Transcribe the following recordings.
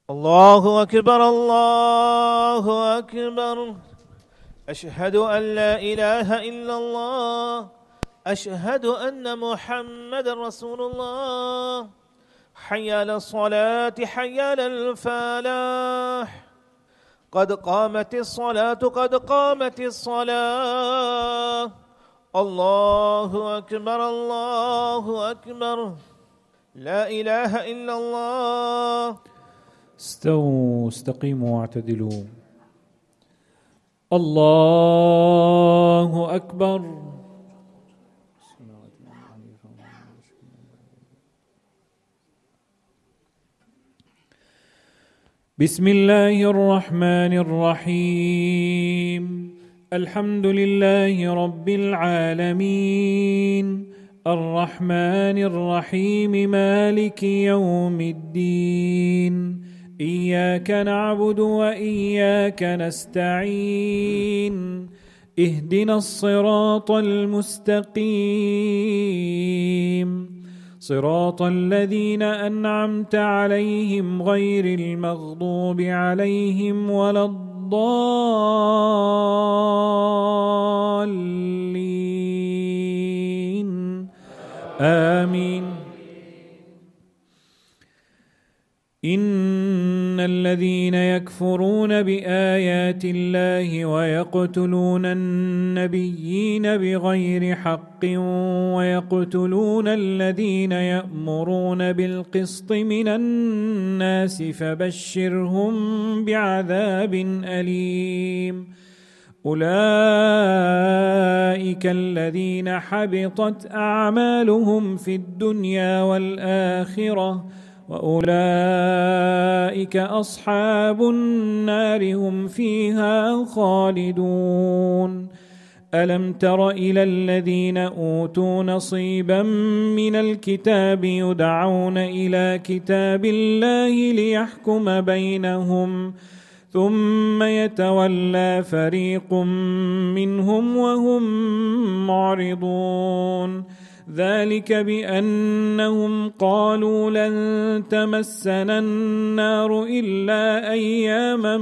الله أكبر الله أكبر. أشهد أن لا إله إلا الله. أشهد أن محمد رسول الله. حي على الصلاة حي على الفلاح. قد قامت الصلاة قد قامت الصلاة. الله أكبر الله أكبر. لا إله إلا الله. استووا استقيموا واعتدلوا. الله أكبر. بسم الله الرحمن الرحيم. الحمد لله رب العالمين الرحمن الرحيم مالك يوم الدين. إياك نعبد وإياك نستعين. اهدنا الصراط المستقيم صراط الذين أنعمت عليهم غير المغضوب عليهم ولا الضالين آمين. إن الذين يكفرون بآيات الله ويقتلون النبيين بغير حق ويقتلون الذين يأمرون بالقسط من الناس فبشرهم بعذاب أليم. أولئك الذين حبطت أعمالهم في الدنيا والآخرة وأولئك أصحاب النار هم فيها خالدون. ألم تر إلى الذين أوتوا نصيبا من الكتاب يدعون إلى كتاب الله ليحكم بينهم ثم يتولى فريق منهم وهم معرضون. ذلك بأنهم قالوا لن تمسنا النار إلا أياما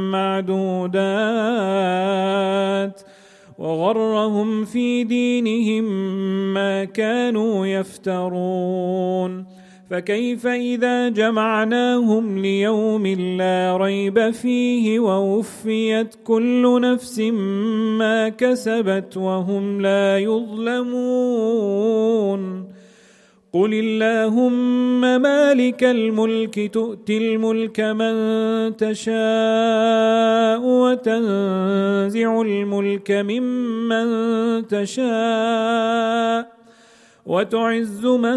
معدودات وغرهم في دينهم ما كانوا يفترون. فكيف إذا جمعناهم ليوم لا ريب فيه ووفيت كل نفس ما كسبت وهم لا يظلمون. قل اللهم مالك الملك تؤتي الملك من تشاء وتنزع الملك ممن تشاء وتعز من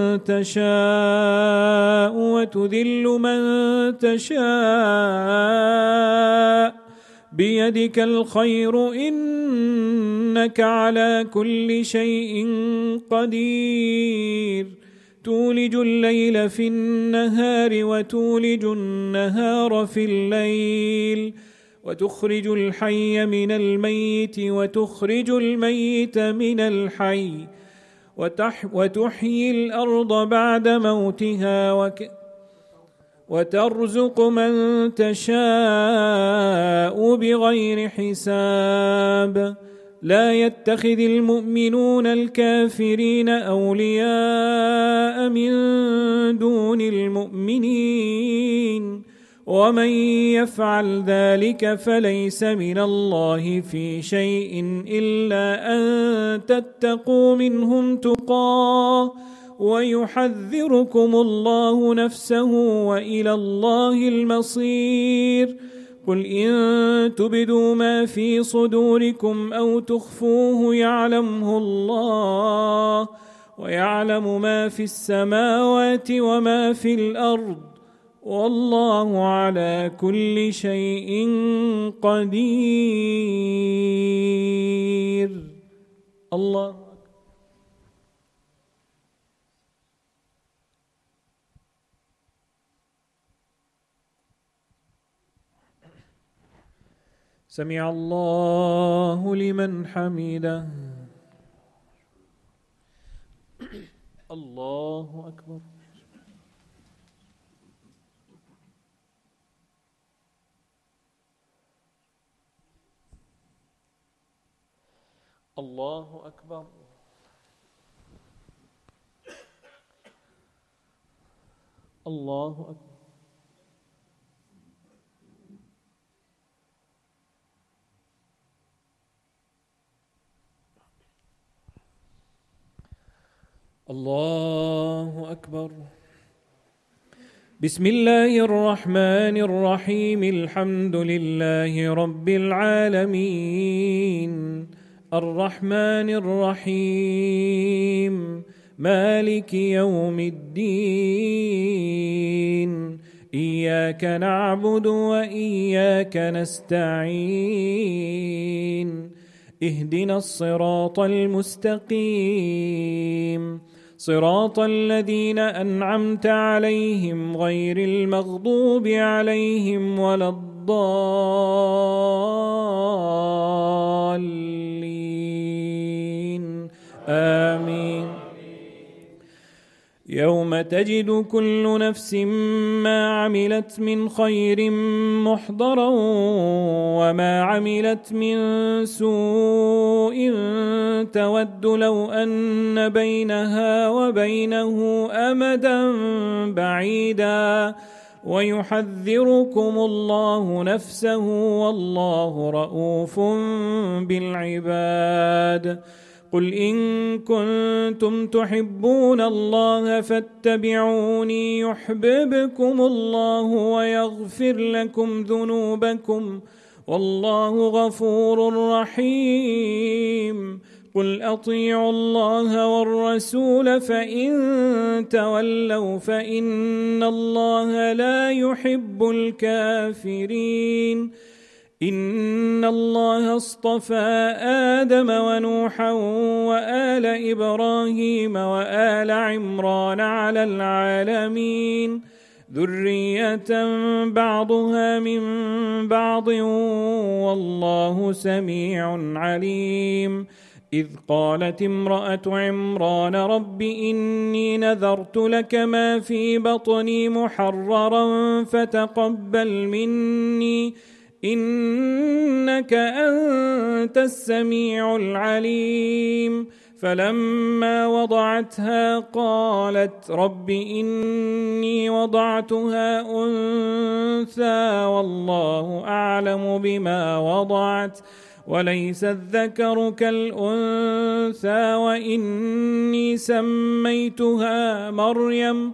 تشاء وتذل من تشاء بيدك الخير إنك على كل شيء قدير. تولج الليل في النهار وتولج النهار في الليل وتخرج الحي من الميت وتخرج الميت من الحي وتحيي الأرض بعد موتها وترزق من تشاء بغير حساب. لا يتخذ المؤمنون الكافرين أولياء من دون المؤمنين ومن يفعل ذلك فليس من الله في شيء إلا أن تتقوا منهم تقاه ويحذركم الله نفسه وإلى الله المصير. قل إن تبدوا ما في صدوركم أو تخفوه يعلمه الله ويعلم ما في السماوات وما في الأرض والله على كل شيء قدير. الله سمع الله لمن حمده. الله أكبر. الله أكبر. الله أكبر. الله أكبر. بسم الله الرحمن الرحيم. الحمد لله رب العالمين، الرحمن الرحيم، مالك يوم الدين، إياك نعبد وإياك نستعين، اهدنا الصراط المستقيم، صراط الذين أنعمت عليهم غير المغضوب عليهم ولا الضالين، آمين. يوم تجد كل نفس ما عملت من خير محضرا وما عملت من سوء تود لو أن بينها وبينه أمدا بعيدا ويحذركم الله نفسه والله رؤوف بالعباد. قل إن كنتم تحبون الله فاتبعوني يحببكم الله ويغفر لكم ذنوبكم والله غفور رحيم. قل أطيعوا الله والرسول فإن تولوا فإن الله لا يحب الكافرين. إن الله اصطفى آدم ونوحا وآل إبراهيم وآل عمران على العالمين ذرية بعضها من بعض والله سميع عليم. إذ قالت امرأة عمران رب إني نذرت لك ما في بطني محررا فتقبل مني إنك أنت السميع العليم. فلما وضعتها قالت رب إني وضعتها أنثى والله أعلم بما وضعت وليس الذكر كالأنثى وإني سميتها مريم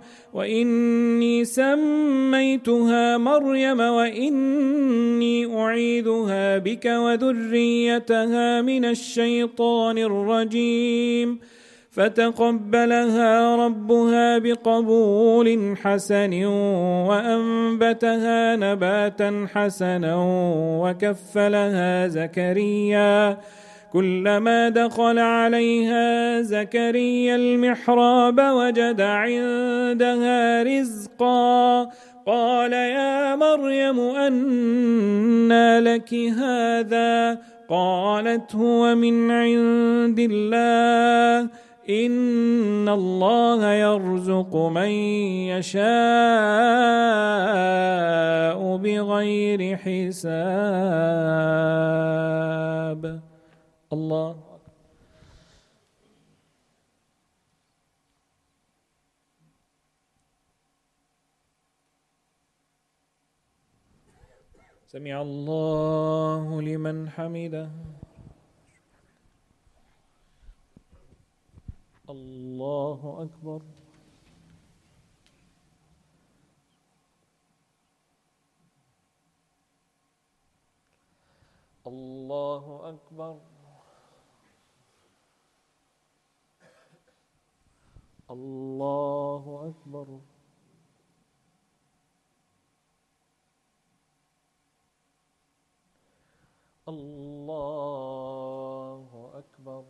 وإني أعيذها بك وذريتها من الشيطان الرجيم. فتقبلها ربها بقبول حسن وأنبتها نباتا حسنا وكفلها زكريا. كلما دخل عليها زكريا المحراب وجد عندها رزقا قال يا مريم أنى لك هذا؟ قالت هو من عند الله إن الله يرزق من يشاء بغير حساب. الله. سمع الله لمن حمده. الله أكبر. الله أكبر. الله أكبر. الله أكبر.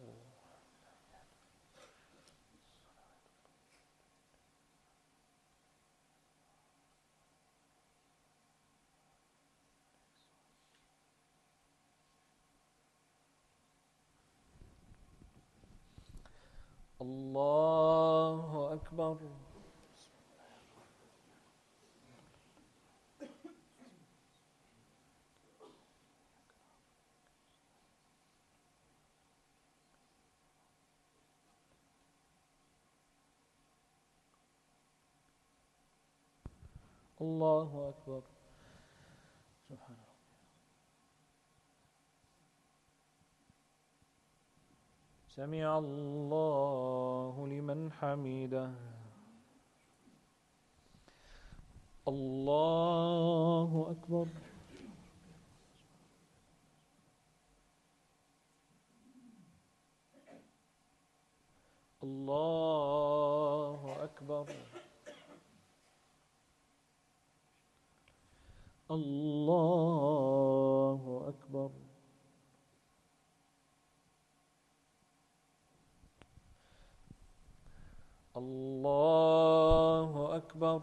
الله أكبر. Allahu Akbar. Subhanallah. سمع الله لمن حمده. الله أكبر. الله أكبر. الله أكبر. الله أكبر.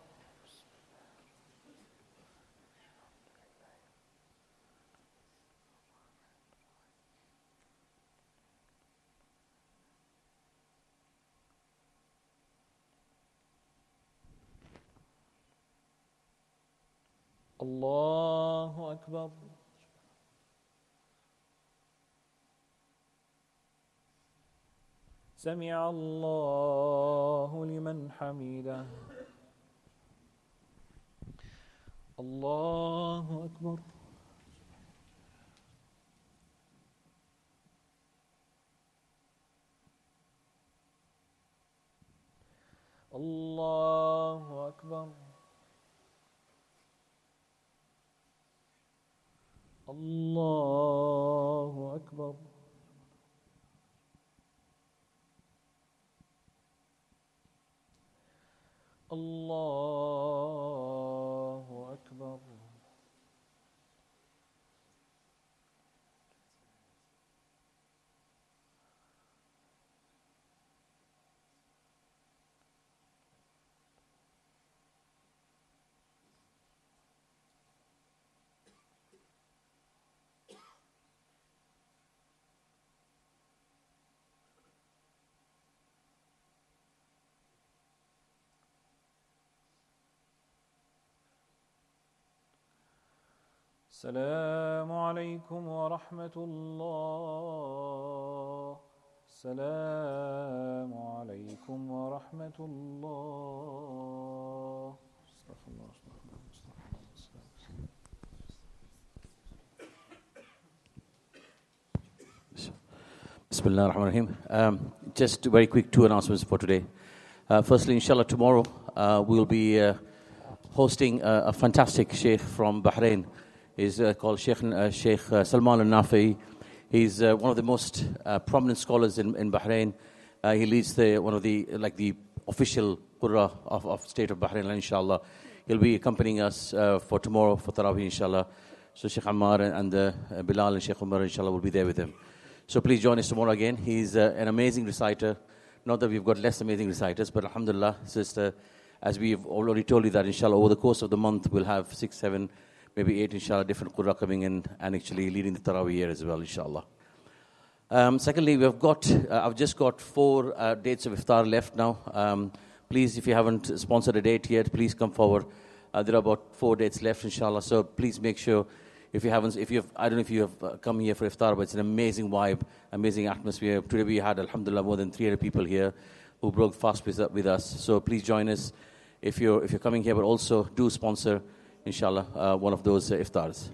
الله أكبر. سمع الله لمن حمده. الله أكبر. الله أكبر. الله أكبر. الله أكبر. السلام عليكم ورحمة الله. السلام عليكم ورحمة الله. استغفر الله. Bismillah ar-Rahman ar-Rahim. Just very quick two announcements for today. Firstly, inshallah, tomorrow we'll be hosting a fantastic sheikh from Bahrain. He's called Sheikh Salman al-Nafi. He's one of the most prominent scholars in Bahrain. He leads one of the official Qurra of state of Bahrain, inshallah. He'll be accompanying us for tomorrow for Taraweeh, inshallah. So Sheikh Ammar and Bilal and Sheikh Umar, inshallah, will be there with him. So please join us tomorrow again. He's an amazing reciter. Not that we've got less amazing reciters, but alhamdulillah, sister, as we've already told you that, inshallah, over the course of the month, we'll have 6, 7, maybe 8, inshallah, different Qurra coming in and actually leading the Taraweeh here as well, inshallah. Secondly, I've just got 4 dates of iftar left now. Please, if you haven't sponsored a date yet, please come forward. There are about 4 dates left, inshallah. So please make sure, I don't know if you have come here for iftar, but it's an amazing vibe, amazing atmosphere. Today we had, alhamdulillah, more than 300 people here who broke fast with us. So please join us if you're coming here, but also do sponsor, inshallah, one of those iftars.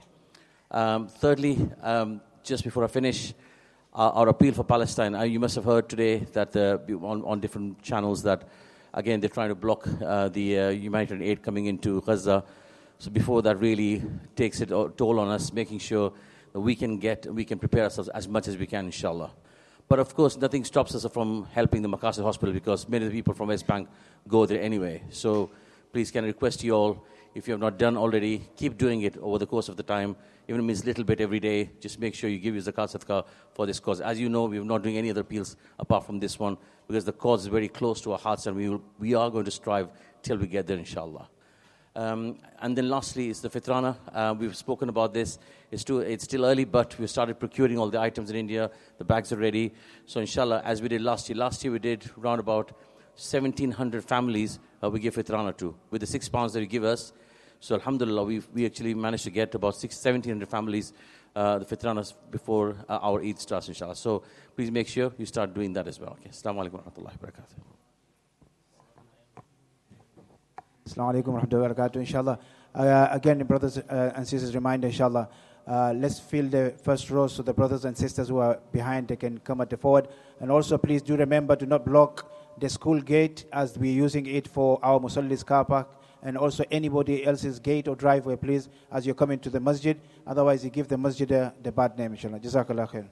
Thirdly, just before I finish, our appeal for Palestine. You must have heard today that on different channels that, again, they're trying to block the humanitarian aid coming into Gaza. So before that really takes a toll on us, making sure that we can prepare ourselves as much as we can, inshallah. But of course, nothing stops us from helping the Maqasid Hospital because many of the people from West Bank go there anyway. So please, can I request you all, if you have not done already, keep doing it over the course of the time. Even if it means a little bit every day, just make sure you give your zakat sadaqah for this cause. As you know, we are not doing any other appeals apart from this one because the cause is very close to our hearts and we are going to strive till we get there, inshallah. And then lastly is the Fitrana. We've spoken about this. It's still early, but we've started procuring all the items in India. The bags are ready. So inshallah, as we did last year. Last year we did around about 1,700 families we give Fitrana to. With the £6 that you give us, so alhamdulillah, we actually managed to get about 1,700 families the Fitranas before our Eid starts, inshallah. So please make sure you start doing that as well. Okay. Assalamu alaikum wa rahmatullahi wa barakatuh. Assalamu alaikum wa rahmatullahi wa barakatuh. Inshallah. Again, brothers and sisters, reminder, inshallah. Let's fill the first row so the brothers and sisters who are behind, they can come at the forward. And also, please do remember to not block the school gate as we're using it for our Musallis car park. And also anybody else's gate or driveway, please, as you're coming to the masjid. Otherwise, you give the masjid the bad name, inshallah. Jazakallah khair.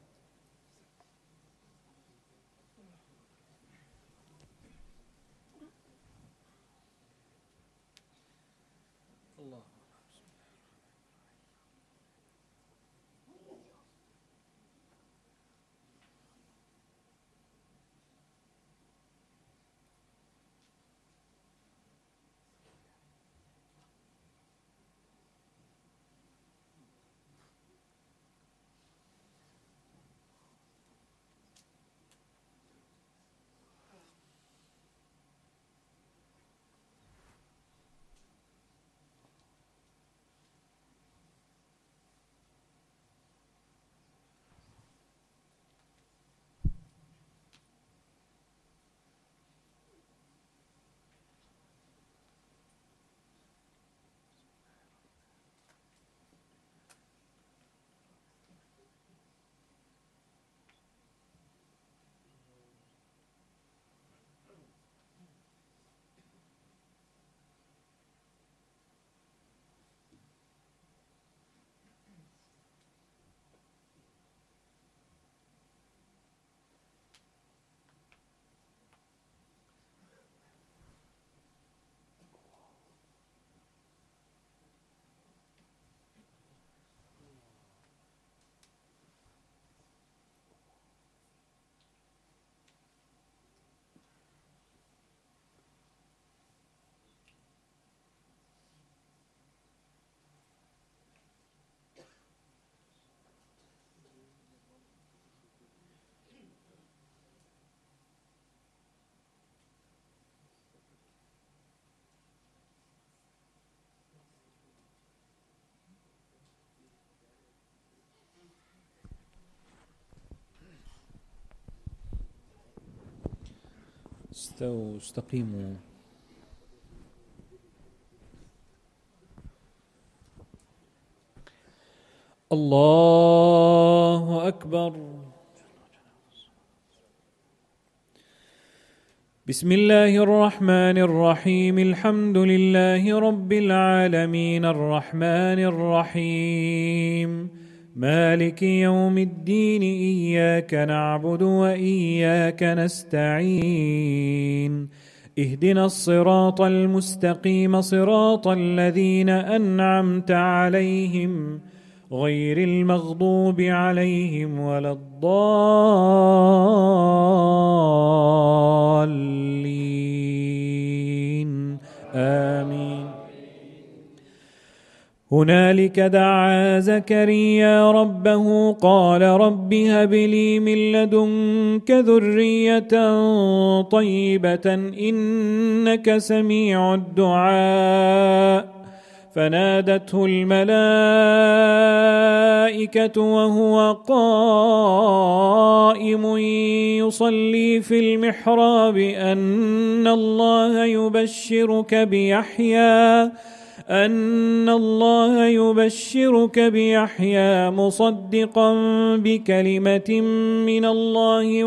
استووا استقيموا. الله أكبر. بسم الله الرحمن الرحيم. الحمد لله رب العالمين الرحمن الرحيم مالك يوم الدين. إياك نعبد وإياك نستعين. اهدنا الصراط المستقيم صراط الذين أنعمت عليهم غير المغضوب عليهم ولا الضالين آمين. هنالك دعا زكريا ربه قال رب هب لي من لدنك ذرية طيبة إنك سميع الدعاء. فنادته الملائكة وهو قائم يصلي في المحراب أن الله يبشرك بيحيى مصدقا بكلمة من الله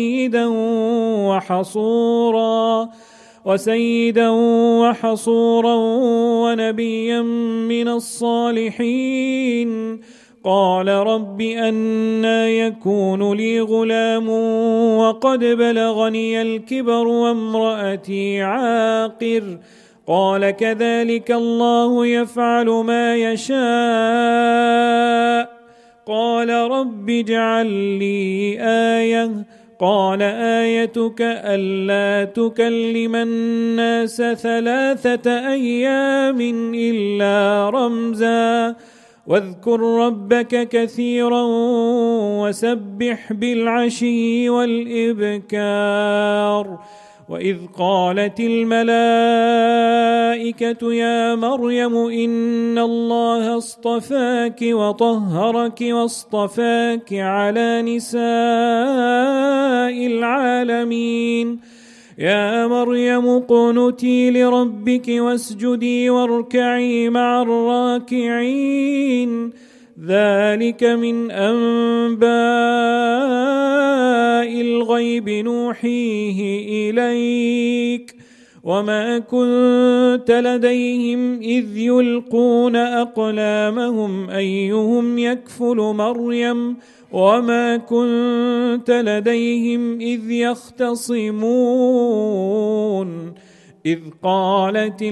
وسيدا وحصورا ونبيا من الصالحين. قال رب أنى يكون لي غلام وقد بلغني الكبر وامرأتي عاقر. قال كذلك الله يفعل ما يشاء. قال رب اجعل لي آية. قال آيتك ألا تكلم الناس 3 أيام إلا رمزا. واذكر ربك كثيرا وسبح بالعشي والإبكار. وإذ قالت الملائكة يا مريم إن الله اصطفاك وطهرك واصطفاك على نساء العالمين. يا مريم اقنتي لربك واسجدي واركعي مع الراكعين ذلك من أنباء الغيب نوحيه إليك وما كنت لديهم إذ يلقون أقلامهم أيهم يكفل مريم وما كنت لديهم إذ يختصمون إذ قالت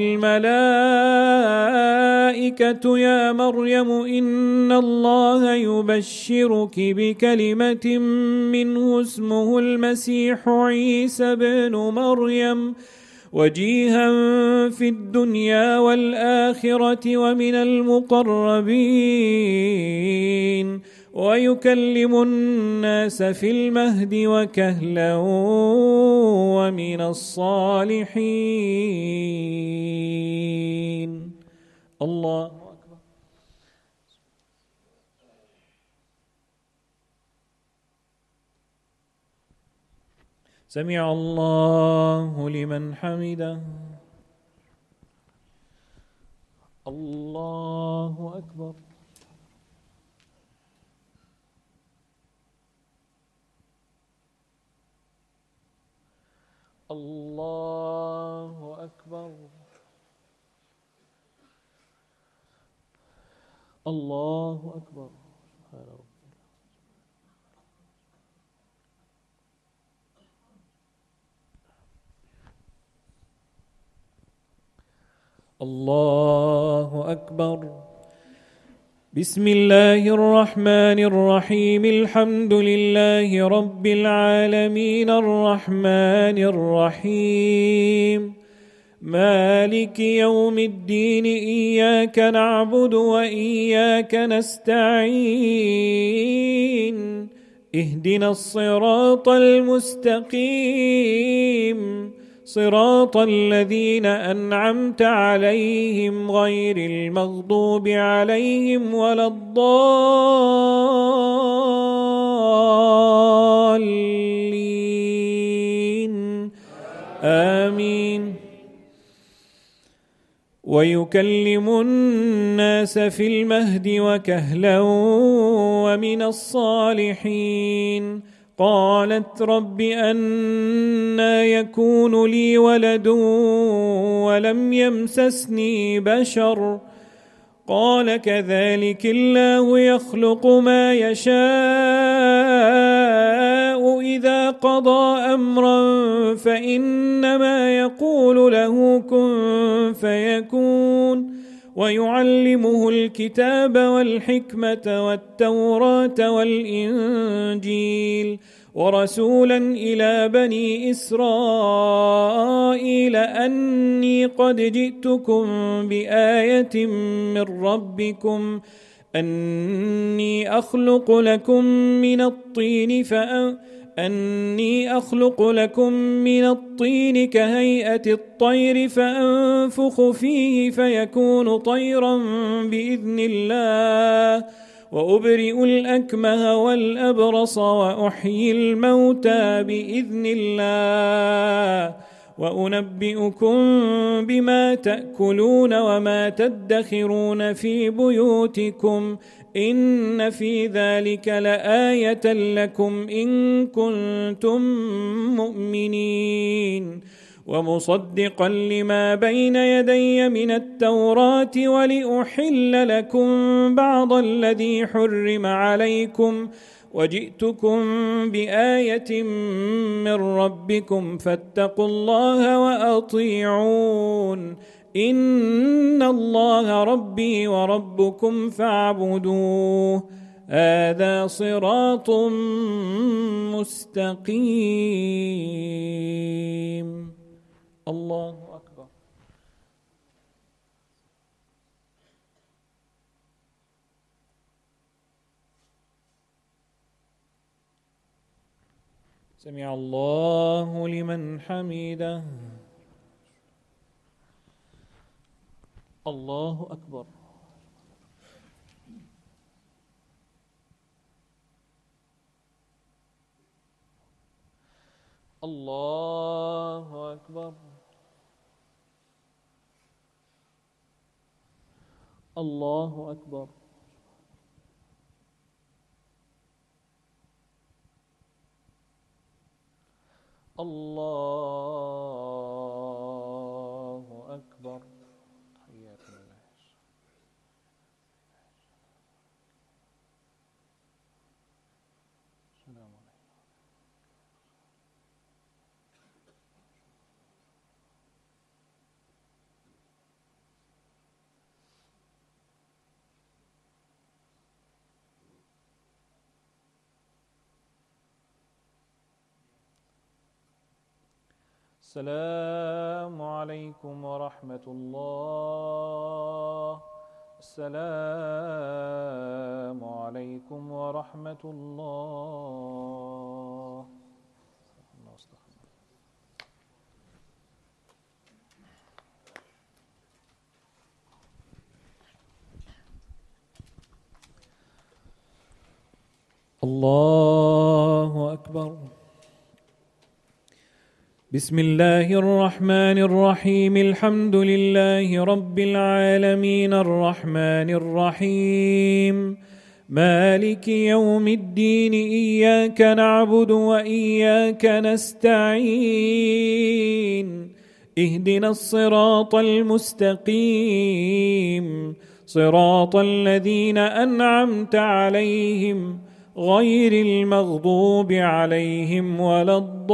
الملائكة يا مريم إن الله يبشرك بكلمة منه اسمه المسيح عيسى بن مريم وجيها في الدنيا والآخرة ومن المقربين ويكلم الناس في المهد وكهلا ومن الصالحين. الله أكبر. سمع الله لمن حمده. الله أكبر. الله أكبر. الله أكبر. الله أكبر. بسم الله الرحمن الرحيم الحمد لله رب العالمين الرحمن الرحيم مالك يوم الدين إياك نعبد وإياك نستعين اهدنا الصراط المستقيم صراط الذين أنعمت عليهم غير المغضوب عليهم ولا الضالين آمين. ويكلم الناس في المهد وكهلا ومن الصالحين قالت رب أنى يكون لي ولد ولم يمسسني بشر قال كذلك الله يخلق ما يشاء إذا قضى أمرا فإنما يقول له كن فيكون ويعلمه الكتاب والحكمة والتوراة والإنجيل ورسولا إلى بني إسرائيل أني قد جئتكم بآية من ربكم أني أخلق لكم من الطين كهيئة الطير فأنفخ فيه فيكون طيرا بإذن الله وأبرئ الأكمه والأبرص وأحيي الموتى بإذن الله وأنبئكم بما تأكلون وما تدخرون في بيوتكم إن في ذلك لآية لكم إن كنتم مؤمنين ومصدقا لما بين يدي من التوراة ولأحل لكم بعض الذي حرم عليكم وجئتكم بآية من ربكم فاتقوا الله وأطيعون إن الله ربي وربكم فاعبدوه هذا صراط مستقيم. الله أكبر. سمع الله لمن حمده. الله أكبر. الله أكبر. الله أكبر. الله أكبر. حياكم الله. السلام عليكم. السلام عليكم ورحمة الله. السلام عليكم ورحمة الله. الله أكبر. بسم الله الرحمن الرحيم. الحمد لله رب العالمين الرحمن الرحيم مالك يوم الدين. إياك نعبد وإياك نستعين. اهدنا الصراط المستقيم صراط الذين أنعمت عليهم غير المغضوب عليهم ولا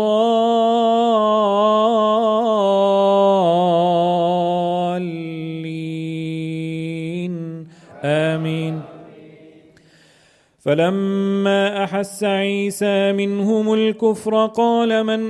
الضالين. آمين. فلما أحس عيسى منهم الكفر قال من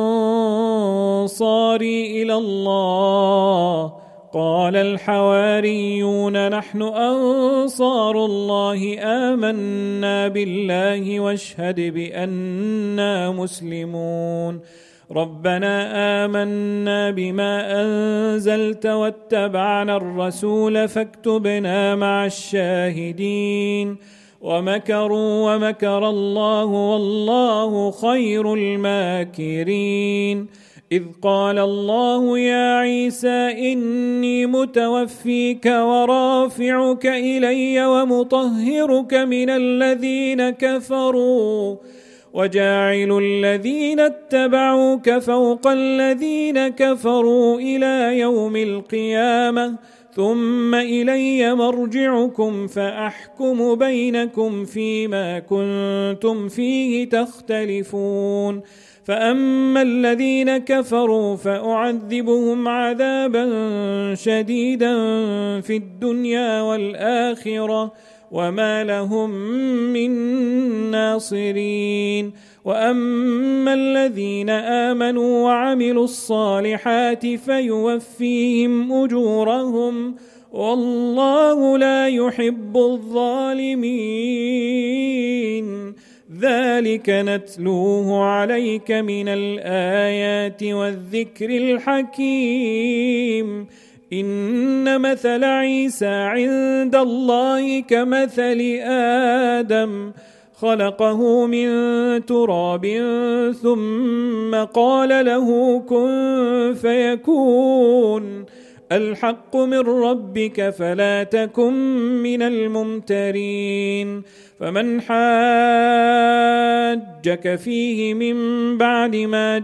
أنصاري إلى الله؟ قال الحواريون نحن أنصار الله آمنا بالله واشهد بأننا مسلمون. ربنا آمنا بما أنزلت واتبعنا الرسول فاكتبنا مع الشاهدين. ومكروا ومكر الله والله خير الماكرين. إذ قال الله يا عيسى إني متوفيك ورافعك إلي ومطهرك من الذين كفروا وجاعل الذين اتبعوك فوق الذين كفروا إلى يوم القيامة ثم إلي مرجعكم فأحكم بينكم فيما كنتم فيه تختلفون. فأما الذين كفروا فأعذبهم عذابا شديدا في الدنيا والآخرة وما لهم من ناصرين. وأما الذين آمنوا وعملوا الصالحات فيوفيهم أجورهم والله لا يحب الظالمين. ذلك نتلوه عليك من الآيات والذكر الحكيم. إن مثل عيسى عند الله كمثل آدم خلقه من تراب ثم قال له كن فيكون. الحق من ربك فلا تكن من الممترين. فمن حاجك فيه من بعد ما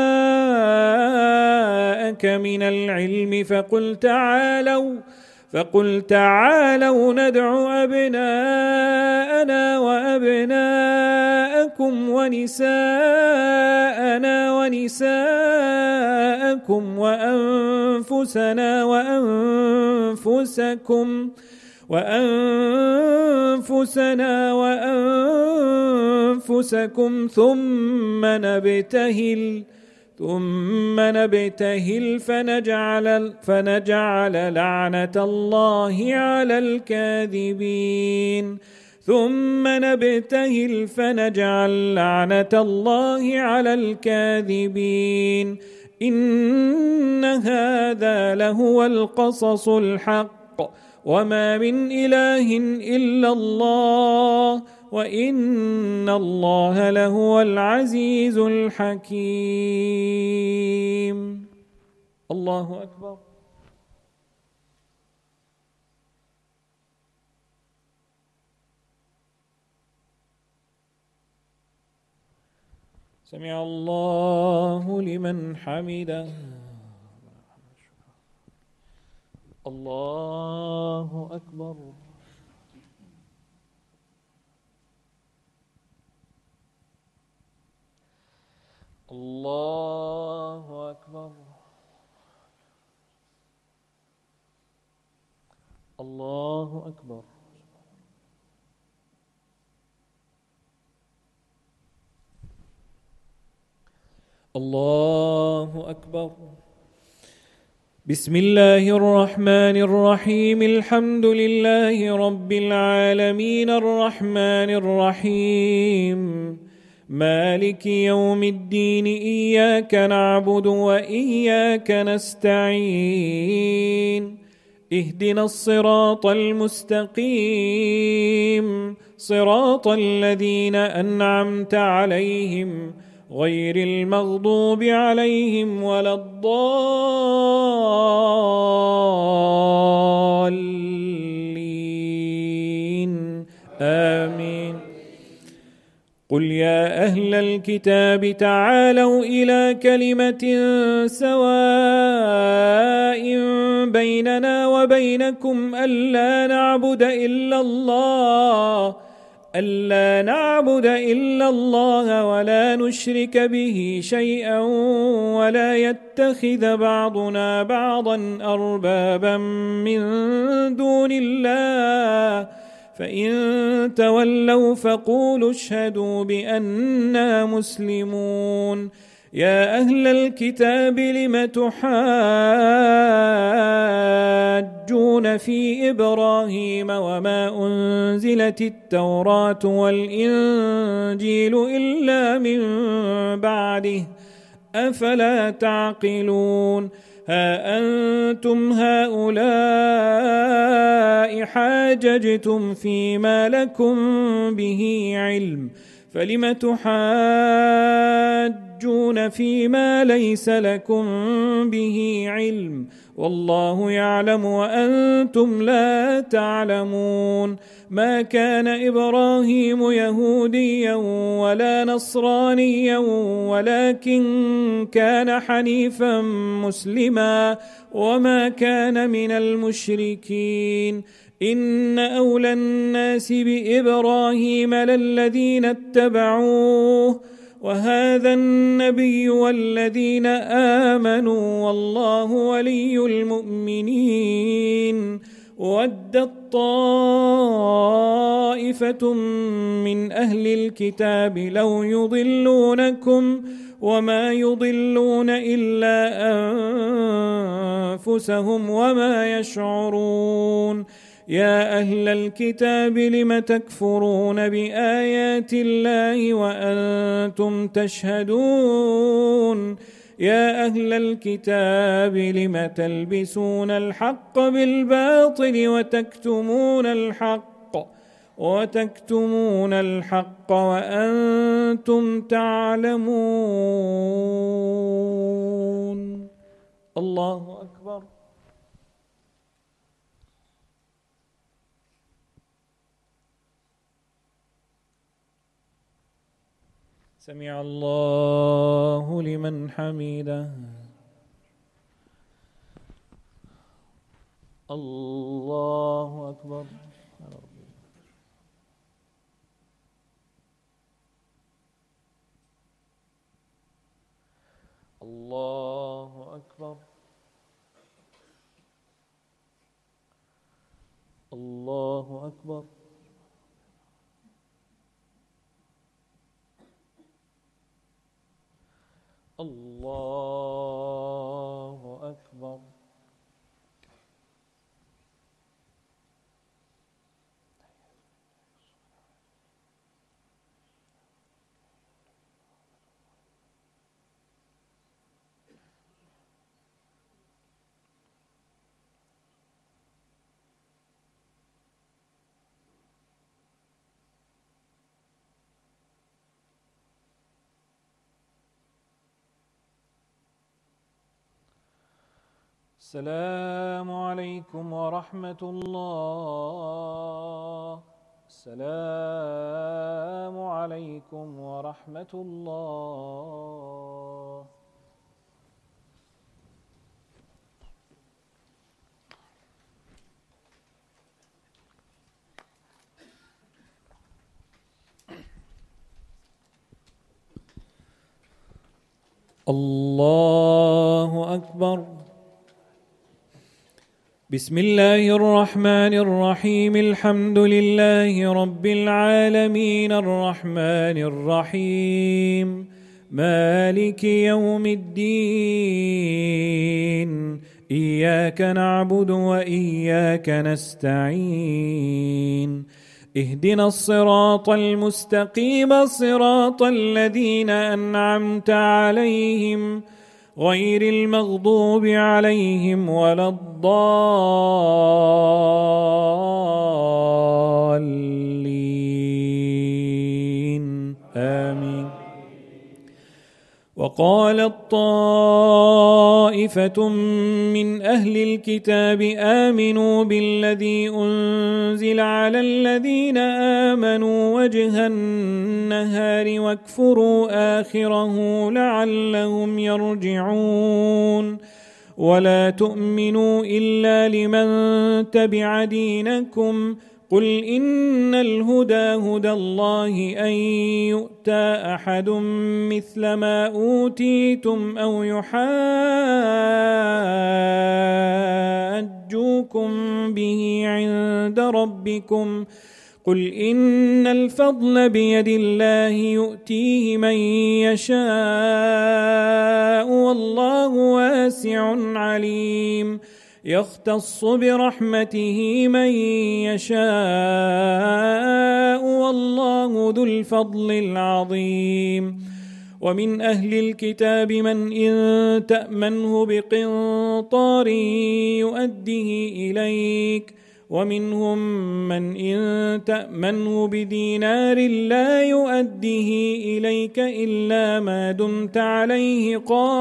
جاءك من العلم فقل تعالوا ندع أبناءنا وأبناءكم ونساءنا ونساءكم وأنفسنا وأنفسكم ثم نبتهل فنجعل لعنة الله على الكاذبين. إن هذا لهو القصص الحق وما من إله إلا الله وإن الله لهو العزيز الحكيم. الله أكبر. سمع الله لمن حمده. الله أكبر. الله أكبر. الله أكبر. الله أكبر. بسم الله الرحمن الرحيم. الحمد لله رب العالمين الرحمن الرحيم مالك يوم الدين. إياك نعبد وإياك نستعين. اهدنا الصراط المستقيم صراط الذين أنعمت عليهم غير المغضوب عليهم ولا الضالين آمين. قل يا أهل الكتاب تعالوا إلى كلمة سواء بيننا وبينكم ألا نعبد إلا الله ولا نشرك به شيئا ولا يتخذ بعضنا بعضا أربابا من دون الله فإن تولوا فقولوا اشهدوا بأننا مسلمون. يا أهل الكتاب لم تحاجون في إبراهيم وما أنزلت التوراة والإنجيل إلا من بعده أفلا تعقلون. ها أنتم هؤلاء حاججتم فيما لكم به علم فلم تحاجون فيما ليس لكم به علم والله يعلم وأنتم لا تعلمون. ما كان إبراهيم يهوديا ولا نصرانيا ولكن كان حنيفا مسلما وما كان من المشركين. إن أولى الناس بإبراهيم للذين اتبعوه وهذا النبي والذين آمنوا والله ولي المؤمنين. ودت طائفة من أهل الكتاب لو يضلونكم وما يضلون إلا أنفسهم وما يشعرون. يا أهل الكتاب لم تكفرون بآيات الله وأنتم تشهدون. يا أهل الكتاب لم تلبسون الحق بالباطل وتكتمون الحق وأنتم تعلمون. الله أكبر. سمع الله لمن حمده. الله أكبر. الله أكبر. الله أكبر. الله أكبر. السلام عليكم ورحمة الله. السلام عليكم ورحمة الله. الله أكبر. بسم الله الرحمن الرحيم. الحمد لله رب العالمين الرحمن الرحيم مالك يوم الدين. إياك نعبد وإياك نستعين. اهدنا الصراط المستقيم صراط الذين أنعمت عليهم غير المغضوب عليهم ولا الضالين آمين. وقالت طائفة من أهل الكتاب آمنوا بالذي أنزل على الذين آمنوا وجه النهار واكفروا آخره لعلهم يرجعون. ولا تؤمنوا إلا لمن تبع دينكم. قل إن الهدى هدى الله أن يؤتى أحد مثل ما أوتيتم أو يحاجوكم به عند ربكم. قل إن الفضل بيد الله يؤتيه من يشاء والله واسع عليم. يختص برحمته من يشاء والله ذو الفضل العظيم. ومن أهل الكتاب من إن تأمنه بقنطار يؤده إليك ومنهم من إن تأمنه بدينار لا يؤده إليك إلا ما دمت عليه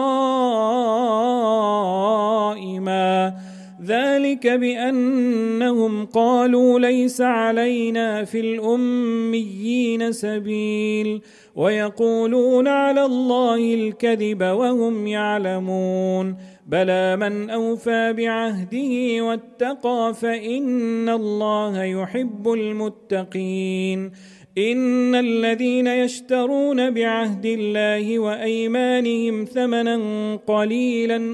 قائما. ذلك بأنهم قالوا ليس علينا في الأميين سبيل ويقولون على الله الكذب وهم يعلمون. بلى من أوفى بعهده واتقى فإن الله يحب المتقين. إن الذين يشترون بعهد الله وأيمانهم ثمنا قليلا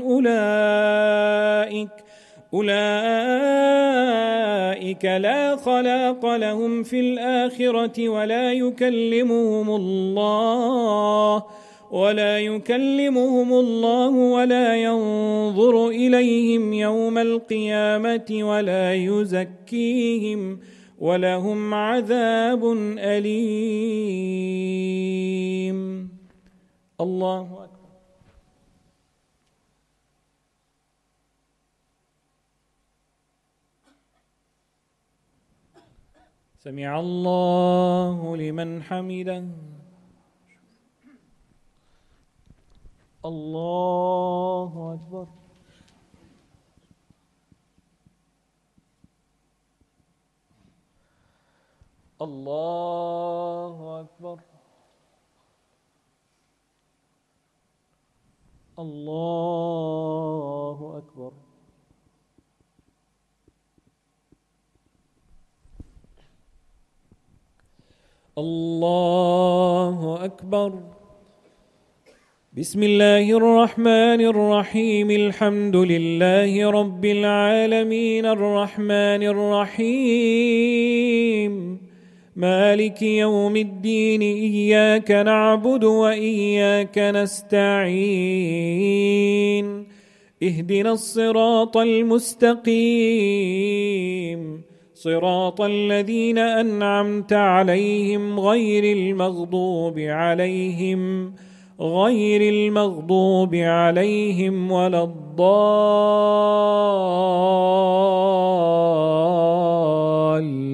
أولئك لا خلاق لهم في الآخرة ولا يكلمهم الله ولا ينظر إليهم يوم القيامة ولا يزكيهم ولهم عذاب أليم. الله أكبر. سمع الله لمن حمده. الله أكبر. الله أكبر. الله أكبر. الله أكبر. بسم الله الرحمن الرحيم. الحمد لله رب العالمين الرحمن الرحيم مالك يوم الدين. إياك نعبد وإياك نستعين. اهدنا الصراط المستقيم صراط الذين أنعمت عليهم غير المغضوب عليهم ولا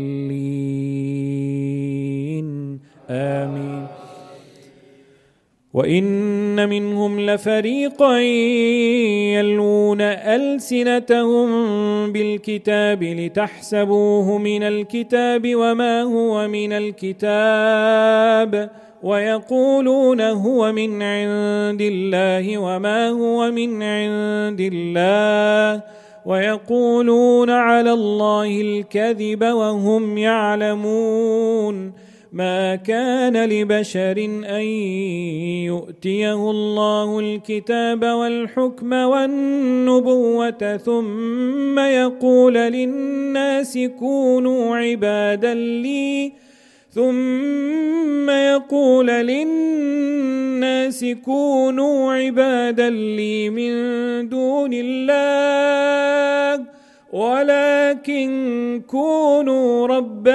الضالين آمين. وإن منهم لفريقا يلوون ألسنتهم بالكتاب لتحسبوه من الكتاب وما هو من الكتاب ويقولون هو من عند الله وما هو من عند الله ويقولون على الله الكذب وهم يعلمون. ما كان لبشر أن يؤتيه الله الكتاب والحكم والنبوة ثم يقول للناس كونوا عبادا لي من دون الله ولكن كونوا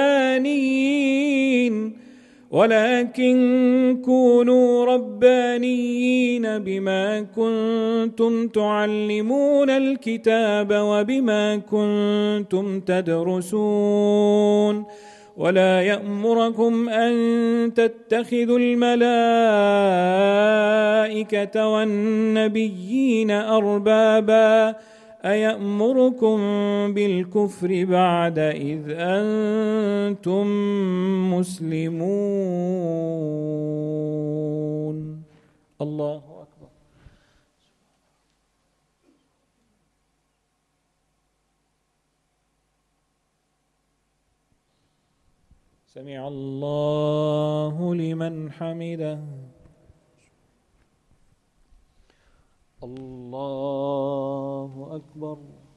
ربانيين بما كنتم تعلمون الكتاب وبما كنتم تدرسون. ولا يأمركم أن تتخذوا الملائكة والنبيين أربابا أيأمركم بالكفر بعد إذ أنتم مسلمون. الله أكبر. سمع الله لمن حمده. الله أكبر.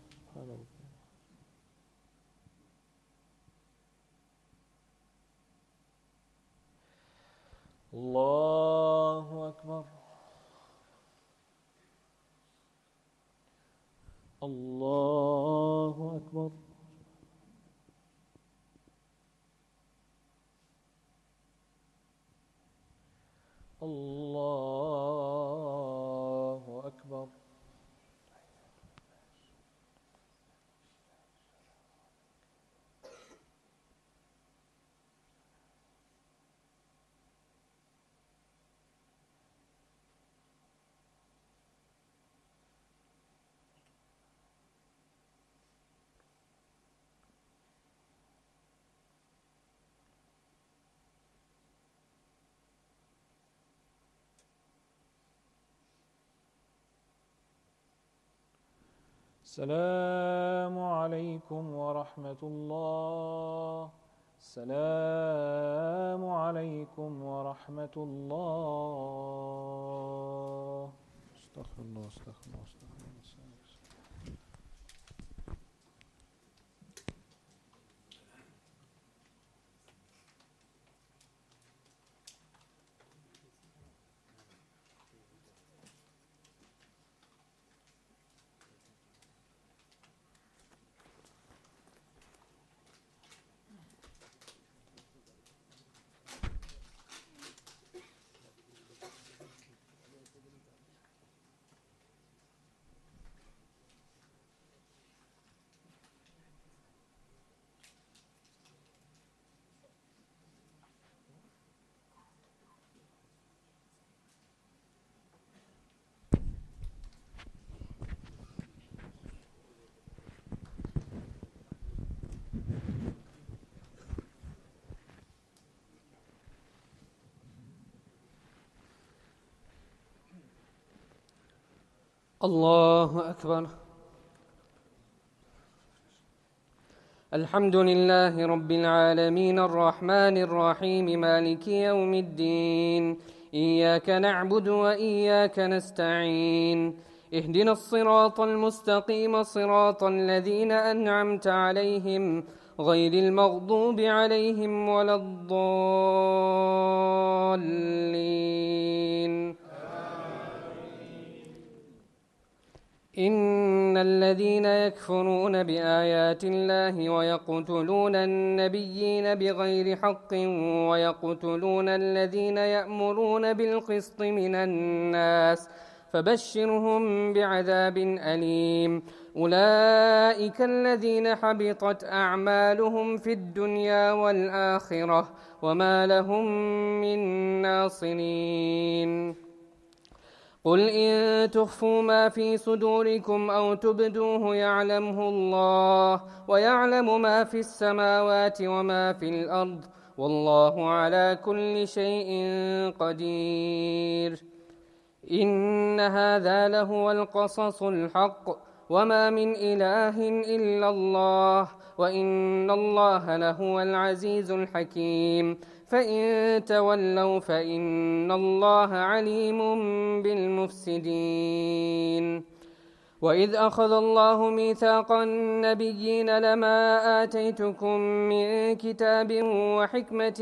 الله أكبر. الله أكبر. الله أكبر. السلام عليكم ورحمة الله. السلام عليكم ورحمة الله. استغفر الله استغفر الله استغفر الله. الله أكبر. الحمد لله رب العالمين الرحمن الرحيم مالك يوم الدين. إياك نعبد وإياك نستعين. اهدنا الصراط المستقيم صراط الذين أنعمت عليهم غير المغضوب عليهم ولا الضالين. إن الذين يكفرون بآيات الله ويقتلون النبيين بغير حق ويقتلون الذين يأمرون بالقسط من الناس فبشرهم بعذاب أليم. أولئك الذين حبطت أعمالهم في الدنيا والآخرة وما لهم من ناصرين. قل إن تخفوا ما في صدوركم أو تبدوه يعلمه الله ويعلم ما في السماوات وما في الأرض والله على كل شيء قدير. إن هذا لهو القصص الحق وما من إله إلا الله وإن الله لهو العزيز الحكيم. فإن تولوا فإن الله عليم بالمفسدين. وإذ أخذ الله ميثاق النبيين لما آتيتكم من كتاب وحكمة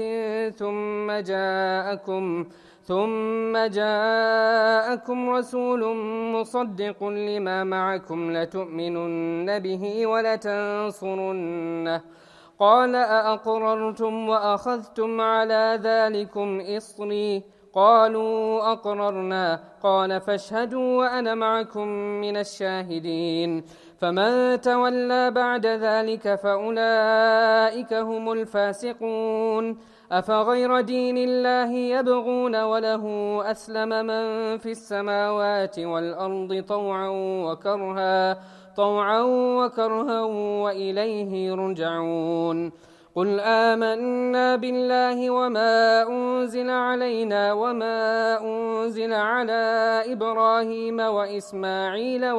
ثم جاءكم رسول مصدق لما معكم لتؤمنن به ولتنصرنه قال أأقررتم وأخذتم على ذلكم إصري قالوا أقررنا قال فاشهدوا وأنا معكم من الشاهدين. فمن تولى بعد ذلك فأولئك هم الفاسقون. أفغير دين الله يبغون وله أسلم من في السماوات والأرض طوعا وكرها وإليه يرجعون. قل آمنا بالله وما أنزل علينا وما أنزل على إبراهيم وإسماعيل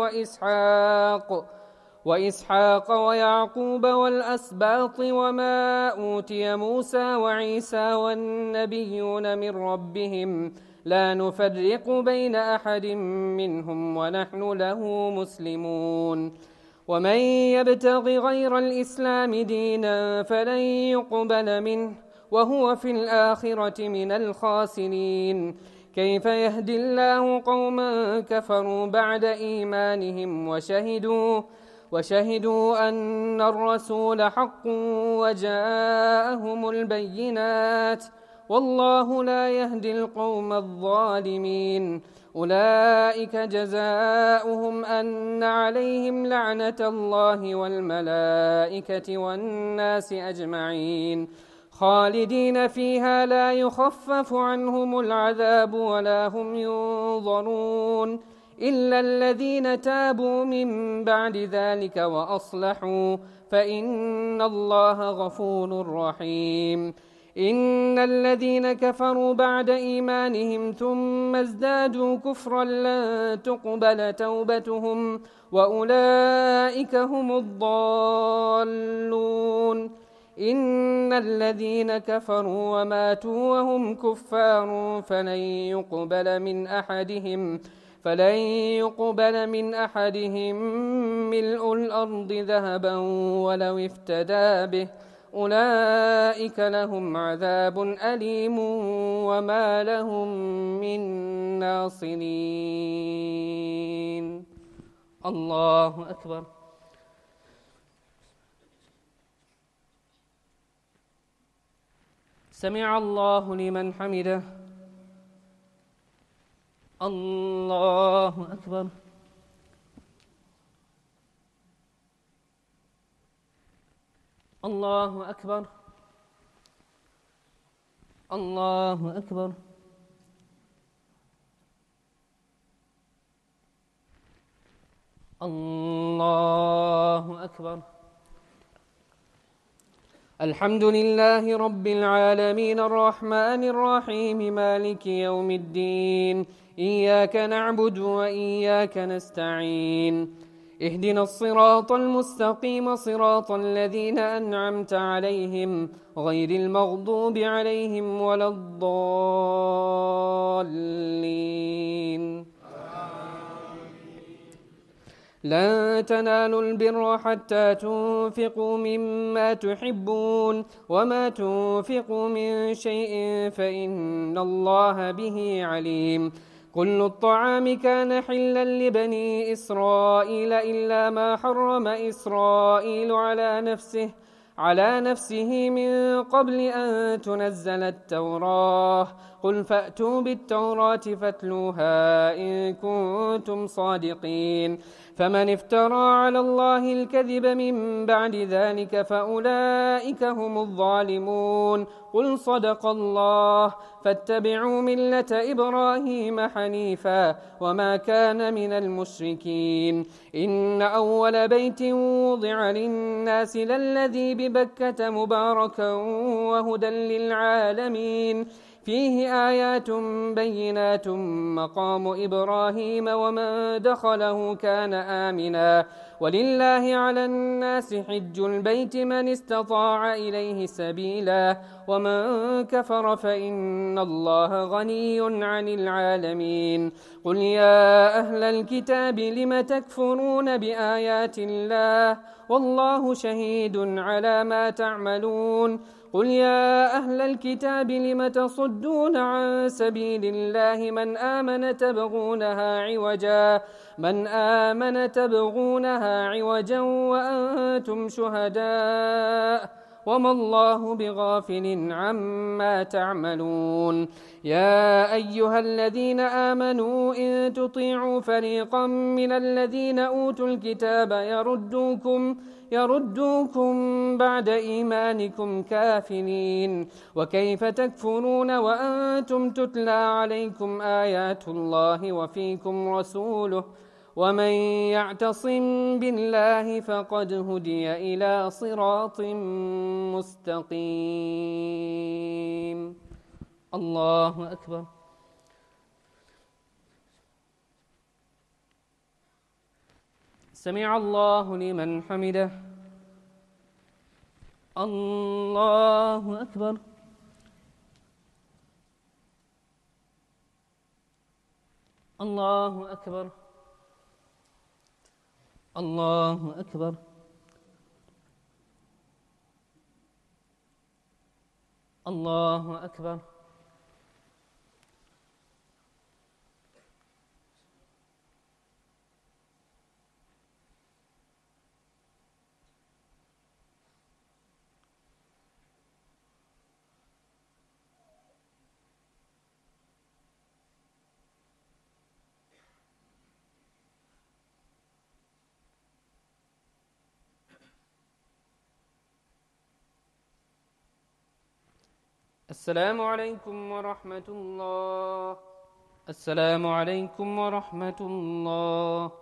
وإسحاق ويعقوب والأسباط وما أوتي موسى وعيسى والنبيون من ربهم لا نفرق بين أحد منهم ونحن له مسلمون. ومن يبتغ غير الإسلام دينا فلن يقبل منه وهو في الآخرة من الخاسرين. كيف يهدي الله قوما كفروا بعد إيمانهم وشهدوا أن الرسول حق وجاءهم البينات والله لا يهدي القوم الظالمين. أولئك جزاؤهم أن عليهم لعنة الله والملائكة والناس أجمعين خالدين فيها لا يخفف عنهم العذاب ولا هم ينظرون إلا الذين تابوا من بعد ذلك وأصلحوا فإن الله غفور رحيم. إن الذين كفروا بعد إيمانهم ثم ازدادوا كفرا لن تقبل توبتهم وأولئك هم الضالون. إن الذين كفروا وماتوا وهم كفار فلن يقبل من أحدهم ملء الأرض ذهبا ولو افتدى به أولئك لهم عذاب أليم وما لهم من ناصرين. الله أكبر. سمع الله لمن حمده. الله أكبر. الله أكبر. الله أكبر. الله أكبر. الحمد لله رب العالمين الرحمن الرحيم مالك يوم الدين إياك نعبد وإياك نستعين اهدنا الصراط المستقيم صراط الذين أنعمت عليهم غير المغضوب عليهم ولا الضالين. لن تنالوا البر حتى تنفقوا مما تحبون وما تنفقوا من شيء فإن الله به عليم. كل الطعام كان حلا لبني إسرائيل إلا ما حرم إسرائيل على نفسه من قبل أن تنزل التوراة. قل فأتوا بالتوراة فاتلوها إن كنتم صادقين. فمن افترى على الله الكذب من بعد ذلك فأولئك هم الظالمون. قل صدق الله. فاتبعوا ملة إبراهيم حنيفا وما كان من المشركين. إن أول بيت وضع للناس للذي ببكة مباركا وهدى للعالمين فيه آيات بينات مقام إبراهيم ومن دخله كان آمنا ولله على الناس حج البيت من استطاع إليه سبيلا ومن كفر فإن الله غني عن العالمين. قل يا أهل الكتاب لم تكفرون بآيات الله والله شهيد على ما تعملون. قل يا أهل الكتاب لم تصدون عن سبيل الله من آمن تبغونها عوجا وأنتم شهداء وما الله بغافل عما تعملون. يا أيها الذين آمنوا إن تطيعوا فريقا من الذين أوتوا الكتاب يردوكم بعد إيمانكم كافرين وكيف تكفرون وأنتم تتلى عليكم آيات الله وفيكم رسوله ومن يعتصم بالله فقد هدي إلى صراط مستقيم. الله أكبر. سمع الله لمن حمده. الله أكبر. الله أكبر. الله أكبر. الله أكبر. السلام عليكم ورحمة الله. السلام عليكم ورحمة الله.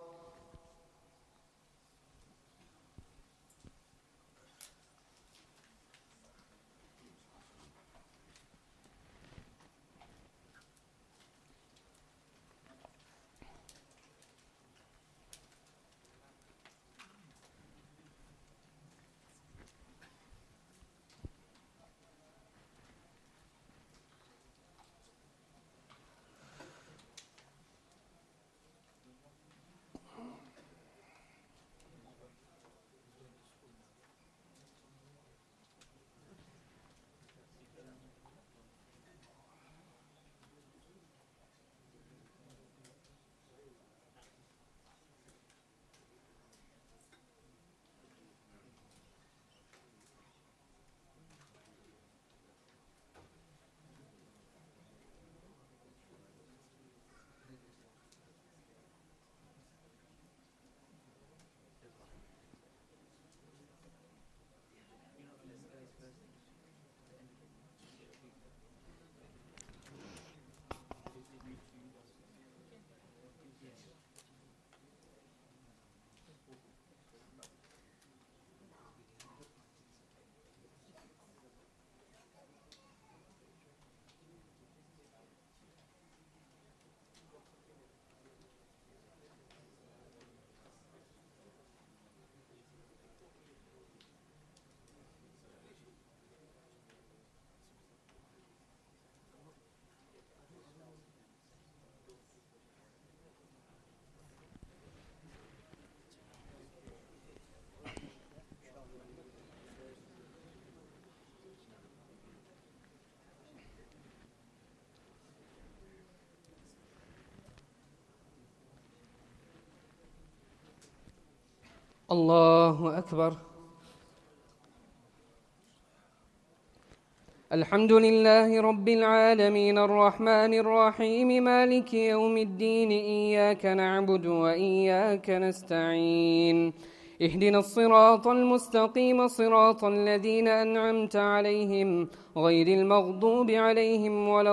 الله أكبر. الحمد لله رب العالمين الرحمن الرحيم مالك يوم الدين إياك نعبد وإياك نستعين اهدنا الصراط المستقيم صراط الذين أنعمت عليهم غير المغضوب عليهم ولا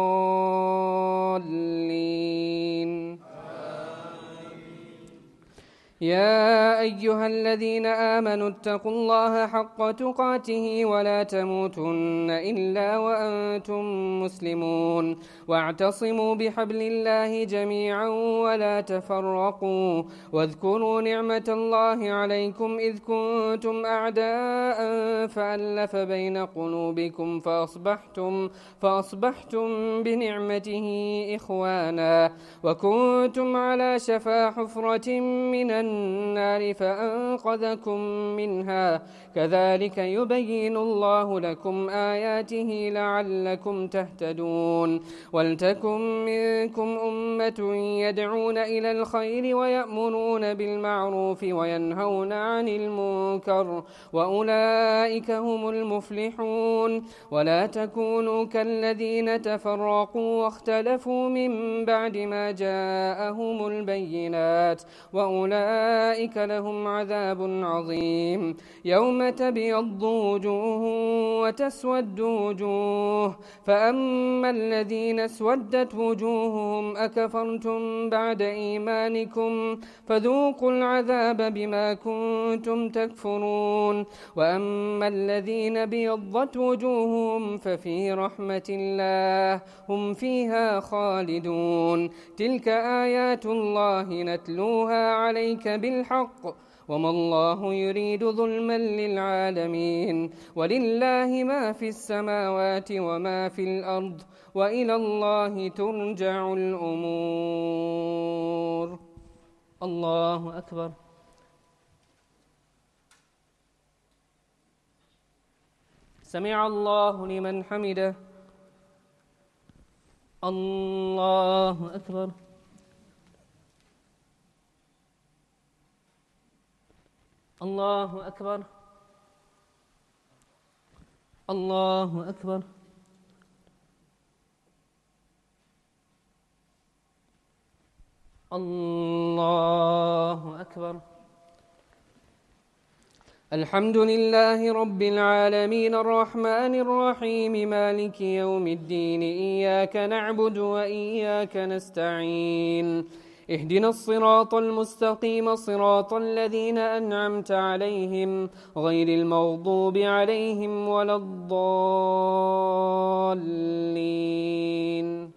الضالين يا أيها الذين آمنوا اتقوا الله حق تقاته ولا تموتن إلا وأنتم مسلمون واعتصموا بحبل الله جميعا ولا تفرقوا واذكروا نعمة الله عليكم إذ كنتم أعداء فألف بين قلوبكم فأصبحتم بنعمته إخوانا وكنتم على شفا حفرة من النار فأنقذكم منها كذلك يبين الله لكم آياته لعلكم تهتدون ولتكن منكم أمة يدعون إلى الخير ويأمرون بالمعروف وينهون عن المنكر وأولئك هم المفلحون ولا تكونوا كالذين تفرقوا واختلفوا من بعد ما جاءهم البينات وأولئك لهم عذاب عظيم يوم تبيض وجوه وتسود وجوه فأما الذين اسودت وجوههم أكفرتم بعد إيمانكم فذوقوا العذاب بما كنتم تكفرون وأما الذين بيضت وجوههم ففي رحمة الله هم فيها خالدون تلك آيات الله نتلوها عليك بالحق وما الله يريد ظلما للعالمين ولله ما في السماوات وما في الأرض وإلى الله ترجع الأمور الله أكبر سمع الله لمن حمده الله أكبر الله أكبر الله أكبر الله أكبر الحمد لله رب العالمين الرحمن الرحيم مالك يوم الدين إياك نعبد وإياك نستعين اهدنا الصراط المستقيم صراط الذين أنعمت عليهم غير المغضوب عليهم ولا الضالين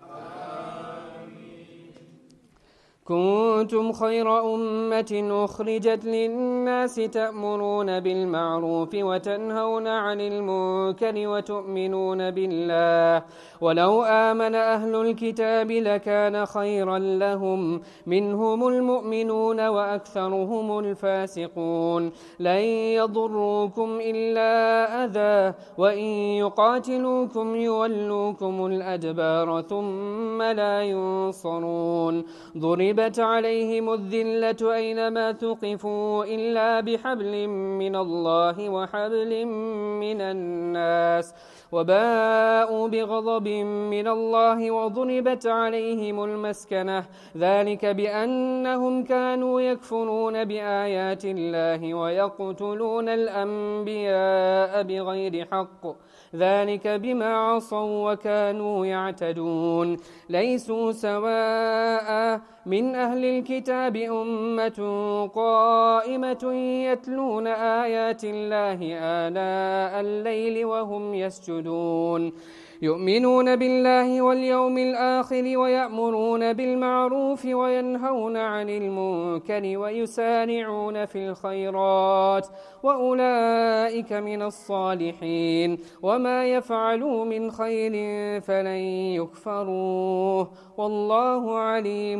كنتم خير أمة أخرجت للناس تأمرون بالمعروف وتنهون عن المنكر وتؤمنون بالله ولو آمن أهل الكتاب لكان خيرا لهم منهم المؤمنون وأكثرهم الفاسقون لن يضروكم إلا أذى وإن يقاتلوكم يولوكم الأدبار ثم لا ينصرون ضربت عليهم الذلة أينما ثقفوا إلا بحبل من الله وحبل من الناس وباءوا بغضب من الله وضربت عليهم المسكنة ذلك بأنهم كانوا يكفرون بآيات الله ويقتلون الأنبياء بغير حق ذلك بما عصوا وكانوا يعتدون ليسوا سواء من أهل الكتاب أمة قائمة يتلون آيات الله آناء الليل وهم يسجدون يؤمنون بالله واليوم الآخر ويأمرون بالمعروف وينهون عن المنكر ويسارعون في الخيرات وأولئك من الصالحين وما يفعلوا من خير فلن يكفروه والله عليم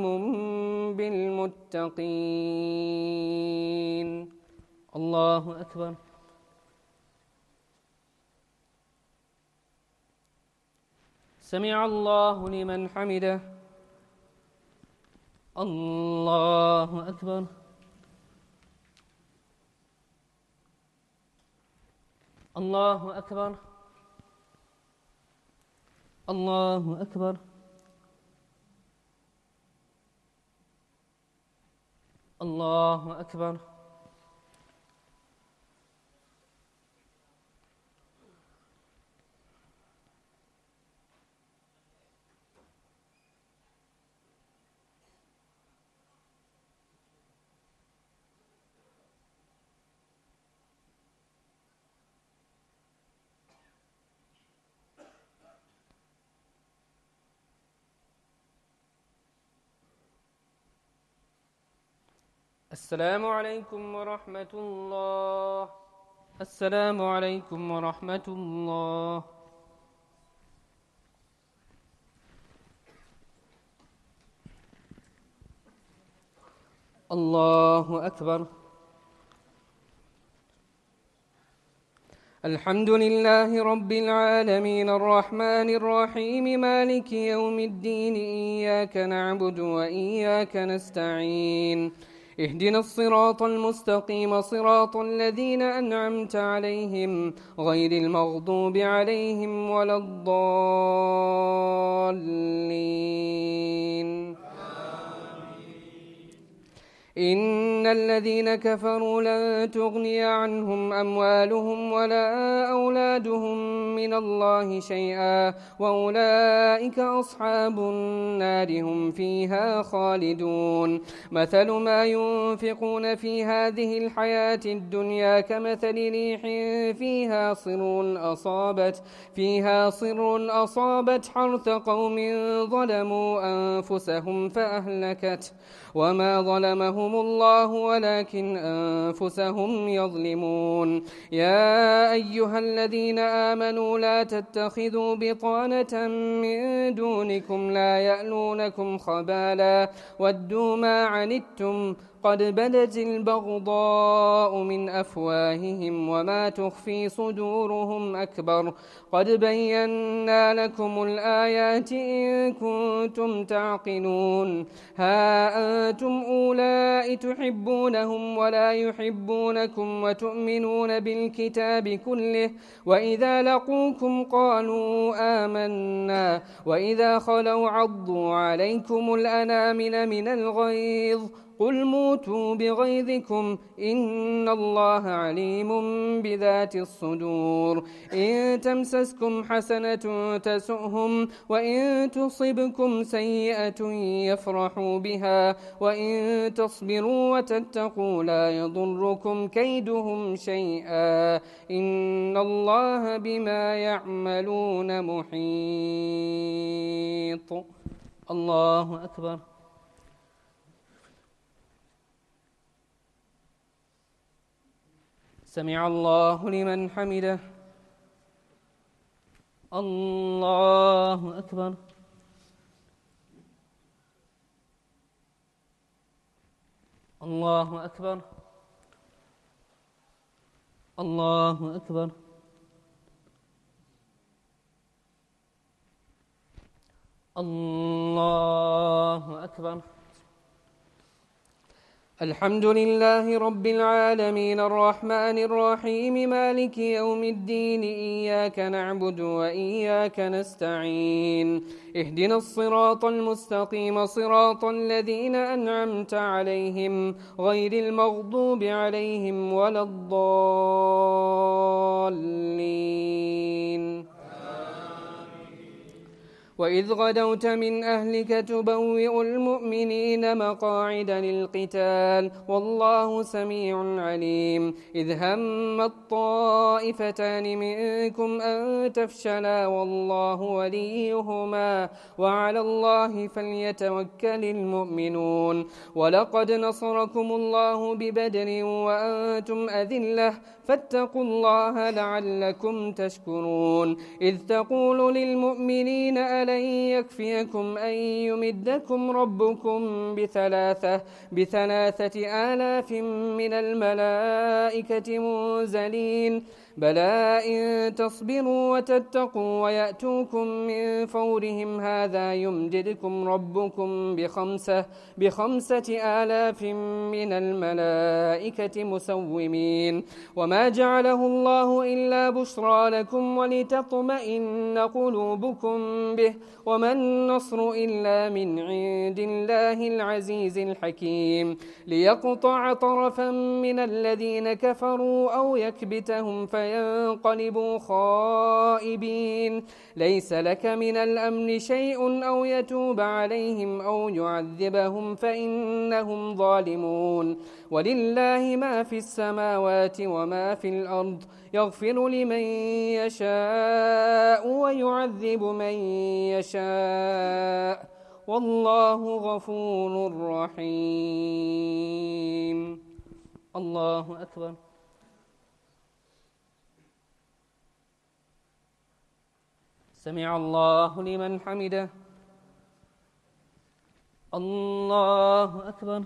بالمتقين الله أكبر سمع الله لمن حمده الله أكبر الله أكبر الله أكبر. الله أكبر. السلام عليكم ورحمة الله. السلام عليكم ورحمة الله. الله أكبر. الحمد لله رب العالمين الرحمن الرحيم مالك يوم الدين إياك نعبد وإياك نستعين اهدنا الصراط المستقيم صراط الذين أنعمت عليهم غير المغضوب عليهم ولا الضالين. إن الذين كفروا لن تغني عنهم أموالهم ولا أولادهم من الله شيئا وأولئك أصحاب النار هم فيها خالدون. مثل ما ينفقون في هذه الحياة الدنيا كمثل ريح فيها صر أصابت حرث قوم ظلموا أنفسهم فأهلكته وما ظلمهم الله ولكن أنفسهم يظلمون. يا أيها الذين آمنوا لا تتخذوا بطانة من دونكم لا يألونكم خبالا ودوا ما عنتم قد بدت البغضاء من أفواههم وما تخفي صدورهم أكبر قد بينا لكم الآيات إن كنتم تعقلون. ها أنتم أولئك تحبونهم ولا يحبونكم وتؤمنون بالكتاب كله وإذا لقوكم قالوا آمنا وإذا خلوا عضوا عليكم الأنامل من الغيظ قل موتوا بغيظكم إن الله عليم بذات الصدور. إن تمسسكم حسنة تسؤهم وإن تصبكم سيئة يفرحوا بها وإن تصبروا وتتقوا لا يضركم كيدهم شيئا إن الله بما يعملون محيط. الله أكبر. سمع الله لمن حمده. الله أكبر. الله أكبر. الله أكبر. الله أكبر. الحمد لله رب العالمين الرحمن الرحيم مالك يوم الدين إياك نعبد وإياك نستعين اهدنا الصراط المستقيم صراط الذين أنعمت عليهم غير المغضوب عليهم ولا الضالين. وإذ غدوت من أهلك تبوئ المؤمنين مقاعد للقتال والله سميع عليم. إذ هم الطائفتان منكم أن تفشلا والله وليهما وعلى الله فليتوكل المؤمنون. ولقد نصركم الله ببدر وأنتم أذلة فاتقوا الله لعلكم تشكرون. إذ تقول للمؤمنين ألن يكفيكم أن يمدكم ربكم بثلاثة آلاف من الملائكة منزلين بلى إن تصبروا وتتقوا ويأتوكم من فورهم هذا يمددكم ربكم بخمسة آلاف من الملائكة مسومين وما جعله الله إلا بشرى لكم ولتطمئن قلوبكم به وما النصر إلا من عند الله العزيز الحكيم ليقطع طرفا من الذين كفروا أو يكبتهم فينقلبوا خائبين ليس لك من الأمر شيء أو يتوب عليهم أو يعذبهم فإنهم ظالمون ولله ما في السماوات وما في الأرض يغفر لمن يشاء ويعذب من يشاء والله غفور رحيم. الله أكبر. سمع الله لمن حمده. الله أكبر.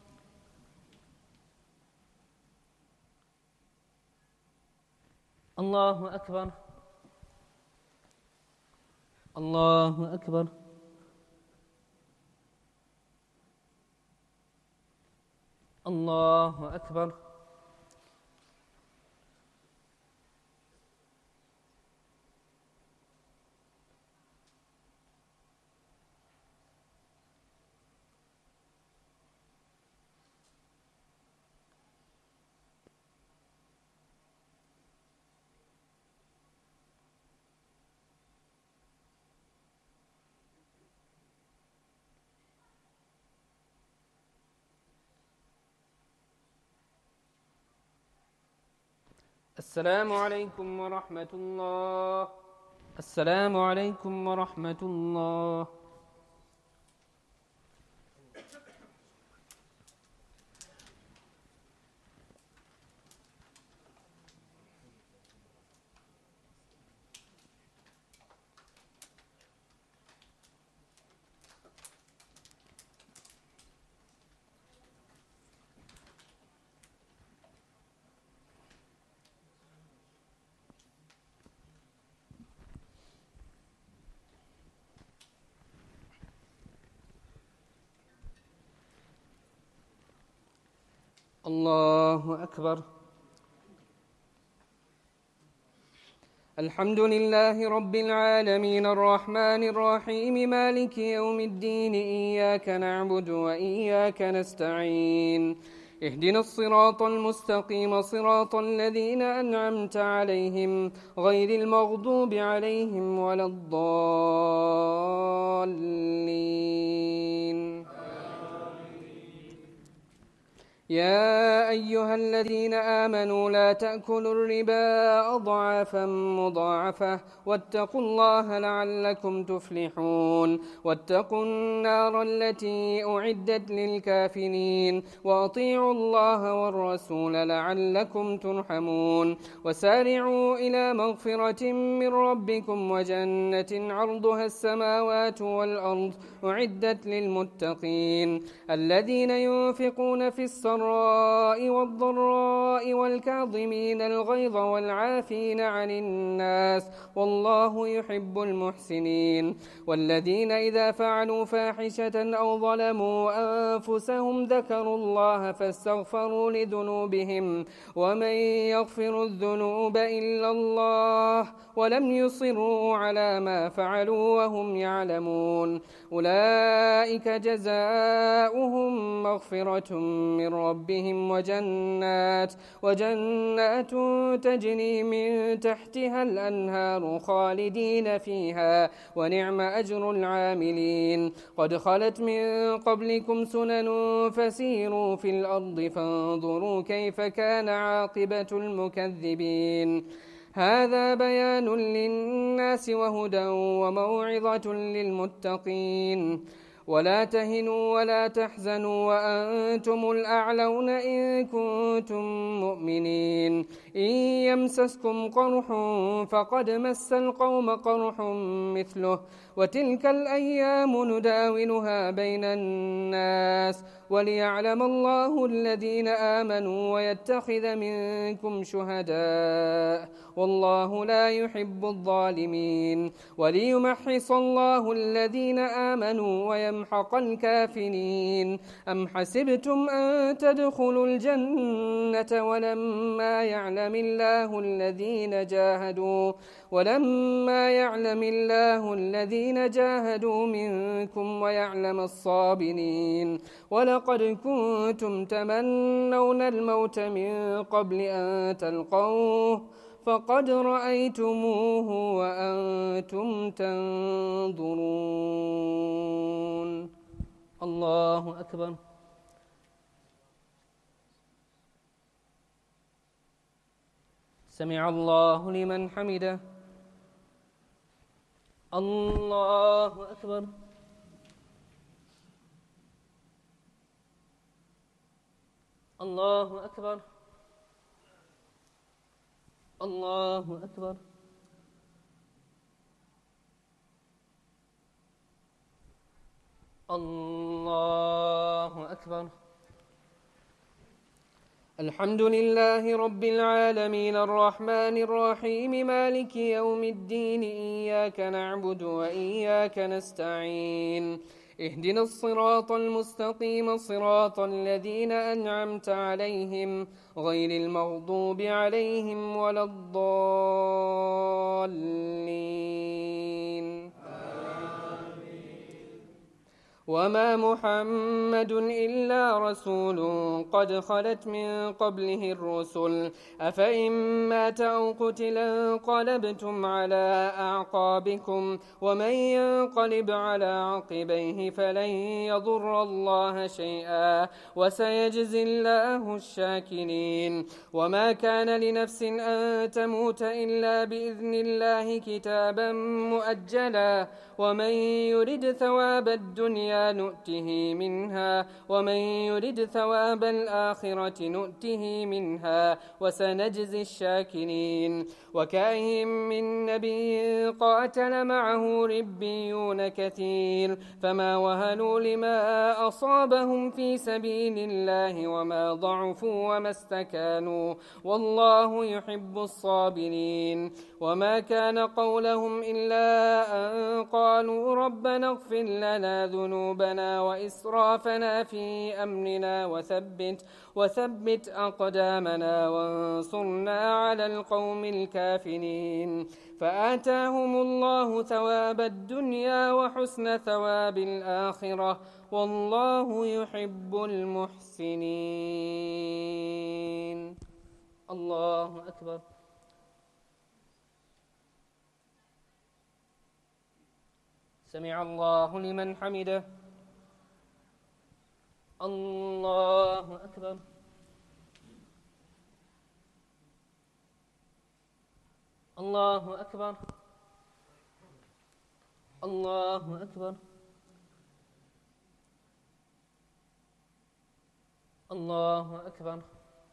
الله أكبر. الله أكبر. الله أكبر. السلام عليكم ورحمة الله. السلام عليكم ورحمة الله. الله أكبر. الحمد لله رب العالمين الرحمن الرحيم مالك يوم الدين إياك نعبد وإياك نستعين اهدنا الصراط المستقيم صراط الذين أنعمت عليهم غير المغضوب عليهم ولا الضالين. يا أيها الذين آمنوا لا تأكلوا الربا أضعافا مضاعفة واتقوا الله لعلكم تفلحون واتقوا النار التي أعدت للكافرين وأطيعوا الله والرسول لعلكم ترحمون وسارعوا إلى مغفرة من ربكم وجنة عرضها السماوات والأرض أعدت للمتقين الذين ينفقون في السراء والضراء والكاظمين الغيظ والعافين عن الناس والله يحب المحسنين والذين إذا فعلوا فاحشة أو ظلموا أنفسهم ذكروا الله فاستغفروا لذنوبهم ومن يغفر الذنوب إلا الله ولم يصروا على ما فعلوا وهم يعلمون أولئك جزاؤهم مغفرة من ربهم وجنات تجري من تحتها الأنهار خالدين فيها ونعم أجر العاملين قد خلت من قبلكم سنن فسيروا في الأرض فانظروا كيف كان عاقبة المكذبين هذا بيان للناس وهدى وموعظة للمتقين ولا تهنوا ولا تحزنوا وأنتم الأعلون إن كنتم مؤمنين إن يمسسكم قرح فقد مس القوم قرح مثله وتلك الأيام نداولها بين الناس وليعلم الله الذين آمنوا ويتخذ منكم شهداء والله لا يحب الظالمين وليمحص الله الذين آمنوا ويمحق الكافرين أم حسبتم أن تدخلوا الجنة ولما يعلم الله الذين جاهدوا منكم ويعلم الصابرين ولقد كنتم تمنون الموت من قبل أن تلقوه فقد رأيتموه وأنتم تنظرون الله أكبر سمع الله لمن حمده الله أكبر الله أكبر الله أكبر الله أكبر الحمد لله رب العالمين الرحمن الرحيم مالك يوم الدين إياك نعبد وإياك نستعين اهدنا الصراط المستقيم صراط الذين أنعمت عليهم غير المغضوب عليهم ولا الضالين وما محمد إلا رسول قد خلت من قبله الرسل أفإن مات أو قتل انقلبتم على أعقابكم ومن ينقلب على عقبيه فلن يضر الله شيئا وسيجزي الله الشاكرين وما كان لنفس أن تموت إلا بإذن الله كتابا مؤجلا ومن يرد ثواب الدنيا نؤته منها ومن يرد ثواب الآخرة نؤته منها وسنجزي الشاكرين وكأين من نبي قاتل معه ربيون كثير فما وهنوا لما أصابهم في سبيل الله وما ضعفوا وما استكانوا والله يحب الصابرين وما كان قولهم إلا أن قالوا ربنا اغفر لنا ذنوبنا وإسرافنا في أمرنا وثبت أقدامنا وانصرنا على القوم الكافرين فآتاهم الله ثواب الدنيا وحسن ثواب الآخرة والله يحب المحسنين الله أكبر سمع الله لمن حمده الله أكبر الله أكبر الله أكبر الله أكبر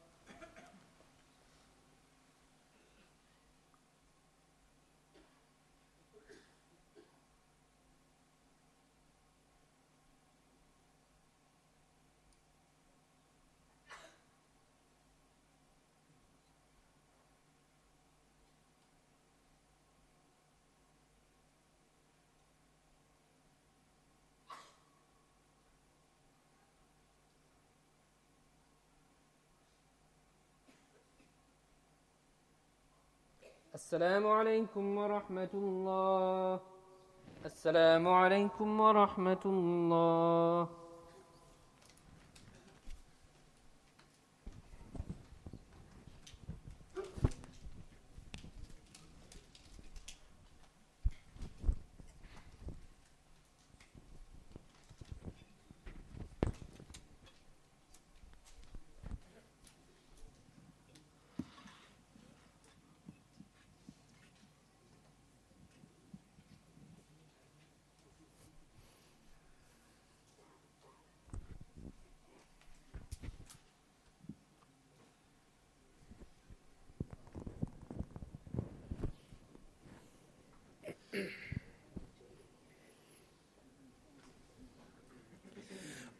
السلام عليكم ورحمة الله السلام عليكم ورحمة الله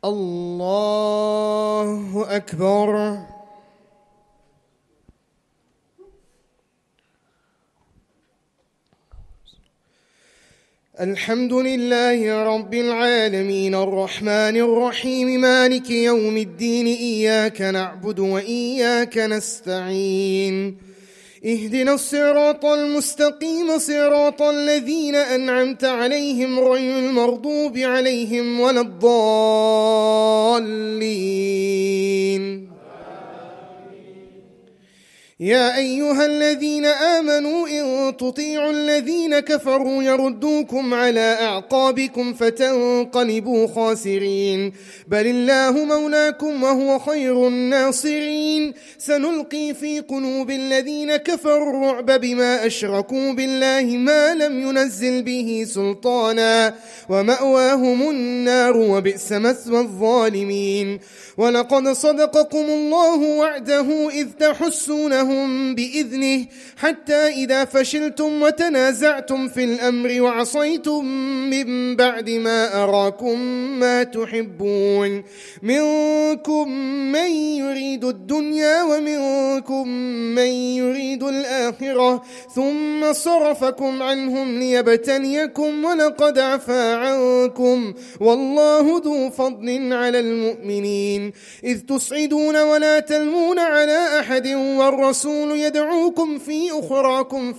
الله أكبر. الحمد لله رب العالمين الرحمن الرحيم مالك يوم الدين إياك نعبد وإياك نستعين اهدنا الصراط المستقيم صراط الذين أنعمت عليهم غير المغضوب عليهم ولا الضالين. يا أيها الذين آمنوا إن تطيعوا الذين كفروا يردوكم على أعقابكم فتنقلبوا خاسرين بل الله مولاكم وهو خير الناصرين. سنلقي في قلوب الذين كفروا الرعب بما أشركوا بالله ما لم ينزل به سلطانا ومأواهم النار وبئس مثوى الظالمين. ولقد صدقكم الله وعده إذ تحسونهم بإذنه حتى إذا فشلتم وتنازعتم في الأمر وعصيتم من بعد ما أراكم ما تحبون منكم من يريد الدنيا ومنكم من يريد الآخرة ثم صرفكم عنهم ليبتليكم ولقد عفا عنكم والله ذو فضل على المؤمنين. إذ تصعدون ولا تلمون على أحد والرسول يدعوكم في أخراكم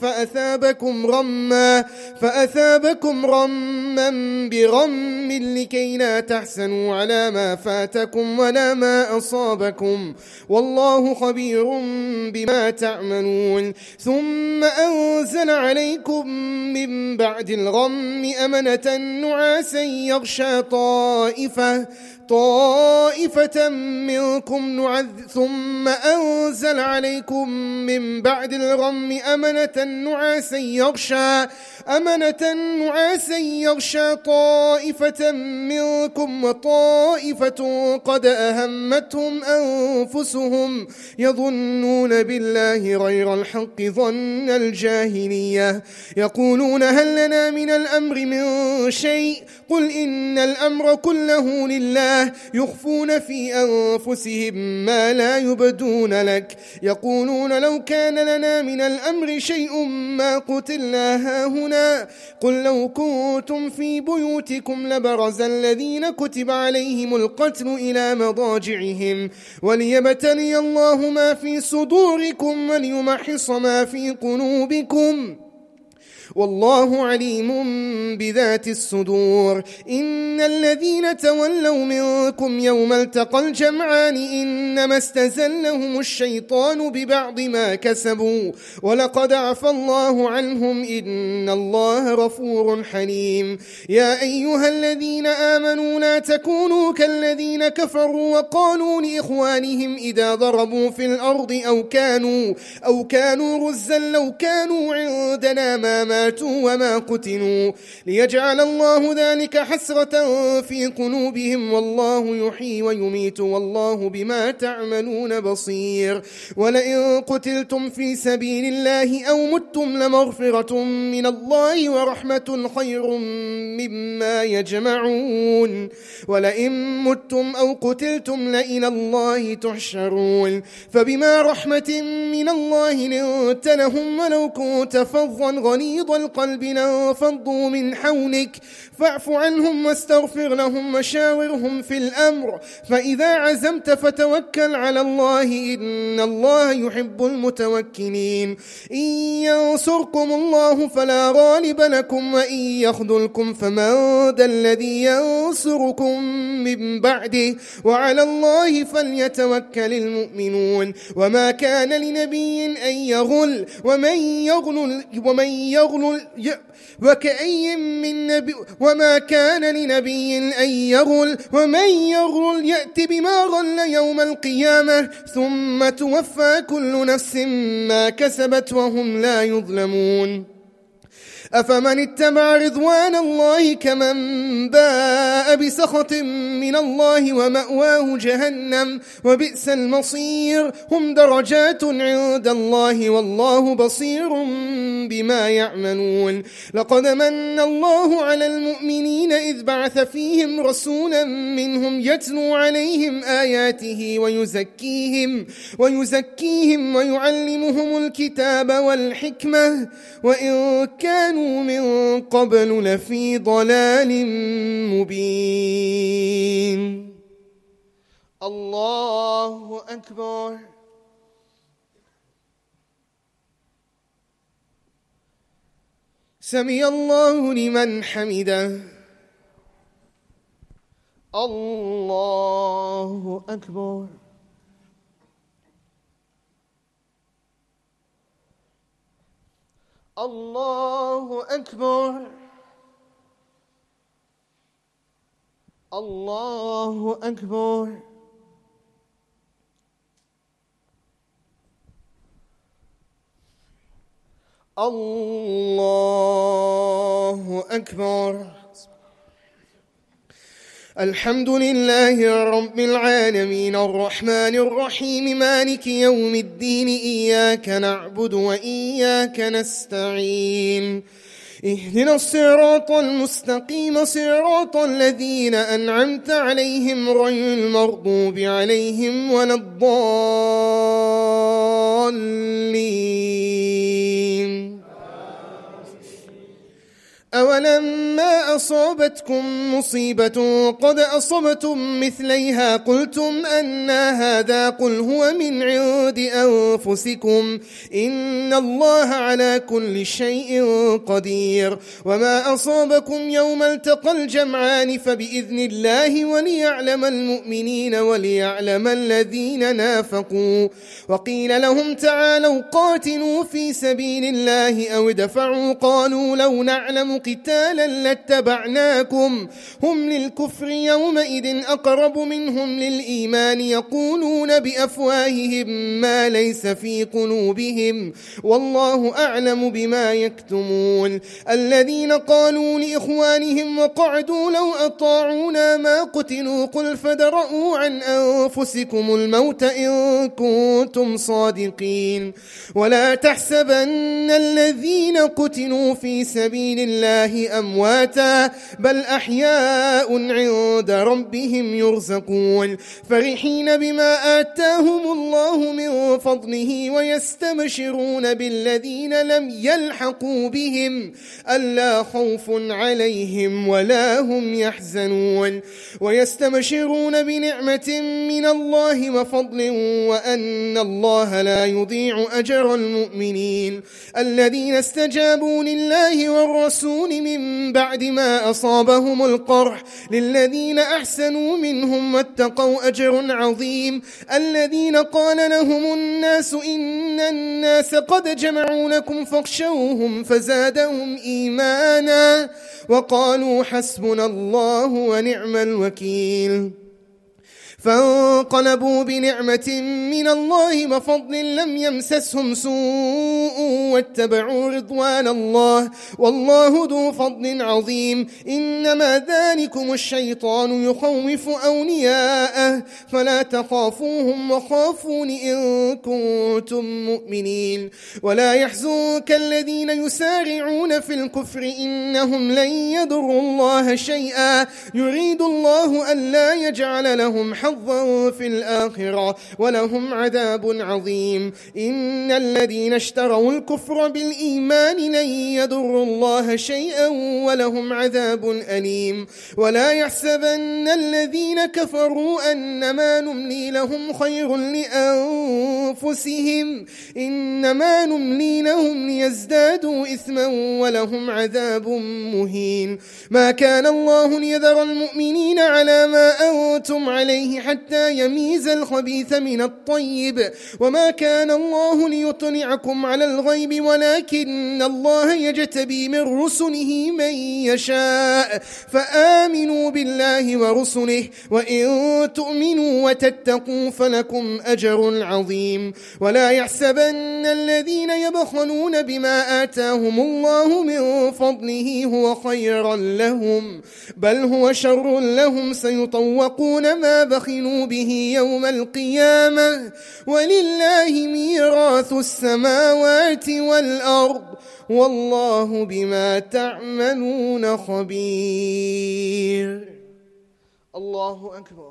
فأثابكم غما بغم لكي لا تحزنوا على ما فاتكم ولا ما أصابكم والله خبير بما تعملون. ثم أنزل عليكم من بعد الغم أمنة نعاسا يغشى طائفة منكم ثم أنزل عليكم من بعد الغم أمنة نعاسا يغشى طائفة منكم وطائفة قد أهمتهم أنفسهم يظنون بالله غير الحق ظن الجاهلية يقولون هل لنا من الأمر من شيء قل إن الأمر كله لله يخفون في أنفسهم ما لا يبدون لك يقولون لو كان لنا من الأمر شيء ما قتلنا هاهنا قل لو كنتم في بيوتكم لبرز الذين كتب عليهم القتل إلى مضاجعهم وليبتلي الله ما في صدوركم وليمحص ما في قلوبكم والله عليم بذات الصدور. إن الذين تولوا منكم يوم التقى الجمعان إنما استزلهم الشيطان ببعض ما كسبوا ولقد عفى الله عنهم إن الله غفور حليم. يا أيها الذين آمنوا لا تكونوا كالذين كفروا وقالوا لإخوانهم إذا ضربوا في الأرض أو كانوا غزا لو كانوا عندنا ما ماتوا وما قتلوا ليجعل الله ذلك حسرة في قلوبهم والله يحيي ويميت والله بما تعملون بصير. ولئن قتلتم في سبيل الله أو متم لمغفرة من الله ورحمة خير مما يجمعون ولئن متم أو قتلتم لإلى الله تحشرون. فبما رحمة من الله لنت لهم ولو كنت فظا غليظ القلب لانفضوا من حولك فاعف عنهم واستغفر لهم وشاورهم في الأمر فإذا عزمت فتوكل على الله إن الله يحب المتوكلين. إن ينصركم الله فلا غالب لكم وإن يخذلكم فمن ذا الذي ينصركم من بعده وعلى الله فليتوكل المؤمنون. وما كان لنبي أن يغل وما كان لنبي أن يغل ومن يغل يأت بما غل يوم القيامة ثم توفى كل نفس ما كسبت وهم لا يظلمون. أفمن اتبع رضوان الله كمن باء بسخط من الله ومأواه جهنم وبئس المصير هم درجات عند الله والله بصير بما يعملون لقد من الله على المؤمنين إذ بعث فيهم رسولا منهم يتلو عليهم آياته ويزكيهم ويعلمهم الكتاب والحكمة وإن كانوا من قبل لفي ضلال مبين. الله أكبر. سمع الله لمن حمده. الله أكبر. الله أكبر. الله أكبر. الله أكبر. الحمد لله رب العالمين الرحمن الرحيم مالك يوم الدين إياك نعبد وإياك نستعين اهدنا الصراط المستقيم صراط الذين أنعمت عليهم غير المغضوب عليهم ولا الضالين. أولما أصابتكم مصيبة قد أصبتم مثليها قلتم أنى هذا قل هو من عند أنفسكم إن الله على كل شيء قدير. وما أصابكم يوم التقى الجمعان فبإذن الله وليعلم المؤمنين وليعلم الذين نافقوا. وقيل لهم تعالوا قاتلوا في سبيل الله أو ادفعوا قالوا لو نعلم قتالا لاتبعناكم هم للكفر يومئذ أقرب منهم للإيمان يقولون بأفواههم ما ليس في قلوبهم والله أعلم بما يكتمون. الذين قالوا لإخوانهم وقعدوا لو أطاعونا ما قتلوا قل فادرءوا عن أنفسكم الموت إن كنتم صادقين. ولا تحسبن الذين قتلوا في سبيل الله أمواتا بل أحياء عند ربهم يرزقون فرحين بما آتاهم الله من فضله ويستبشرون بالذين لم يلحقوا بهم ألا خوف عليهم ولا هم يحزنون ويستبشرون بنعمة من الله وفضل وأن الله لا يضيع أجر المؤمنين الذين استجابوا لله والرسول من بعد ما أصابهم القرح للذين أحسنوا منهم واتقوا أجر عظيم. الذين قال لهم الناس إن الناس قد جمعوا لكم فاخشوهم فزادهم إيمانا وقالوا حسبنا الله ونعم الوكيل. فانقلبوا بنعمة من الله وفضل لم يمسسهم سوء واتبعوا رضوان الله والله ذو فضل عظيم. إنما ذلكم الشيطان يخوف أولياءه فلا تخافوهم وخافون إن كنتم مؤمنين. ولا يحزنك الذين يسارعون في الكفر إنهم لن يضروا الله شيئا يريد الله ألا يجعل لهم حظا في الآخرة ولهم عذاب عظيم. إن الذين اشتروا الكفر بالإيمان لن يضروا الله شيئا ولهم عذاب أليم. ولا يحسبن الذين كفروا أنما نملي لهم خير لأنفسهم إنما نملي لهم ليزدادوا إثما ولهم عذاب مهين. ما كان الله ليذر المؤمنين على ما أنتم عليه الله حتى يميز الخبيث من الطيب وما كان الله ليطلعكم على الغيب ولكن الله يجتبي من رسله من يشاء فآمنوا بالله ورسله وإن تؤمنوا وتتقوا فلكم أجر عظيم ولا يحسبن الذين يبخلون بما آتاهم الله من فضله هو خيرا لهم بل هو شر لهم سيطوقون ما بخلوا به يوم القيامة ولله ميراث السماوات والأرض والله بما تعملون خبير. الله أكبر.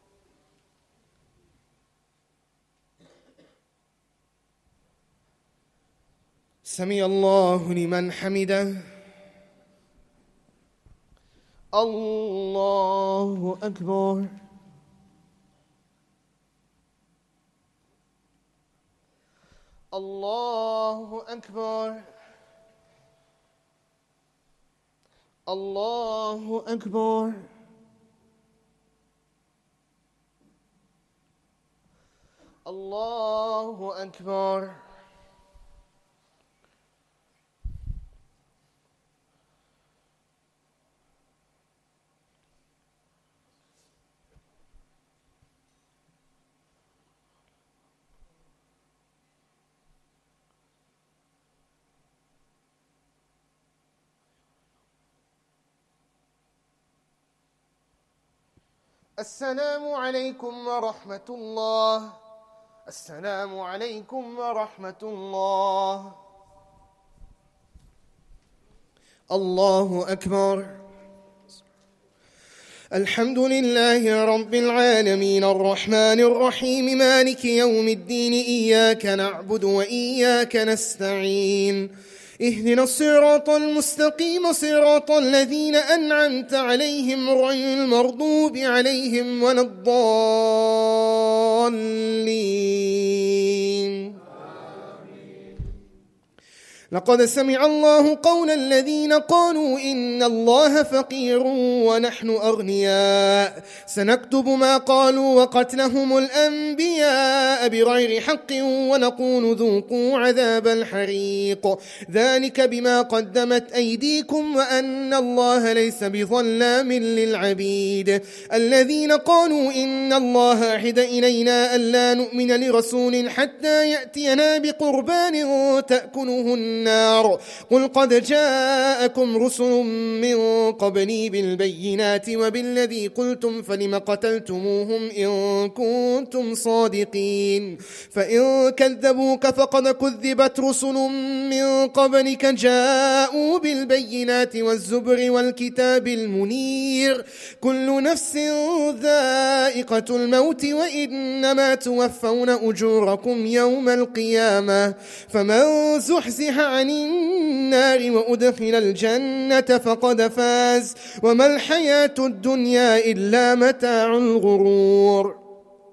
سمع الله لمن حمده. الله أكبر. الله أكبر. الله أكبر. الله أكبر. السلام عليكم ورحمة الله. السلام عليكم ورحمة الله. الله أكبر. الحمد لله رب العالمين الرحمن الرحيم مالك يوم الدين إياك نعبد وإياك نستعين اهدنا الصراط المستقيم صراط الذين أنعمت عليهم غير المغضوب عليهم ولا الضالين. لقد سمع الله قول الذين قالوا إن الله فقير ونحن أغنياء سنكتب ما قالوا وقتلهم الأنبياء بغير حق ونقول ذوقوا عذاب الحريق ذلك بما قدمت أيديكم وأن الله ليس بظلام للعبيد. الذين قالوا إن الله عهد إلينا ألا نؤمن لرسول حتى يأتينا بقربان تأكله النار قل قد جاءكم رسل من قبلي بالبينات وبالذي قلتم فلم قتلتموهم إن كنتم صادقين فإن كذبوك فقد كذبت رسل من قبلك جاءوا بالبينات والزبر والكتاب المنير كل نفس ذائقة الموت وإنما توفون أجوركم يوم القيامة فمن زحزح عن النار وأدخل الجنة فقد فاز وما الحياة الدنيا إلا متاع الغرور.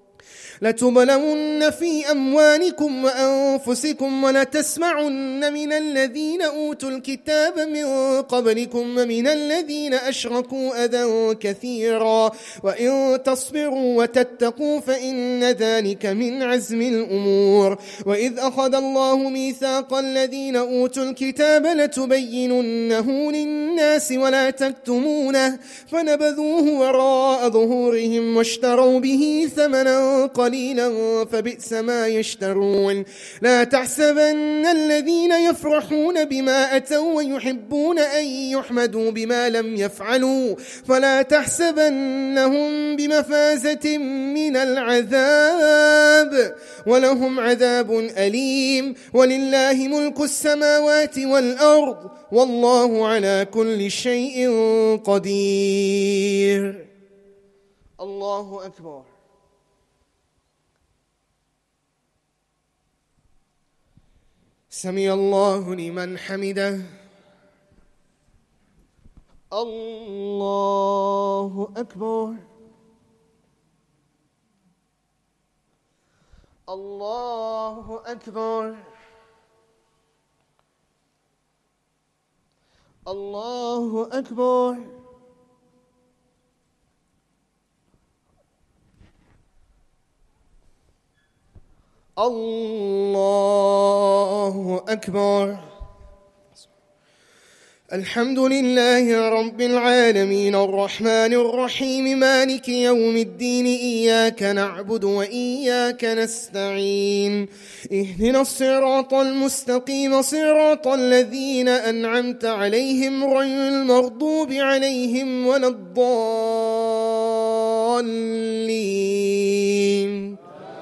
لتبلون في أموالكم وأنفسكم ولتسمعن من الذين أوتوا الكتاب من قبلكم ومن الذين أشركوا أذى كثيرا وإن تصبروا وتتقوا فإن ذلك من عزم الأمور. وإذ أخذ الله ميثاق الذين أوتوا الكتاب لتبيننه للناس ولا تكتمونه فنبذوه وراء ظهورهم واشتروا به ثمنا قليلا فبئس ما يشترون. لا تحسبن الذين يفرحون بما أتوا ويحبون أن يحمدوا بما لم يفعلوا فلا تحسبنهم بمفازة من العذاب ولهم عذاب أليم ولله ملك السماوات والأرض والله على كل شيء قدير. الله أكبر. سمع الله لمن حمده. الله أكبر. الله أكبر. الله أكبر. الله أكبر. الحمد لله رب العالمين الرحمن الرحيم مالك يوم الدين إياك نعبد وإياك نستعين اهدنا الصراط المستقيم صراط الذين أنعمت عليهم غير المغضوب عليهم ولا الضالين.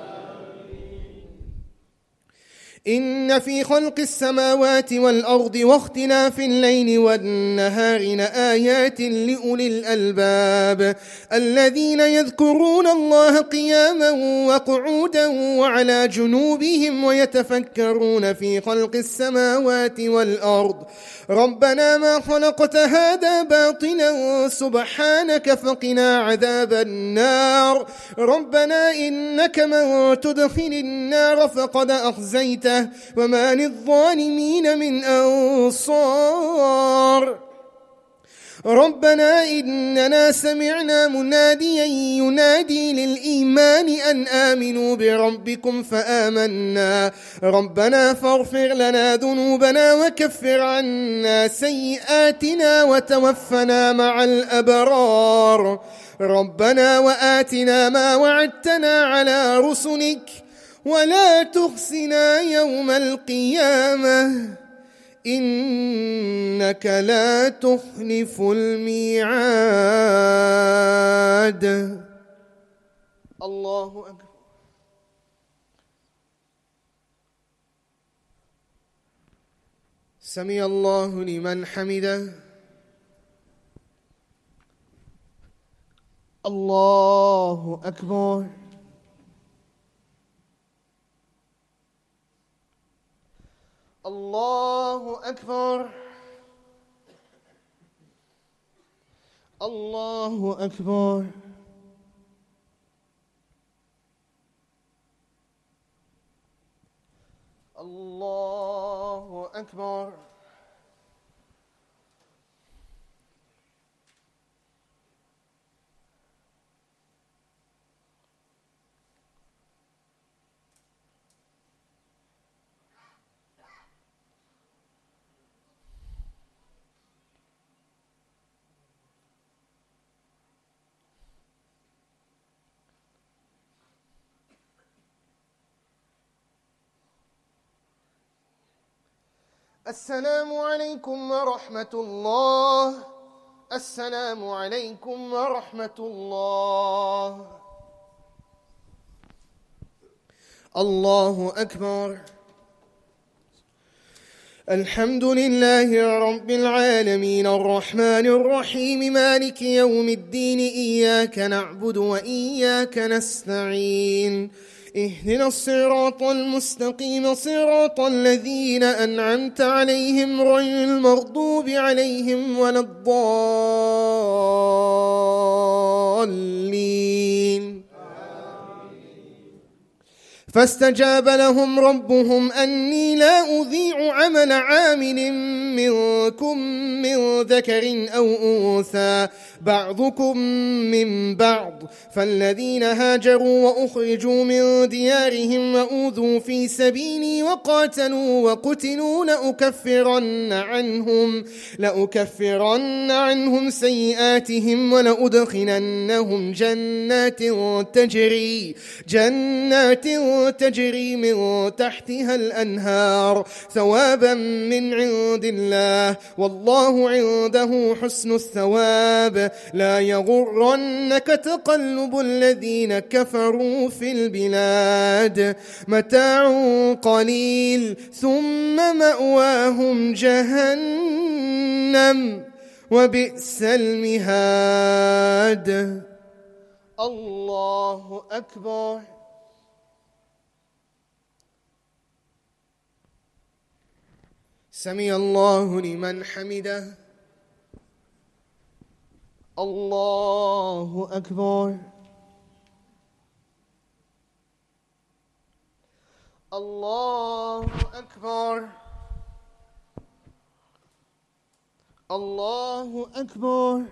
إن في خلق السماوات والأرض واختلاف الليل والنهار لآيات لأولي الألباب الذين يذكرون الله قياما وقعودا وعلى جنوبهم ويتفكرون في خلق السماوات والأرض ربنا ما خلقت هذا باطلا سبحانك فقنا عذاب النار. ربنا إنك من تدخل النار فقد أخزيته وما للظالمين من أنصار. ربنا إننا سمعنا مناديا ينادي للإيمان أن آمنوا بربكم فآمنا ربنا فاغفر لنا ذنوبنا وكفر عنا سيئاتنا وتوفنا مع الأبرار. ربنا وآتنا ما وعدتنا على رسلك ولا تخزنا يوم القيامة إنك لا تخلف الميعاد. الله أكبر. سمع الله لمن حمده. الله أكبر. الله أكبر. الله أكبر. الله أكبر. السلام عليكم ورحمة الله. السلام عليكم ورحمة الله. الله أكبر. الحمد لله رب العالمين الرحمن الرحيم مالك يوم الدين إياك نعبد وإياك نستعين اهدنا الصراط المستقيم صراط الذين أنعمت عليهم غير المغضوب عليهم ولا الضالين. فاستجاب لهم ربهم أني لا أضيع عمل عامل منكم من ذكر أو أنثى بعضكم من بعض فالذين هاجروا وأخرجوا من ديارهم وأوذوا في سبيلي وقاتلوا وقتلوا لأكفرن عنهم سيئاتهم ولأدخلنهم جنات تجري من تحتها الأنهار ثوابا من عند الله والله عنده حسن الثواب. لا يغرنك تقلب الذين كفروا في البلاد متاع قليل ثم مأواهم جهنم وبئس المهاد. الله أكبر. سمع الله لمن حمده. الله أكبر. الله أكبر. الله أكبر.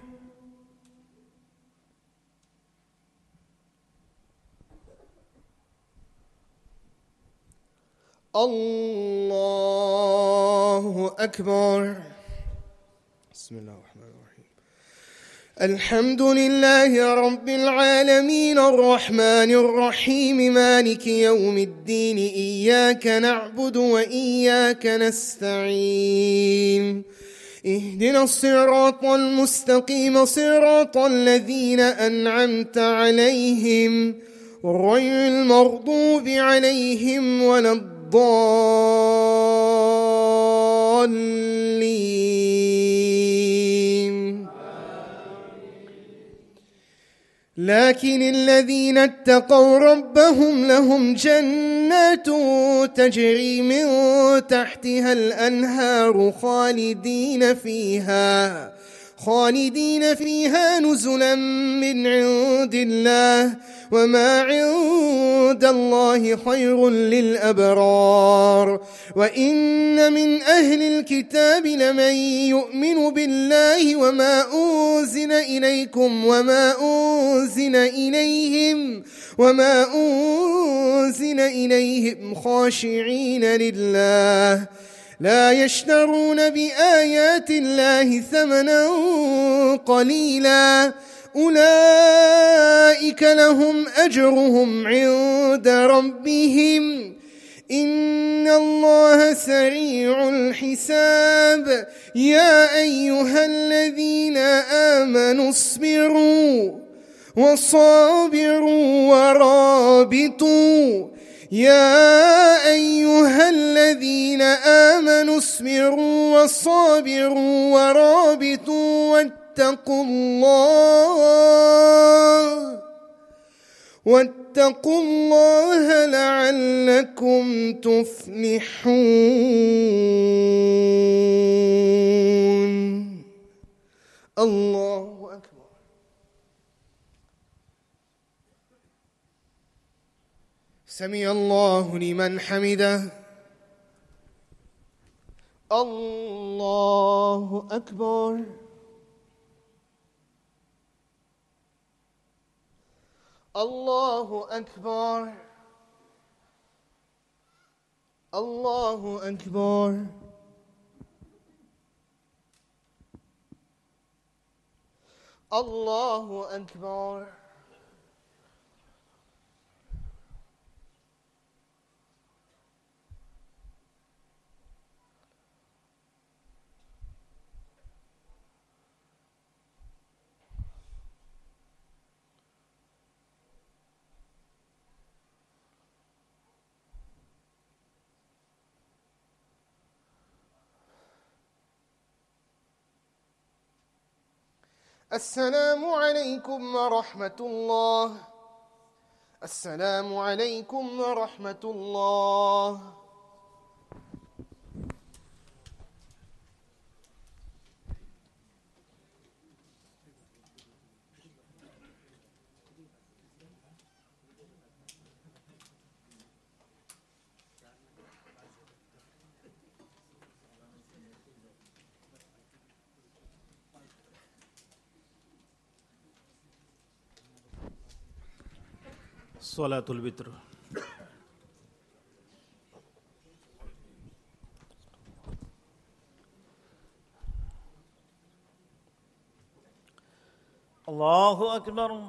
الله أكبر. بسم الله الرحمن الرحيم. الحمد لله رب العالمين الرحمن الرحيم مالك يوم الدين إياك نعبد وإياك نستعين اهدنا الصراط المستقيم صراط الذين أنعمت عليهم غير المغضوب عليهم ولا الضالين. لكن الذين اتقوا ربهم لهم جنات تجري من تحتها الأنهار خالدين فيها نزلا من عند الله وما عند الله خير للأبرار. وإن من أهل الكتاب لمن يؤمن بالله وما أنزل إليكم وما أنزل إليهم خاشعين لله لا يشترون بآيات الله ثمنا قليلا أولئك لهم أجرهم عند ربهم إن الله سريع الحساب. يا أيها الذين آمنوا اصبروا وصابروا ورابطوا يا أيها الذين آمنوا اصبروا وصابروا ورابطوا واتقوا الله لعلكم تفلحون. الله أكبر. سمع الله لمن حمده. الله أكبر. الله أكبر. الله أكبر. الله أكبر. السلام عليكم ورحمة الله. السلام عليكم ورحمة الله. صلاة الوتر. الله أكبر.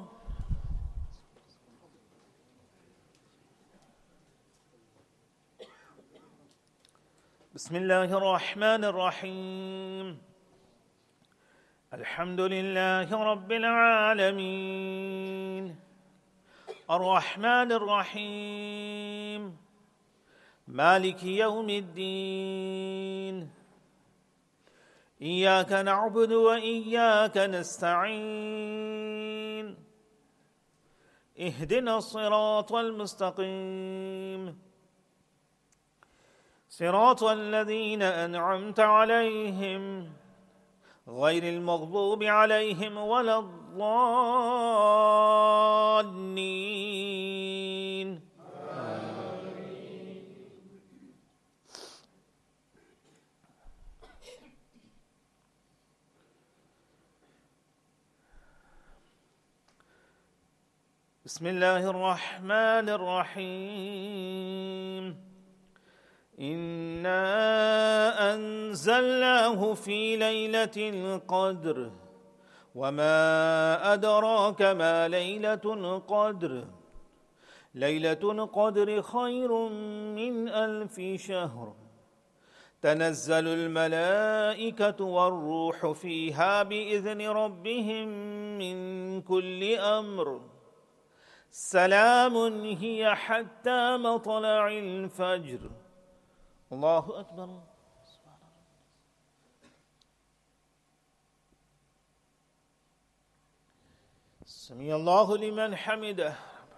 بسم الله الرحمن الرحيم. الحمد لله رب العالمين الرحمن الرحيم مالك يوم الدين إياك نعبد وإياك نستعين اهدنا الصراط المستقيم صراط الذين أنعمت عليهم غير المغضوب عليهم ولا الضالين. بسم الله الرحمن الرحيم. إنا أنزلناه في ليلة القدر وما أدراك ما ليلة القدر ليلة القدر خير من 1000 شهر تنزل الملائكة والروح فيها بإذن ربهم من كل أمر سلام هي حتى مطلع الفجر. الله أكبر. سمع الله لمن حمده.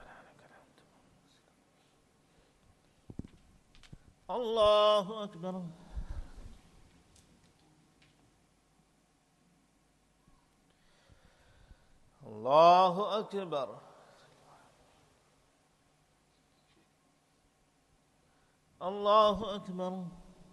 الله أكبر. الله أكبر. الله أكبر.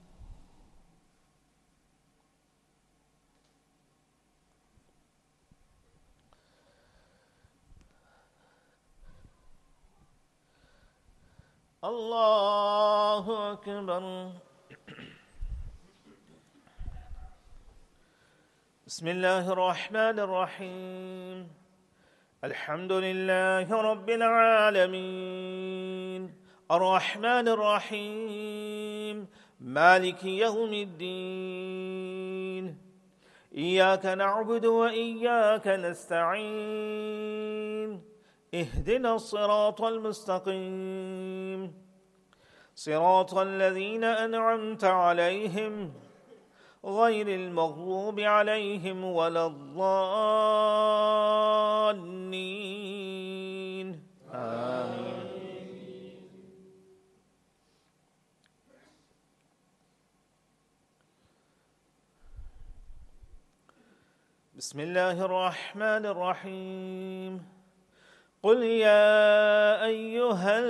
الله أكبر. بسم الله الرحمن الرحيم. الحمد لله رب العالمين الرحمن الرحيم مالك يوم الدين إياك نعبد وإياك نستعين اهدنا الصراط المستقيم صراط الذين أنعمت عليهم غير المغضوب عليهم ولا الضالين آمين. بسم الله الرحمن الرحيم. قل يا أيها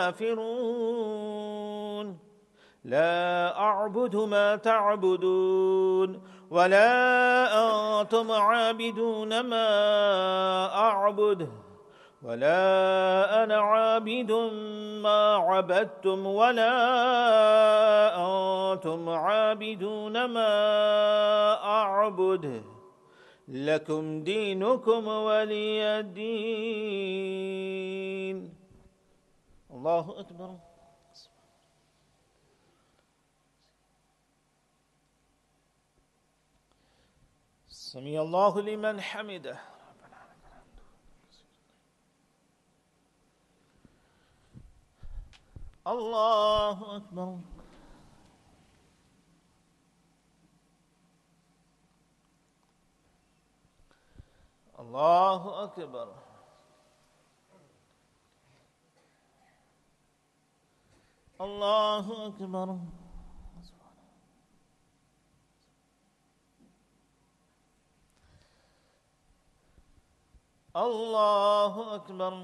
الكافرون لا أعبد ما تعبدون ولا أنتم عابدون ما أعبد ولا أنا عابد ما عبدتم ولا أنتم عابدون ما أعبد لكم دينكم ولي دين. الله أكبر. سمع الله لمن حمده. الله أكبر. الله أكبر. الله أكبر. الله أكبر.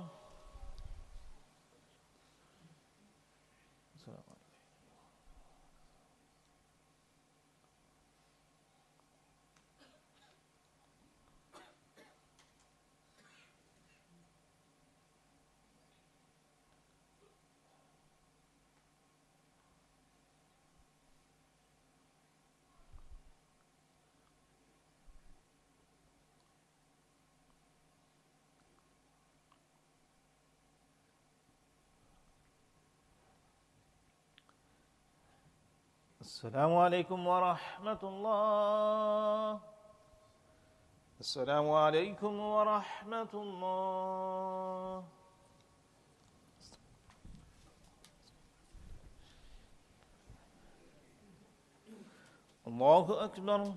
السلام عليكم ورحمة الله. السلام عليكم ورحمة الله. الله أكبر.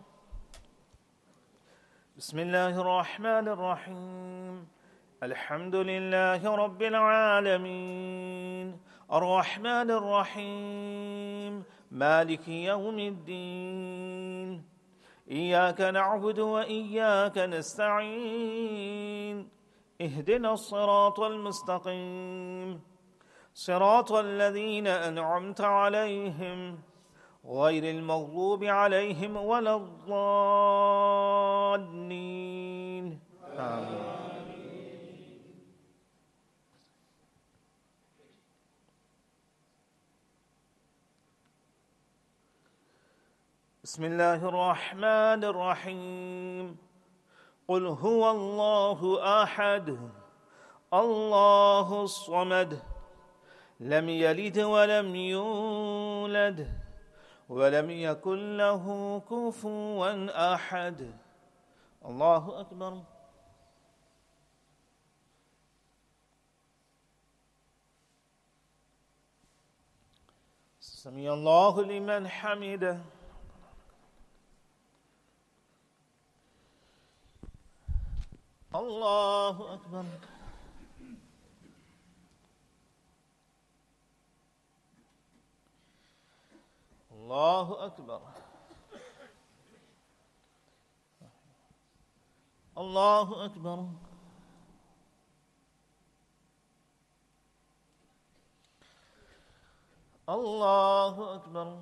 بسم الله الرحمن الرحيم. الحمد لله رب العالمين الرحمن الرحيم مالك يوم الدين إياك نعبد وإياك نستعين اهدنا الصراط المستقيم صراط الذين أنعمت عليهم غير المغضوب عليهم ولا الضالين آمين. بسم الله الرحمن الرحيم قل هو الله أحد الله الصمد لم يلد ولم يولد ولم يكن له كفوا أحد الله أكبر سمع الله لمن حمده الله أكبر الله أكبر الله أكبر الله أكبر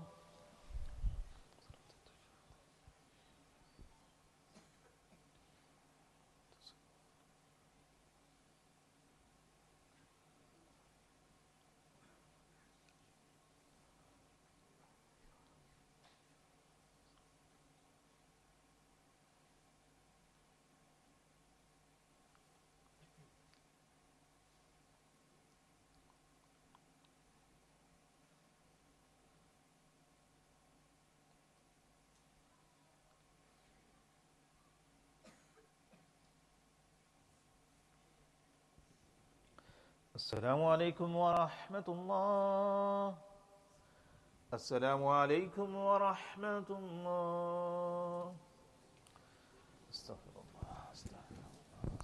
السلام عليكم ورحمة الله السلام عليكم ورحمة الله استغفر الله استغفر الله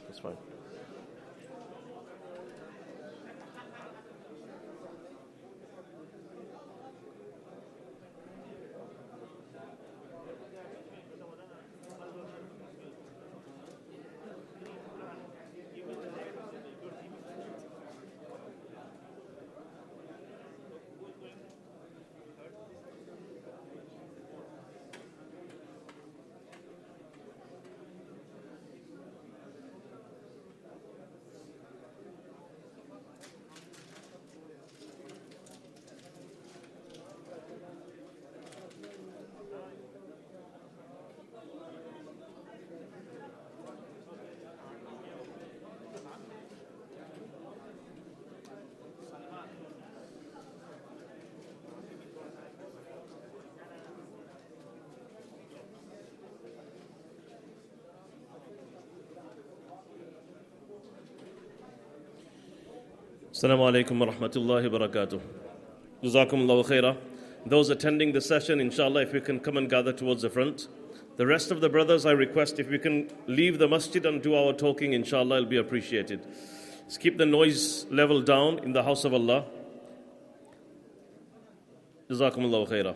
That's fine. Assalamu alaikum wa rahmatullahi wa barakatuh. Jazakumullahu khairah. Those attending the session, inshallah, if we can come and gather towards the front. The rest of the brothers, I request if we can leave the masjid and do our talking, inshallah, it'll be appreciated. Let's keep the noise level down in the house of Allah. Jazakumullahu khairah.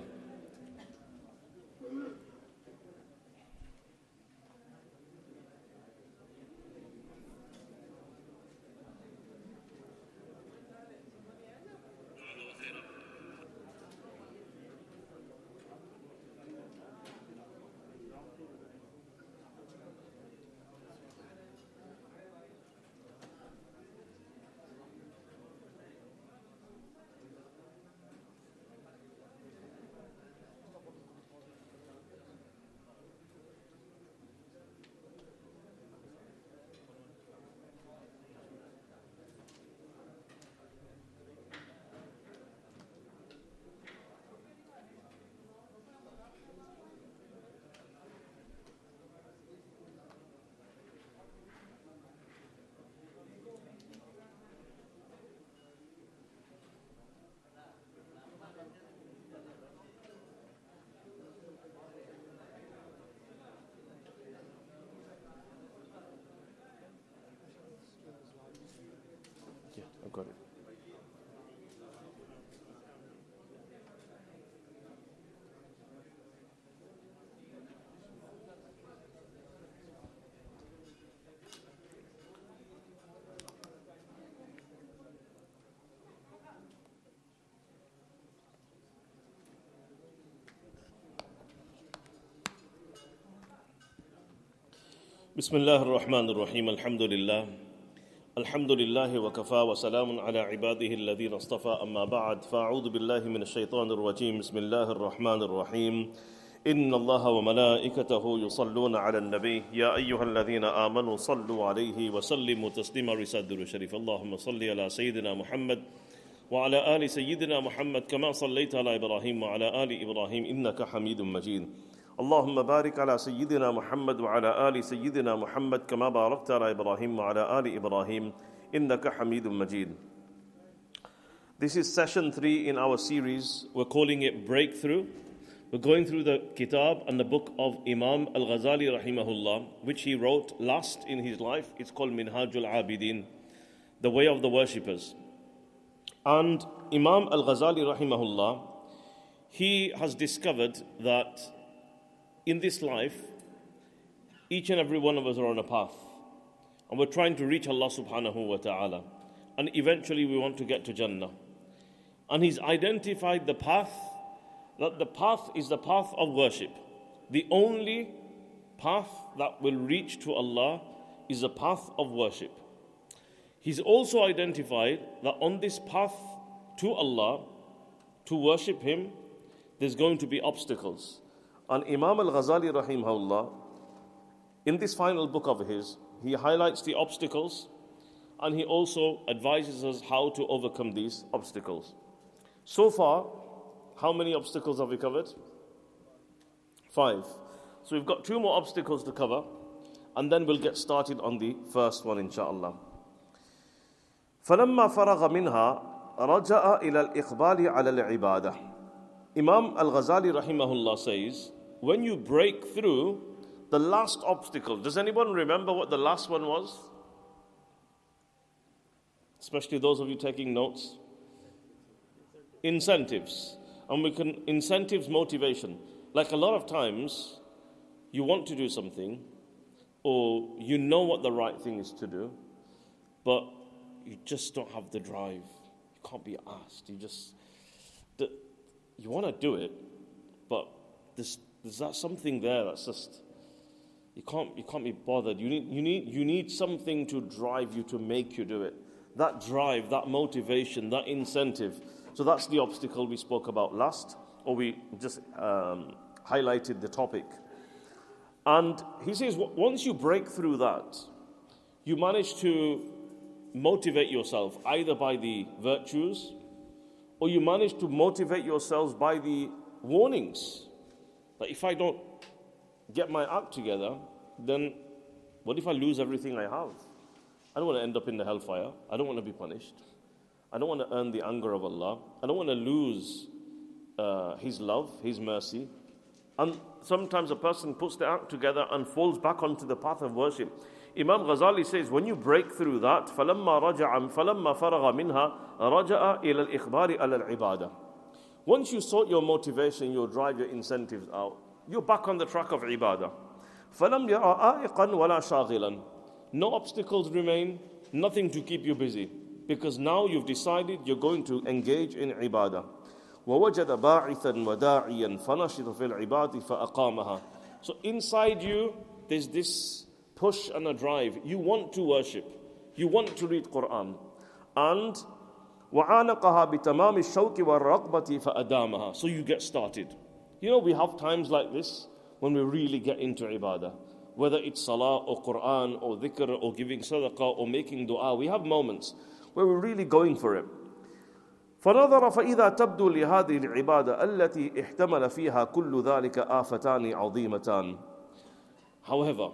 Got it. بسم الله الرحمن الرحيم الحمد لله الحمد لله وكفى وسلام على عباده الذين اصطفى أما بعد فأعوذ بالله من الشيطان الرجيم بسم الله الرحمن الرحيم إن الله وملائكته يصلون على النبي يا أيها الذين آمنوا صلوا عليه وسلموا تسليما رسالة الشريف اللهم صل على سيدنا محمد وعلى آل سيدنا محمد كما صليت على إبراهيم وعلى آل إبراهيم إنك حميد مجيد اللهم بارك على سيدنا محمد وعلى آل سيدنا محمد كما باركت على إبراهيم وعلى آل إبراهيم إنك حميد مجيد. This is session 3 in our series. We're calling it Breakthrough. We're going through the kitab and the book of Imam Al-Ghazali rahimahullah, which he wrote last in his life. It's called Minhajul Abidin, the way of the worshippers. And Imam Al-Ghazali rahimahullah, he has discovered that in this life, each and every one of us are on a path. And we're trying to reach Allah subhanahu wa ta'ala. And eventually we want to get to Jannah. And he's identified the path, that the path is the path of worship. The only path that will reach to Allah is the path of worship. He's also identified that on this path to Allah, to worship Him, there's going to be obstacles. And Imam Al-Ghazali rahimahullah, in this final book of his, he highlights the obstacles and he also advises us how to overcome these obstacles. So far, how many obstacles have we covered? 5. So we've got 2 more obstacles to cover and then we'll get started on the first one inshallah. فَلَمَّا فَرَغَ مِنْهَا رَجَأَ إِلَى الْإِقْبَالِ عَلَى الْعِبَادَةِ Imam Al-Ghazali rahimahullah says, when you break through the last obstacle, does anyone remember what the last one was? especially those of you taking notes. Incentives. And incentives, motivation. Like a lot of times, you want to do something, or you know what the right thing is to do, but you just don't have the drive. You can't be asked. You want to do it, but there's that something there that's just you can't be bothered. You need something to drive you, to make you do it. That drive, that motivation, that incentive. So that's the obstacle we spoke about last, or we just highlighted the topic. And he says, once you break through that, you manage to motivate yourself either by the virtues, or you manage to motivate yourselves by the warnings. That if I don't get my act together, then what if I lose everything I have? I don't want to end up in the hellfire. I don't want to be punished. I don't want to earn the anger of Allah. I don't want to lose His love, His mercy. And sometimes a person puts the act together and falls back onto the path of worship. Imam Ghazali says, when you break through that, فَلَمَّا فَرَغَ مِنْهَا رَجَأَ إِلَى الْإِخْبَارِ عَلَى الْعِبَادَةِ. Once you sort your motivation, your drive, your incentives out, you're back on the track of ibadah. فَلَمْ يَرَ آئِقًا وَلَا شَاغِلًا. No obstacles remain, nothing to keep you busy. Because now you've decided you're going to engage in ibadah. وَوَجَدَ بَاعِثًا وَدَاعِيًا فَنَشِطَ فِي الْعِبَادِ فَأَقَامَهَا. So inside you, there's this push and a drive. You want to worship. You want to read Quran. And وَعَانَقَهَا بِتَمَامِ الشَّوْكِ وَالرَّغْبَةِ فَأَدَامَهَا. So you get started. You know, we have times like this when we really get into ibadah. Whether it's salah or Quran or dhikr or giving sadaqah or making dua. We have moments where we're really going for it. فنظر فإذا تبدو لهذه العبادة التي احتمل فيها كل ذلك آفتان عظيمتان. However,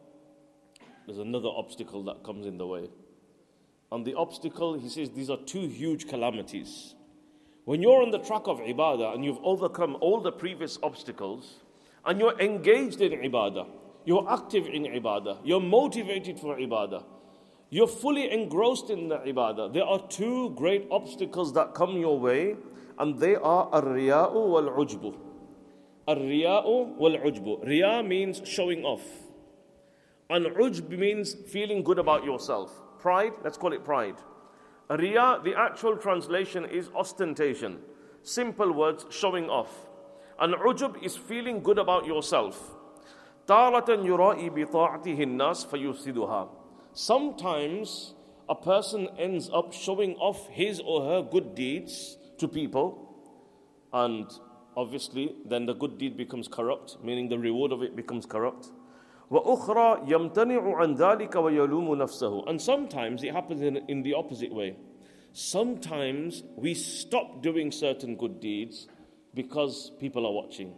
there's another obstacle that comes in the way. And the obstacle, he says, these are two huge calamities. When you're on the track of ibadah and you've overcome all the previous obstacles and you're engaged in ibadah, you're active in ibadah, you're motivated for ibadah, you're fully engrossed in the ibadah, there are two great obstacles that come your way, and they are al-riya'u wal-ujbu. Al-riya'u wal-ujbu. Riya means showing off. And ujb means feeling good about yourself. Pride, let's call it pride. Riya, the actual translation is ostentation. Simple words, showing off. And ujub is feeling good about yourself. تَارَةً يُرَائِي بِطَاعَتِهِ النَّاسِ فَيُفْسِدُهَا. Sometimes a person ends up showing off his or her good deeds to people, and obviously then the good deed becomes corrupt, meaning the reward of it becomes corrupt. وَأُخْرَى يَمْتَنِعُ عَنْ ذَلِكَ وَيَلُومُ نَفْسَهُ. And sometimes it happens in the opposite way. Sometimes we stop doing certain good deeds because people are watching.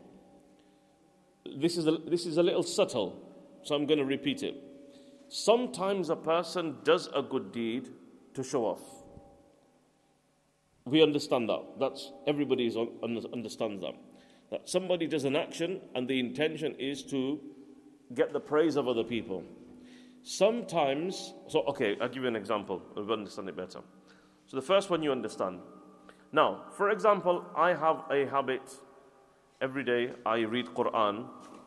This is a little subtle, so I'm going to repeat it. Sometimes a person does a good deed to show off. We understand that. Everybody understands that. That somebody does an action and the intention is to get the praise of other people. Sometimes, I'll give you an example. We'll understand it better. So the first one you understand. Now, for example, I have a habit. Every day I read Quran.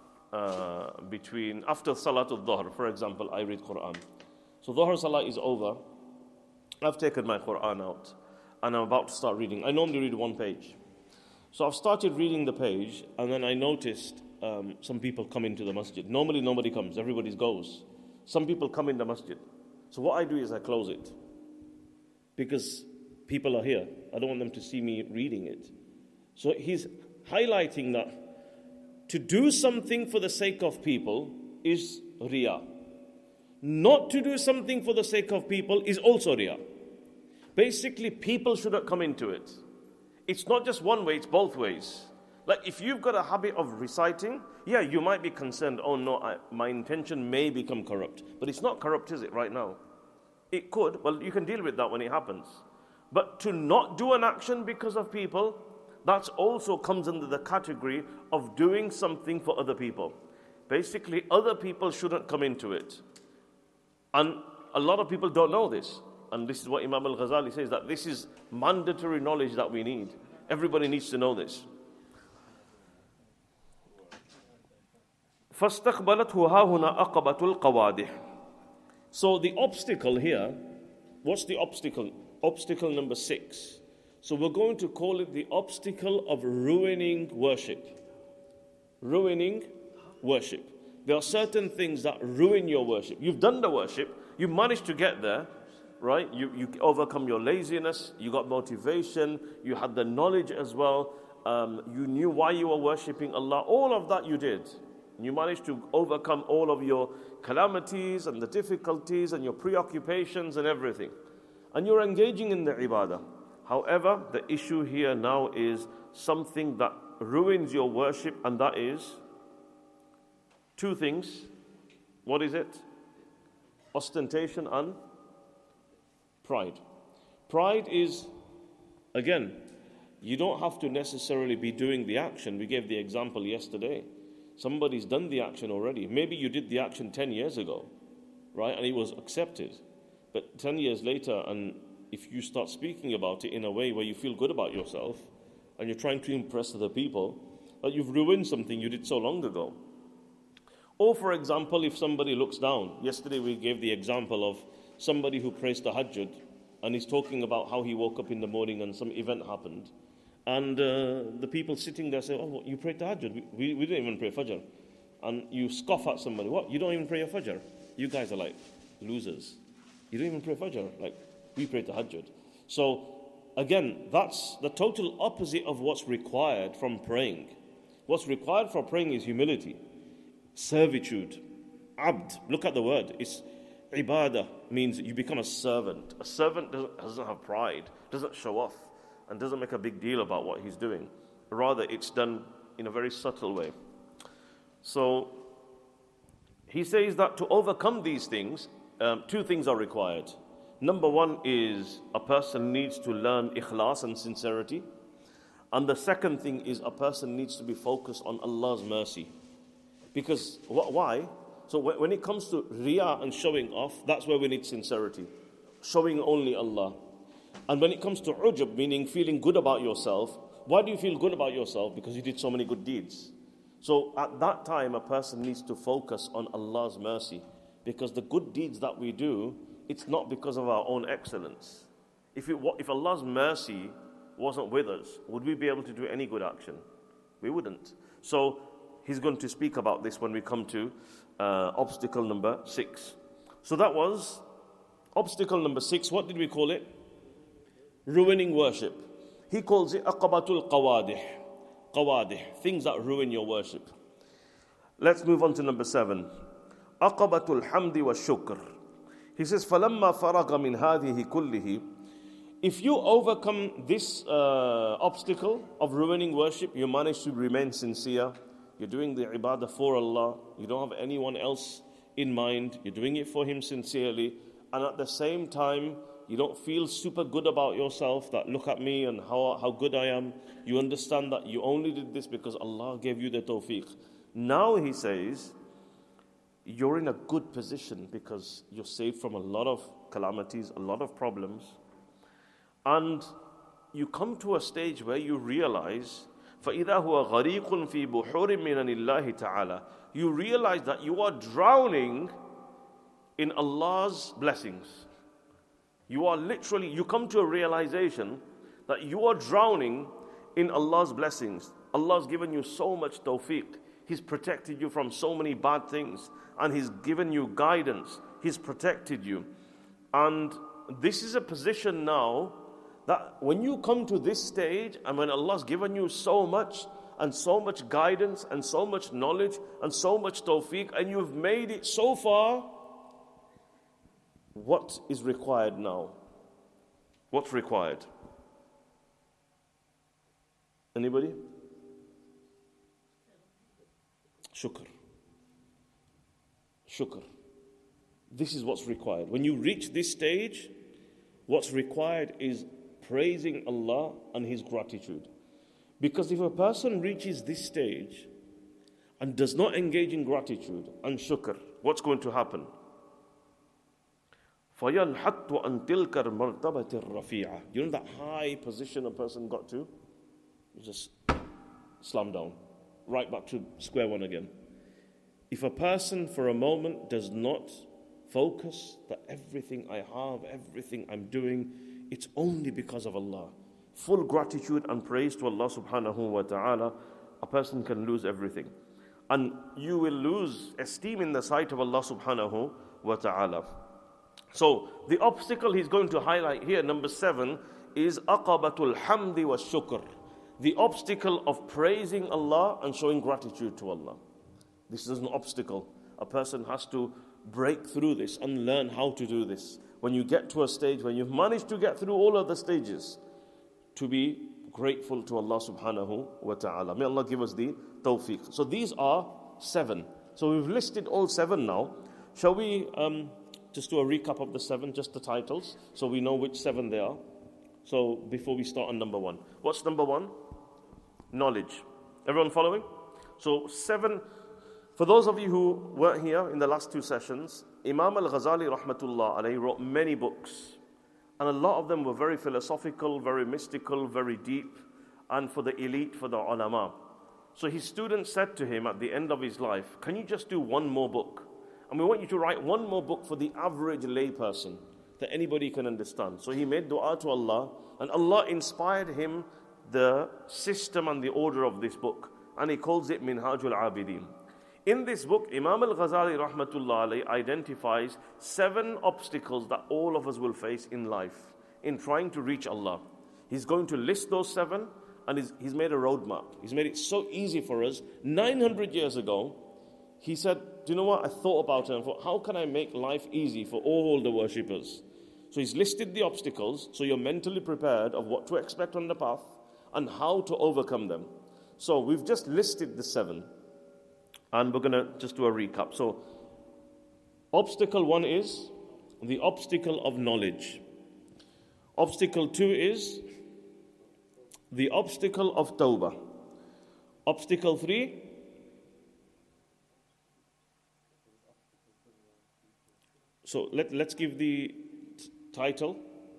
After Salatul Dhuhr, for example, I read Quran. So Dhuhr Salah is over. I've taken my Quran out and I'm about to start reading. I normally read one page. So I've started reading the page and then I noticed some people come into the masjid. Normally nobody comes, everybody goes. Some people come in the masjid. So what I do is I close it because people are here. I don't want them to see me reading it. So he's highlighting that to do something for the sake of people is riya. Not to do something for the sake of people is also riya. Basically, people shouldn't come into it. It's not just one way, it's both ways. Like if you've got a habit of reciting, you might be concerned, oh no, my intention may become corrupt. But it's not corrupt, is it, right now? It could, well, you can deal with that when it happens. But to not do an action because of people, that also comes under the category of doing something for other people. Basically, other people shouldn't come into it. And a lot of people don't know this. And this is what Imam al-Ghazali says, that this is mandatory knowledge that we need. Everybody needs to know this. فَاسْتَقْبَلَتْهُ هَاهُنَا أَقَبَةُ الْقَوَادِحِ. So the obstacle here, what's the obstacle? Obstacle number 6. So we're going to call it the obstacle of ruining worship. Ruining worship. There are certain things that ruin your worship. You've done the worship, you managed to get there, right? You overcome your laziness, you got motivation, you had the knowledge as well, you knew why you were worshipping Allah, all of that you did. You managed to overcome all of your calamities and the difficulties and your preoccupations and everything. And you're engaging in the ibadah. However, the issue here now is something that ruins your worship, and that is 2 things. What is it? Ostentation and pride. Pride is, again, you don't have to necessarily be doing the action. We gave the example yesterday. Somebody's done the action already. Maybe you did the action 10 years ago, right? And it was accepted. But 10 years later, and if you start speaking about it in a way where you feel good about yourself, and you're trying to impress other people, that you've ruined something you did so long ago. Or, for example, if somebody looks down. Yesterday we gave the example of somebody who prays tahajjud, and he's talking about how he woke up in the morning and some event happened. And the people sitting there say, oh, you pray tahajjud? We didn't even pray fajr. And you scoff at somebody. What? You don't even pray your fajr? You guys are like losers. You don't even pray fajr? Like, we pray tahajjud. So, again, that's the total opposite of what's required from praying. What's required for praying is humility, servitude, abd. Look at the word. It's ibadah, means you become a servant. A servant doesn't have pride, doesn't show off, and doesn't make a big deal about what he's doing. Rather, it's done in a very subtle way. So, he says that to overcome these things, 2 things are required. Number 1 is a person needs to learn ikhlas and sincerity. And the second thing is a person needs to be focused on Allah's mercy. Because, why? So when it comes to riyah and showing off, that's where we need sincerity. Showing only Allah. And when it comes to ujub, meaning feeling good about yourself, why do you feel good about yourself? Because you did so many good deeds. So at that time, a person needs to focus on Allah's mercy. Because the good deeds that we do, it's not because of our own excellence. If Allah's mercy wasn't with us, would we be able to do any good action? We wouldn't. So he's going to speak about this when we come to obstacle number 6. So that was obstacle number 6. What did we call it? Ruining worship. He calls it aqabatul qawadih. Qawadih, things that ruin your worship. Let's move on to number 7. Aqabatul hamdi wa shukr. He says, فَلَمَّا فَرَغَ مِنْ هَذِهِ كُلِّهِ. If you overcome this obstacle of ruining worship, you manage to remain sincere, you're doing the ibadah for Allah, you don't have anyone else in mind, you're doing it for Him sincerely, and at the same time, you don't feel super good about yourself, that look at me and how good I am. You understand that you only did this because Allah gave you the tawfiq. Now he says, you're in a good position because you're saved from a lot of calamities, a lot of problems. And you come to a stage where you realize, فَإِذَا هُوَ غَرِيقٌ فِي بُحُورٍ مِّنَ اللَّهِ تَعَالَى. You realize that you are drowning in Allah's blessings. You come to a realization that you are drowning in Allah's blessings. Allah's given you so much tawfiq. He's protected you from so many bad things. And He's given you guidance. He's protected you. And this is a position now that when you come to this stage and when Allah's given you so much and so much guidance and so much knowledge and so much tawfiq and you've made it so far, what is required now? What's required? Anybody? Shukr. Shukr. This is what's required. When you reach this stage, what's required is praising Allah and His gratitude. Because if a person reaches this stage and does not engage in gratitude and shukr, what's going to happen? فَيَنْحَتُّ عَنْ تِلْكَ الْمَرْتَبَةِ الرَّفِيعَةِ. You know that high position a person got to? You just slam down. Right back to square one again. If a person for a moment does not focus that everything I have, everything I'm doing, it's only because of Allah. Full gratitude and praise to Allah subhanahu wa ta'ala, a person can lose everything. And you will lose esteem in the sight of Allah subhanahu wa ta'ala. So the obstacle he's going to highlight here, number 7, is aqabatul hamdi wa shukr. The obstacle of praising Allah and showing gratitude to Allah. This is an obstacle. A person has to break through this and learn how to do this. When you get to a stage, when you've managed to get through all of the stages, to be grateful to Allah subhanahu wa ta'ala. May Allah give us the tawfiq. So these are 7. So we've listed all 7 now. Shall we just do a recap of the 7, just the titles, so we know which 7 they are? So before we start on number 1. What's number 1? Knowledge. Everyone following? So 7... For those of you who weren't here in the last 2 sessions, Imam al-Ghazali rahmatullah alayhi wrote many books. And a lot of them were very philosophical, very mystical, very deep, and for the elite, for the ulama. So his students said to him at the end of his life, can you just do one more book? And we want you to write one more book for the average layperson that anybody can understand. So he made dua to Allah, and Allah inspired him the system and the order of this book. And he calls it Minhajul Abidin. In this book, Imam al-Ghazali rahmatullah alayhi identifies 7 obstacles that all of us will face in life in trying to reach Allah. He's going to list those 7, and he's made a roadmap. He's made it so easy for us. 900 years ago, he said, do you know what? I thought about it and thought, how can I make life easy for all the worshippers? So he's listed the obstacles, so you're mentally prepared of what to expect on the path and how to overcome them. So we've just listed the 7. And we're going to just do a recap. So, obstacle 1 is the obstacle of knowledge. Obstacle 2 is the obstacle of tawbah. Obstacle 3, so let's give the title.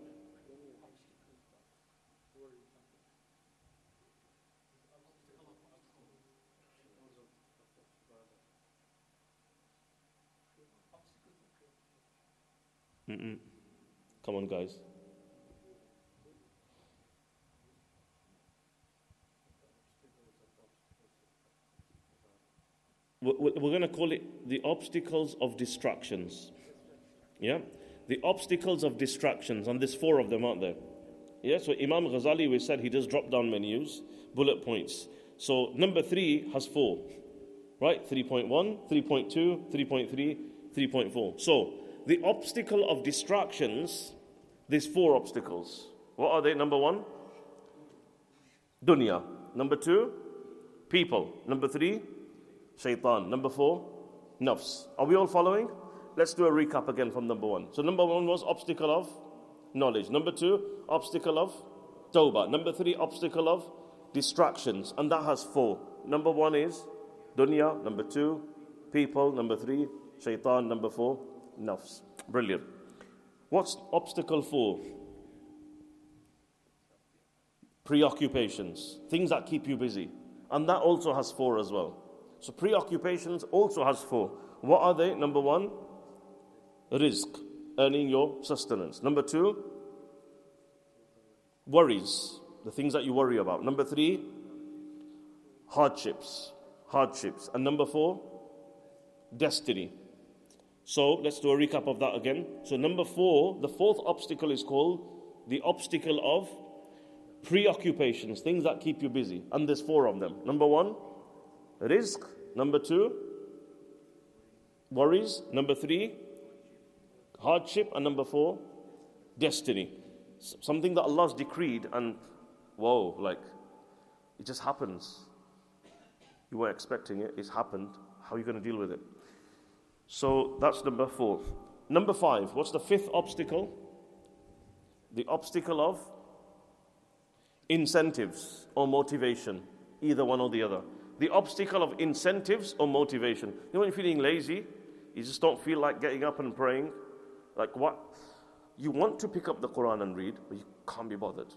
Come on, guys. We're going to call it the obstacles of distractions. Yeah? The obstacles of distractions. And there's 4 of them, aren't there? Yeah? So Imam Ghazali, we said he does drop down menus, bullet points. So number 3 has 4. Right? 3.1, 3.2, 3.3, 3.4. So, the obstacle of distractions, there's 4 obstacles. What are they? Number 1, dunya. Number 2, people. Number 3, shaitan. Number 4, nafs. Are we all following? Let's do a recap again from number 1. So number 1 was obstacle of knowledge. Number 2, obstacle of tawbah. Number 3, obstacle of distractions. And that has 4. Number 1 is dunya. Number 2, people. Number 3, shaitan. Number 4, nafs. Brilliant. What's obstacle 4? Preoccupations. Things that keep you busy. And that also has 4 as well. So preoccupations also has 4. What are they? Number 1, rizq, earning your sustenance. Number 2, worries, the things that you worry about. Number 3, hardships. And number 4, destiny. So let's do a recap of that again. So number 4, the 4th obstacle is called the obstacle of preoccupations, things that keep you busy. And there's 4 of them. Number 1, rizq. Number 2, worries. Number 3, hardship. And number 4, destiny. Something that Allah's decreed and whoa, like it just happens. You weren't expecting it, it's happened. How are you going to deal with it? So that's number 4. Number 5, what's the 5th obstacle? The obstacle of incentives or motivation, either one or the other. The obstacle of incentives or motivation. You know when you're feeling lazy, you just don't feel like getting up and praying. Like what? You want to pick up the Quran and read, but you can't be bothered.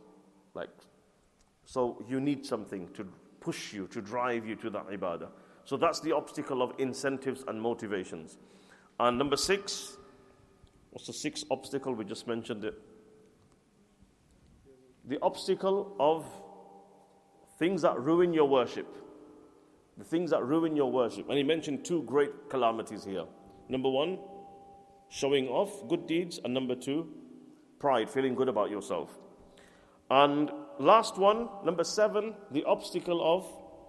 So you need something to push you, to drive you to that ibadah. So that's the obstacle of incentives and motivations. And number 6, what's the 6th obstacle? We just mentioned it. The obstacle of things that ruin your worship. The things that ruin your worship. And he mentioned 2 great calamities here. Number 1, showing off good deeds. And number 2, pride, feeling good about yourself. And last one, number 7, the obstacle of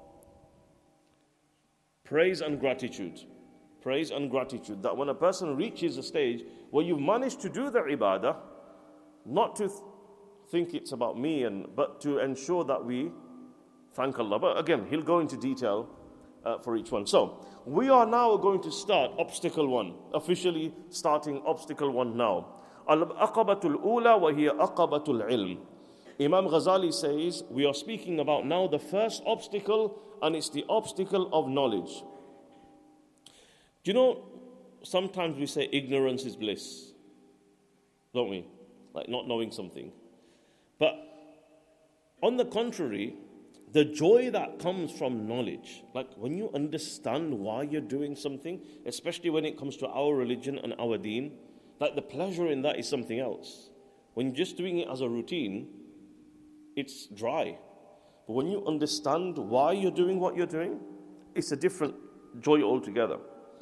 praise and gratitude. Praise and gratitude. That when a person reaches a stage where you've managed to do the ibadah, not to think it's about me, but to ensure that we thank Allah. But again, he'll go into detail for each one. So, we are now going to start obstacle 1, officially starting obstacle 1 now. Al-aqabatul ula wa hiya aqabatul ilm. Imam Ghazali says, we are speaking about now the first obstacle, and it's the obstacle of knowledge. Do you know, sometimes we say ignorance is bliss, don't we? Like not knowing something. But on the contrary, the joy that comes from knowledge, like when you understand why you're doing something, especially when it comes to our religion and our deen, like the pleasure in that is something else. When you're just doing it as a routine, it's dry. But when you understand why you're doing what you're doing, it's a different joy altogether.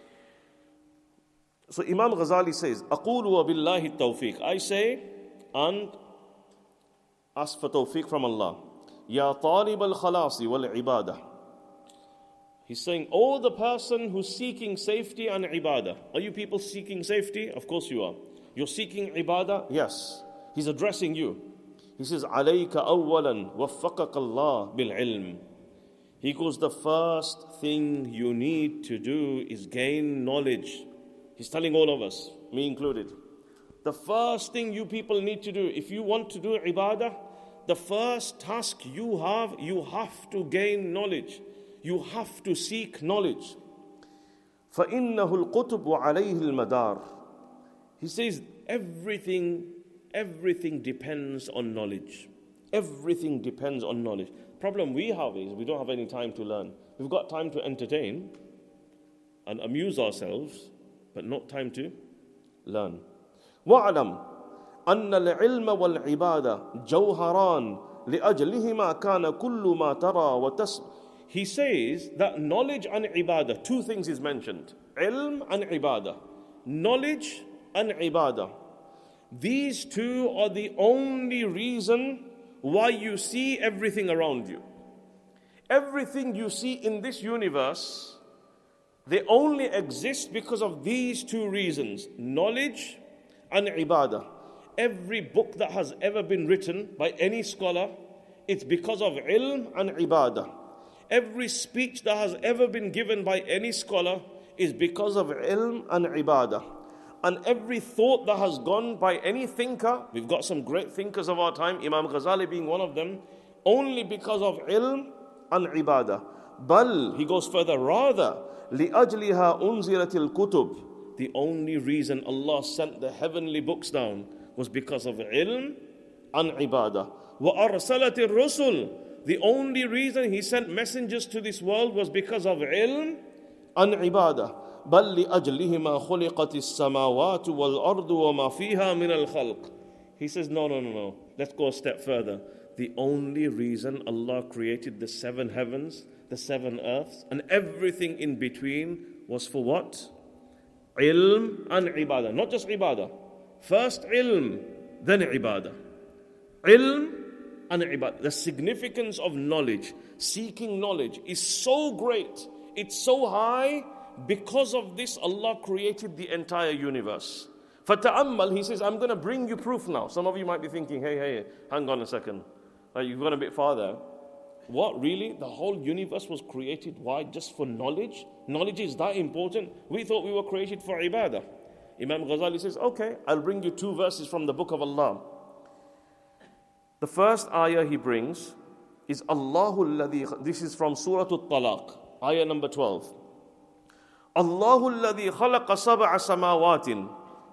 So Imam Ghazali says, أَقُولُ وَبِاللَّهِ التَّوْفِيقِ, I say and ask for tawfiq from Allah. يَا طَالِبَ الْخَلَاصِ وَالْعِبَادَةِ. He's saying, oh, the person who's seeking safety and ibadah. Are you people seeking safety? Of course you are. You're seeking ibadah? Yes. He's addressing you. He says, عَلَيْكَ أَوَّلًا وَفَّقَكَ اللَّهُ بِالْعِلْمِ. He goes, the first thing you need to do is gain knowledge. He's telling all of us, me included. The first thing you people need to do, if you want to do ibadah, the first task you have to gain knowledge. You have to seek knowledge. فَإِنَّهُ الْقُطُبُ عَلَيْهِ الْمَدَارِ. He says, everything depends on knowledge. Everything depends on knowledge. Problem we have is we don't have any time to learn. We've got time to entertain and amuse ourselves, but not time to learn. وَعْلَمْ أَنَّ الْعِلْمَ وَالْعِبَادَةِ جَوْهَرَانِ لِأَجْلِهِمَا كَانَ كُلُّ مَا تَرَى وَتَسْمَعُ. He says that knowledge and ibadah, 2 things is mentioned. Ilm and ibadah. Knowledge and ibadah. These 2 are the only reason why you see everything around you. Everything you see in this universe, they only exist because of these 2 reasons. Knowledge and ibadah. Every book that has ever been written by any scholar, it's because of ilm and ibadah. Every speech that has ever been given by any scholar is because of ilm and ibadah. And every thought that has gone by any thinker, we've got some great thinkers of our time, Imam Ghazali being one of them, only because of ilm and ibadah. Bal, he goes further, rather, لِأَجْلِهَا أُنزِلَتِ الْكُتُبِ. The only reason Allah sent the heavenly books down was because of ilm and ibadah. وَأَرْسَلَتِ الرُّسُلِ. The only reason He sent messengers to this world was because of ilm and ibadah. بَلْ لِأَجْلِهِمَا خُلِقَتِ السَّمَاوَاتُ وَالْأَرْضُ وَمَا فِيهَا مِنَ الْخَلْقِ. He says, no. Let's go a step further. The only reason Allah created the 7 heavens, the 7 earths, and everything in between was for what? Ilm and ibadah. Not just ibadah. First ilm, then ibadah. Ilm and ibadah. The significance of knowledge, seeking knowledge, is so great, it's so high. Because of this, Allah created the entire universe. فَتَأَمَّلْ, He says, I'm going to bring you proof now. Some of you might be thinking, hey, hang on a second. You've gone a bit farther. What, really? The whole universe was created, why? Just for knowledge? Knowledge is that important? We thought we were created for ibadah. Imam Ghazali says, okay, I'll bring you 2 verses from the book of Allah. The first ayah he brings is Allahu alladhi, this is from Surah At-Talaq, ayah number 12. Allahu alladhi khalaqa sab'a samawaatin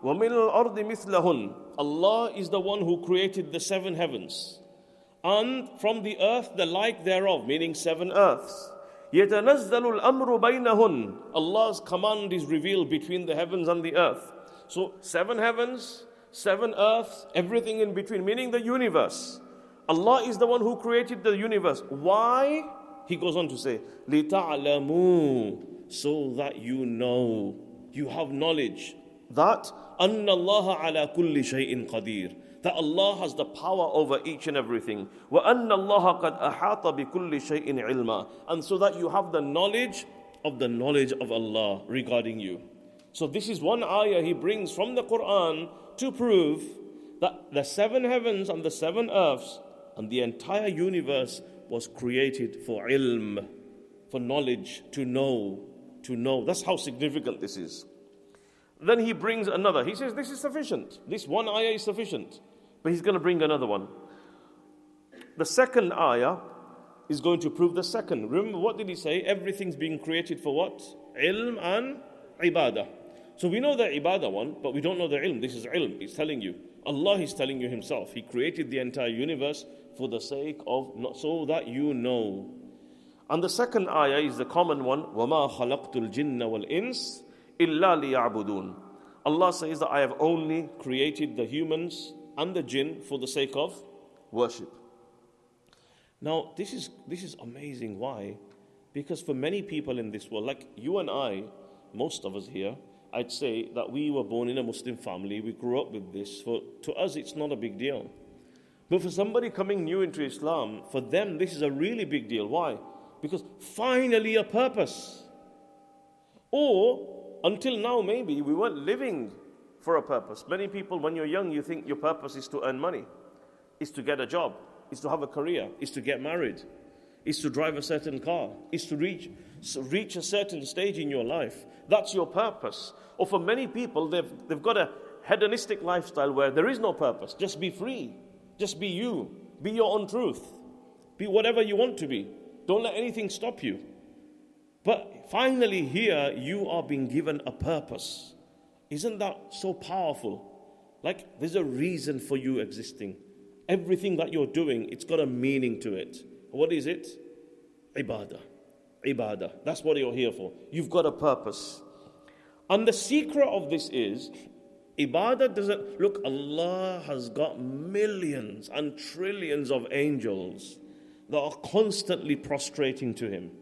وَمِنَ الْأَرْضِ مِثْلَهُنْ. Allah is the one who created the 7 heavens. And from the earth the like thereof, meaning 7 earths. يَتَنَزَّلُ الْأَمْرُ بَيْنَهُنْ. Allah's command is revealed between the heavens and the earth. So 7 heavens, 7 earths, everything in between, meaning the universe. Allah is the one who created the universe. Why? He goes on to say, لِتَعْلَمُوا. So that you know, you have knowledge that أَنَّ اللَّهَ عَلَى كُلِّ شَيْءٍ قَدِيرٌ. That Allah has the power over each and everything. وَأَنَّ اللَّهَ قَدْ أَحَاطَ بِكُلِّ شَيْءٍ عِلْمًا. And so that you have the knowledge of Allah regarding you. So this is one ayah he brings from the Quran to prove that the 7 heavens and the 7 earths and the entire universe was created for ilm, for knowledge, to know. That's how significant this is. Then he brings another. He says this is sufficient. This one ayah is sufficient. But he's going to bring another one. The second ayah is going to prove the second. Remember, what did he say? Everything's being created for what? Ilm and ibadah. So we know the ibadah one, but we don't know the ilm. This is ilm. He's telling you. Allah is telling you himself. He created the entire universe for the sake of, so that you know. And the second ayah is the common one. وَمَا خَلَقْتُ الْجِنَّ وَالْإِنسِ إِلَّا لِيَعْبُدُونَ. Allah says that I have only created the humans and the jinn for the sake of worship. Now, this is amazing. Why? Because for many people in this world, like you and I, most of us here, I'd say that we were born in a Muslim family, we grew up with this. To us, it's not a big deal. But for somebody coming new into Islam, for them, this is a really big deal. Why? Because finally a purpose. Or, until now, maybe we weren't living for a purpose. Many people, when you're young, you think your purpose is to earn money, is to get a job, is to have a career, is to get married, is to drive a certain car, is to reach a certain stage in your life. That's your purpose. Or for many people, they've got a hedonistic lifestyle where there is no purpose. Just be free. Just be you. Be your own truth. Be whatever you want to be. Don't let anything stop you. But finally here, you are being given a purpose. Isn't that so powerful? Like, there's a reason for you existing. Everything that you're doing, it's got a meaning to it. What is it? Ibadah. Ibadah. That's what you're here for. You've got a purpose. And the secret of this is, Ibadah doesn't... Look, Allah has got millions and trillions of angels that are constantly prostrating to Him.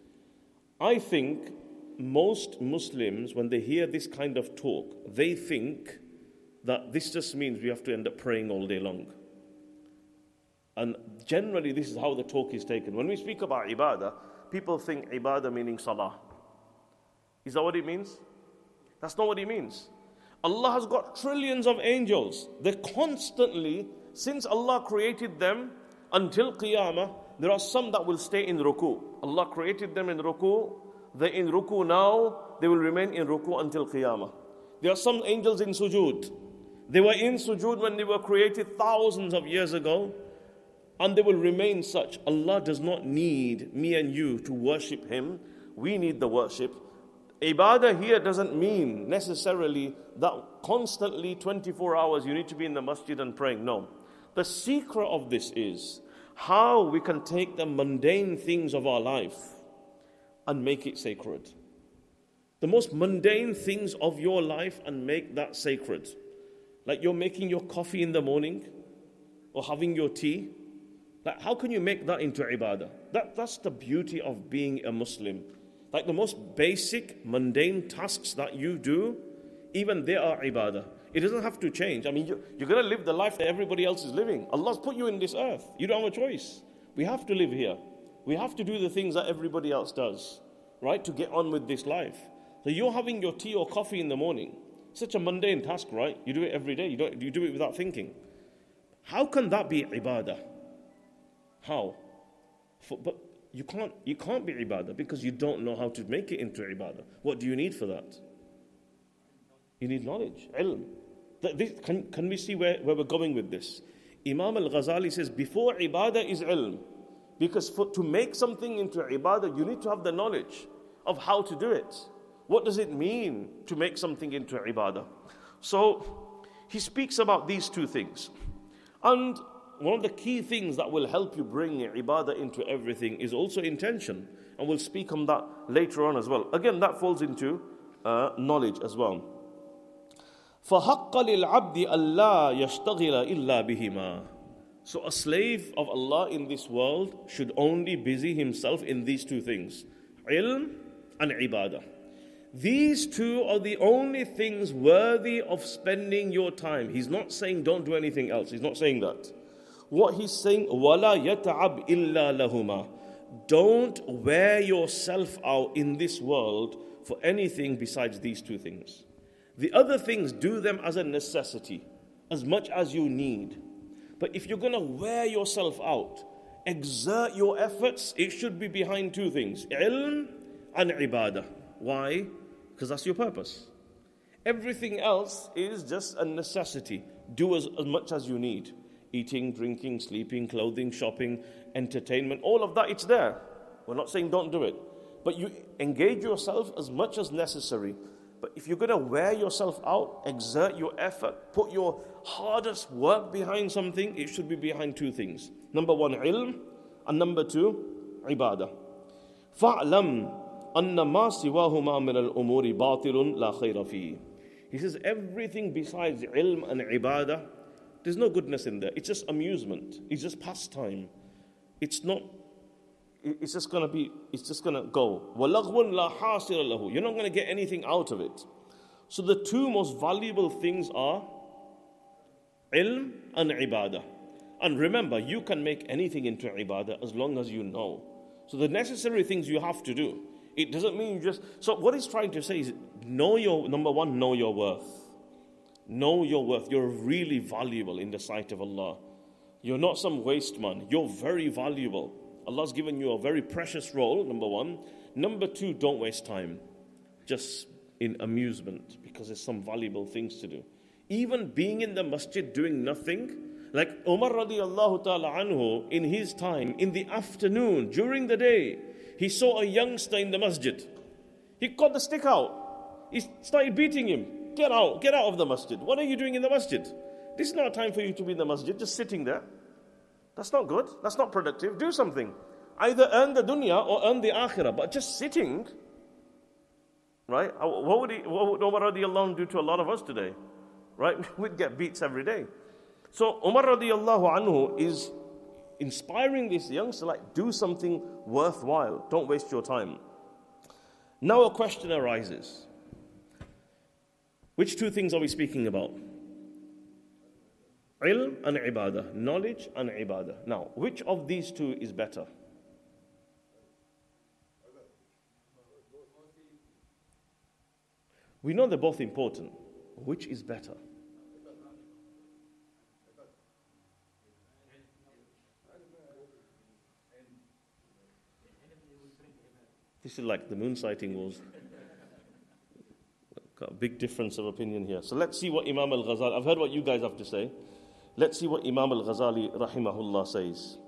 I think most Muslims, when they hear this kind of talk, they think that this just means we have to end up praying all day long. And generally, this is how the talk is taken. When we speak about ibadah, people think ibadah meaning salah. Is that what it means? That's not what it means. Allah has got trillions of angels. They're constantly, since Allah created them until Qiyamah, there are some that will stay in ruku. Allah created them in ruku. They're in ruku now. They will remain in ruku until Qiyamah. There are some angels in sujood. They were in sujood when they were created thousands of years ago. And they will remain such. Allah does not need me and you to worship Him. We need the worship. Ibadah here doesn't mean necessarily that constantly 24 hours you need to be in the masjid and praying. No. The secret of this is how we can take the mundane things of our life and make it sacred. The most mundane things of your life and make that sacred. Like you're making your coffee in the morning or having your tea. Like, how can you make that into ibadah? That's the beauty of being a Muslim. Like the most basic, mundane tasks that you do, even they are ibadah. It doesn't have to change. I mean, you're going to live the life that everybody else is living. Allah's put you in this earth. You don't have a choice. We have to live here. We have to do the things that everybody else does, right, to get on with this life. So you're having your tea or coffee in the morning. Such a mundane task, right? You do it every day. You do it without thinking. How can that be ibadah? How? But you can't be ibadah because you don't know how to make it into ibadah. What do you need for that? You need knowledge, ilm. Can we see where we're going with this? Imam al-Ghazali says, before ibadah is ilm. Because to make something into ibadah, you need to have the knowledge of how to do it. What does it mean to make something into ibadah? So he speaks about these two things. And one of the key things that will help you bring ibadah into everything is also intention. And we'll speak on that later on as well. Again, that falls into knowledge as well. فَحَقَّ لِلْعَبْدِ أَلَّا يَشْتَغِلَ إِلَّا بِهِمَا. So a slave of Allah in this world should only busy himself in these two things, ilm and ibadah. These two are the only things worthy of spending your time. He's not saying don't do anything else. He's not saying that. What he's saying, وَلَا يَتَعَبْ إِلَّا لَهُمَا. Don't wear yourself out in this world for anything besides these two things. The other things, do them as a necessity, as much as you need. But if you're going to wear yourself out, exert your efforts, it should be behind two things, ilm and ibadah. Why? Because that's your purpose. Everything else is just a necessity. Do as much as you need. Eating, drinking, sleeping, clothing, shopping, entertainment, all of that, it's there. We're not saying don't do it. But you engage yourself as much as necessary. But if you're going to wear yourself out, exert your effort, put your hardest work behind something, it should be behind two things. Number one, ilm, and number two, ibadah. فَاعْلَمْ أَنَّ مَا سِوَاهُمَا مِنَ الْأُمُورِ بَاطِلٌ لَا خَيْرَ فِيهِ. He says everything besides ilm and ibadah, there's no goodness in there. It's just amusement. It's just pastime. It's just going to go. وَلَغْوٌ لَا حَاصِرَ لَهُ. You're not going to get anything out of it. So the two most valuable things are ilm and ibadah. And remember, you can make anything into ibadah as long as you know. So the necessary things you have to do. It doesn't mean you just... So what he's trying to say is, number one, know your worth. Know your worth. You're really valuable in the sight of Allah. You're not some waste man. You're very valuable. Allah's given you a very precious role, number one. Number two, don't waste time just in amusement, because there's some valuable things to do. Even being in the masjid doing nothing, like Umar radiallahu ta'ala anhu, in his time, in the afternoon, during the day, he saw a youngster in the masjid. He got the stick out. He started beating him. Get out of the masjid. What are you doing in the masjid? This is not a time for you to be in the masjid, just sitting there. That's not good. That's not productive. Do something. Either earn the dunya or earn the akhirah. But just sitting, right? What would Umar radiallahu anhu do to a lot of us today? Right? We'd get beats every day. So Umar radiallahu anhu is inspiring this youngster, like, do something worthwhile. Don't waste your time. Now a question arises. Which two things are we speaking about? Ilm and ibadah. Knowledge and ibadah. Now, which of these two is better? We know they're both important. Which is better? This is like the moon sighting was. Got a big difference of opinion here. So let's see what Imam al-Ghazali, I've heard what you guys have to say. Let's see what Imam al-Ghazali rahimahullah says.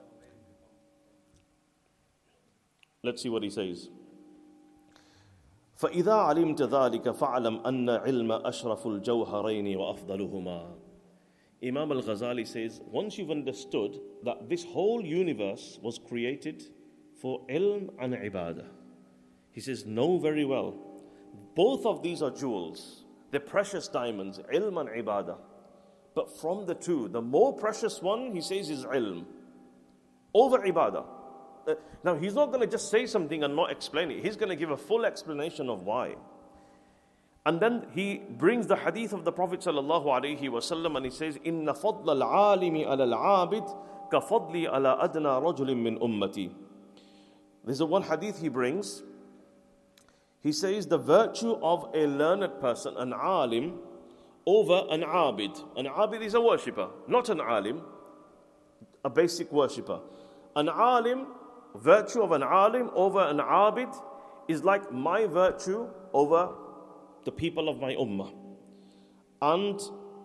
Let's see what he says. فَإِذَا عَلِمْتَ ذَلِكَ فَعْلَمْ أَنَّ عِلْمَ أَشْرَفُ الْجَوْهَرَيْنِ وَأَفْضَلُهُمَا. Imam al-Ghazali says, once you've understood that this whole universe was created for ilm and ibadah, he says, know very well, both of these are jewels. They're precious diamonds, ilm and ibadah. But from the two, the more precious one, he says, is ilm over ibadah. Now, he's not going to just say something and not explain it. He's going to give a full explanation of why. And then he brings the hadith of the Prophet ﷺ and he says, إِنَّ فَضْلَ الْعَالِمِ عَلَى الْعَابِدِ كَفَضْلِي عَلَى أَدْنَى رَجُلٍ مِّنْ أُمَّتِي. There's a one hadith he brings. He says the virtue of a learned person, an alim, over an abid. An abid is a worshipper, not an alim, a basic worshipper. An alim, virtue of an alim over an abid is like my virtue over the people of my ummah. And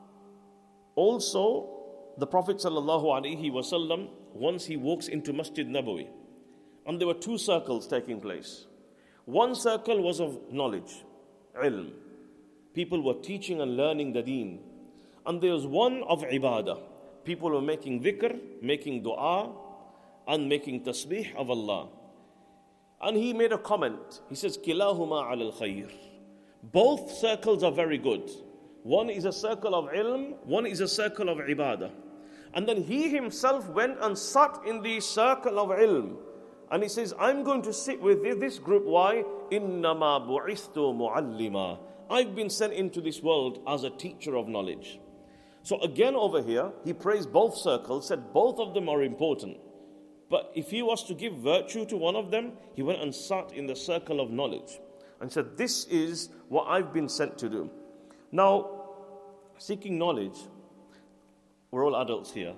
also the Prophet ﷺ, once he walks into Masjid Nabawi, and there were two circles taking place. One circle was of knowledge, ilm. people were teaching and learning the deen. And there was one of ibadah. People were making dhikr, making dua, and making tasbih of Allah. And he made a comment. He says, Kilahuma ala al-khayr. Both circles are very good. One is a circle of ilm, one is a circle of ibadah. And then he himself went and sat in the circle of ilm. And he says, I'm going to sit with this group. Why? Innama bu'ithtu mu'allima. I've been sent into this world as a teacher of knowledge. So again over here, he praised both circles, said both of them are important. But if he was to give virtue to one of them, he went and sat in the circle of knowledge and said, this is what I've been sent to do. Now, seeking knowledge, we're all adults here.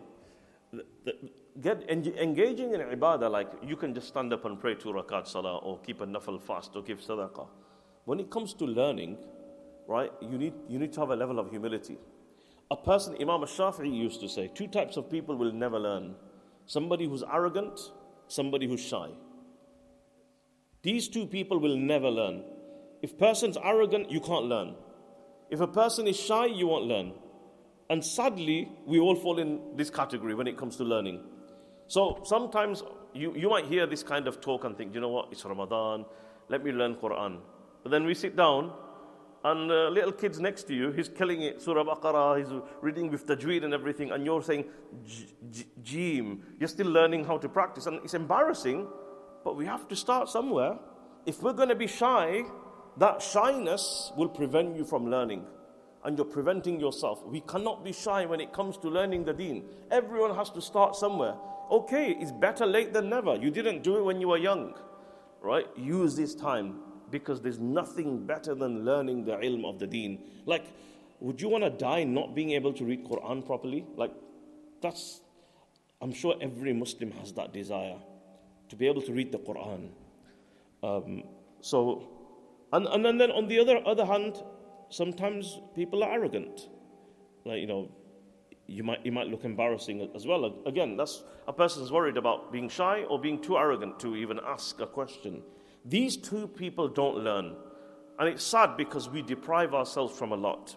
Engaging in ibadah, like you can just stand up and pray 2 rakat salah or keep a nafal fast or give sadaqah. When it comes to learning, right, you need to have a level of humility. A person, Imam al-Shafi'i used to say, 2 types of people will never learn. Somebody who's arrogant, somebody who's shy. These 2 people will never learn. If a person's arrogant, you can't learn. If a person is shy, you won't learn. And sadly, we all fall in this category when it comes to learning. So sometimes you might hear this kind of talk and think, you know what, it's Ramadan, let me learn Quran. But then we sit down, and little kids next to you, he's killing it, Surah Baqarah, he's reading with tajweed and everything, and you're saying, Jeem, you're still learning how to practice. And it's embarrassing, but we have to start somewhere. If we're going to be shy, that shyness will prevent you from learning. And you're preventing yourself. We cannot be shy when it comes to learning the deen. Everyone has to start somewhere. Okay, it's better late than never. You didn't do it when you were young, right? Use this time, because there's nothing better than learning the ilm of the deen. Like, would you want to die not being able to read Quran properly? Like, I'm sure every Muslim has that desire, to be able to read the Quran. And then on the other hand, sometimes people are arrogant. Like, you might look embarrassing as well. Again, that's a person's worried about being shy or being too arrogant to even ask a question. These 2 people don't learn. And it's sad because we deprive ourselves from a lot.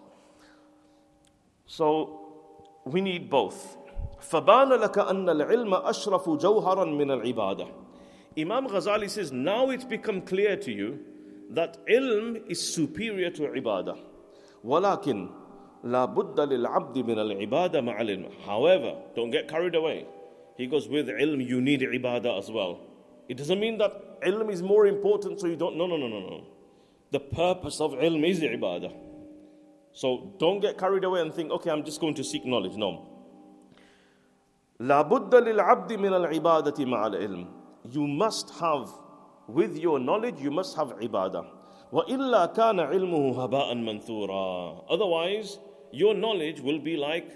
So we need both. فَبَانَ لَكَ أَنَّ الْعِلْمَ أَشْرَفُ جَوْهَرًا مِنَ الْعِبَادَةِ. Imam Ghazali says, now it's become clear to you that ilm is superior to ibadah. وَلَكِنْ لَا بُدَّ لِلْعَبْدِ مِنَ الْعِبَادَةِ مَعَ الْعِلْمِ. However, don't get carried away. He goes, with ilm you need ibadah as well. It doesn't mean that ilm is more important so you don't. No. The purpose of ilm is ibadah. So don't get carried away and think, okay, I'm just going to seek knowledge. No. لَا بُدَّ لِلْعَبْدِ مِنَ الْعِبَادَةِ مَعَ الْعِلْمِ. You must have, with your knowledge, you must have ibadah. وَإِلَّا كَانَ عِلْمُهُ هَبَاءً مَنْثُورًا. Otherwise, your knowledge will be like,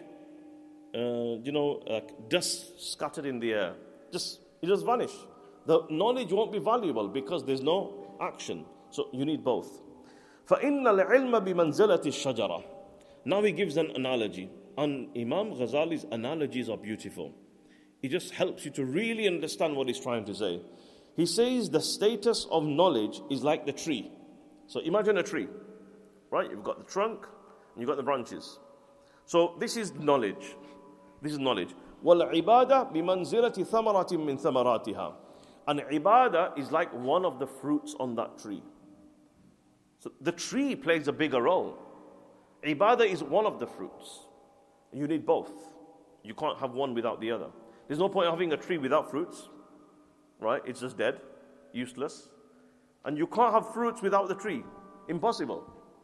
like dust scattered in the air. It just vanish. The knowledge won't be valuable because there's no action. So you need both. فَإِنَّ الْعِلْمَ بِمَنْزِلَةِ الشَّجَرَةِ. Now he gives an analogy. And Imam Ghazali's analogies are beautiful. It just helps you to really understand what he's trying to say. He says the status of knowledge is like the tree. So imagine a tree, right? You've got the trunk and you've got the branches. So this is knowledge. This is knowledge. وَالْعِبَادَةِ بِمَنْزِلَةِ ثَمَرَةٍ مِّن ثَمَرَاتِهَا. And ibadah is like one of the fruits on that tree. So the tree plays a bigger role. Ibadah is one of the fruits. You need both. You can't have one without the other. There's no point having a tree without fruits, right? It's just dead, useless. And you can't have fruits without the tree. Impossible.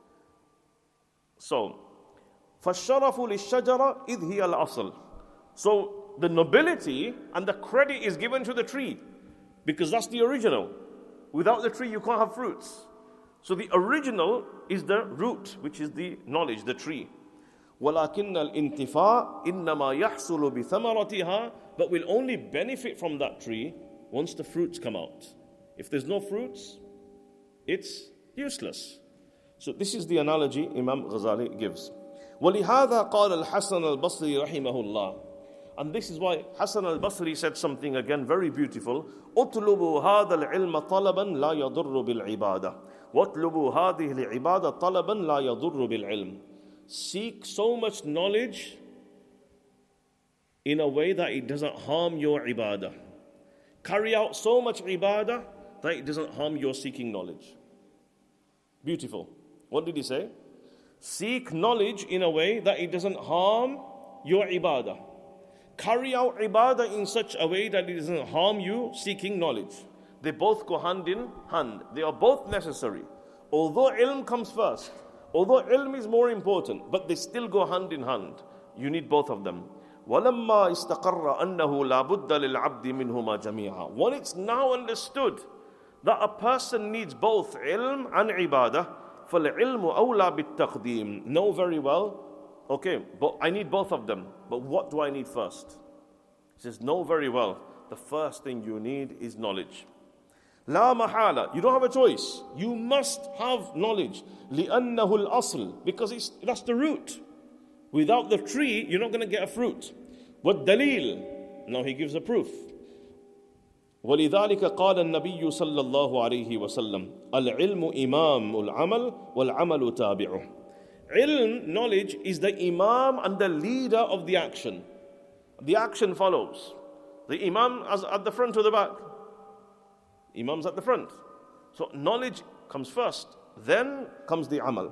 So, فَالشَّرَفُ لِلشَّجَرَةِ إِذْ هِيَ الْأَصْلِ. So, the nobility and the credit is given to the tree because that's the original. Without the tree, you can't have fruits. So, the original is the root, which is the knowledge, the tree. وَلَكِنَّ الْإِنْتِفَاءِ إِنَّمَا يَحْصُلُ بِثَمَرَتِهَا. But we'll only benefit from that tree once the fruits come out. If there's no fruits, it's useless. So this is the analogy Imam Ghazali gives. وَلِهَذَا قَالَ الْحَسَنَ الْبَصْرِي رَحِمَهُ اللَّهِ. And this is why Hasan al-Basri said something again very beautiful. اطلبوا هذا العلم طلبا لا يضر بالعبادة وَاطْلُبُوا هَذِهِ الْعِبَادَةَ طَلَبًا لَا يَضُرُّ بِالْعِلْمِ. Seek so much knowledge in a way that it doesn't harm your ibadah. Carry out so much ibadah that it doesn't harm your seeking knowledge. Beautiful. What did he say? Seek knowledge in a way that it doesn't harm your ibadah. Carry out ibadah in such a way that it doesn't harm you seeking knowledge. They both go hand in hand. They are both necessary. Although ilm comes first, although ilm is more important, but they still go hand in hand. You need both of them. وَلَمَّا اسْتَقَرَّ أَنَّهُ لَا بُدَّ لِلْعَبْدِ مِنْهُمَا جَمِيعًا. When it's now understood that a person needs both ilm and ibadah, فَالْعِلْمُ أَوْلَى بِالتَّقْدِيمِ. Know very well, okay, but I need both of them. But what do I need first? He says, know very well, the first thing you need is knowledge. La mahala. You don't have a choice. You must have knowledge. لِأَنَّهُ الْأَصْلِ. Because that's the root. Without the tree, you're not going to get a fruit. What dalil? Now he gives a proof. وَلِذَلِكَ قَالَ النَّبِيُّ صَلَّى اللَّهُ عَلَيْهِ وَسَلَّمَ الْعِلْمُ إِمَامُ الْعَمَلِ وَالْعَمَلُ تَابِعُهُ. Ilm, knowledge, is the imam and the leader of the action. The action follows. The imam is at the front or the back? Imam's at the front. So knowledge comes first. Then comes the amal.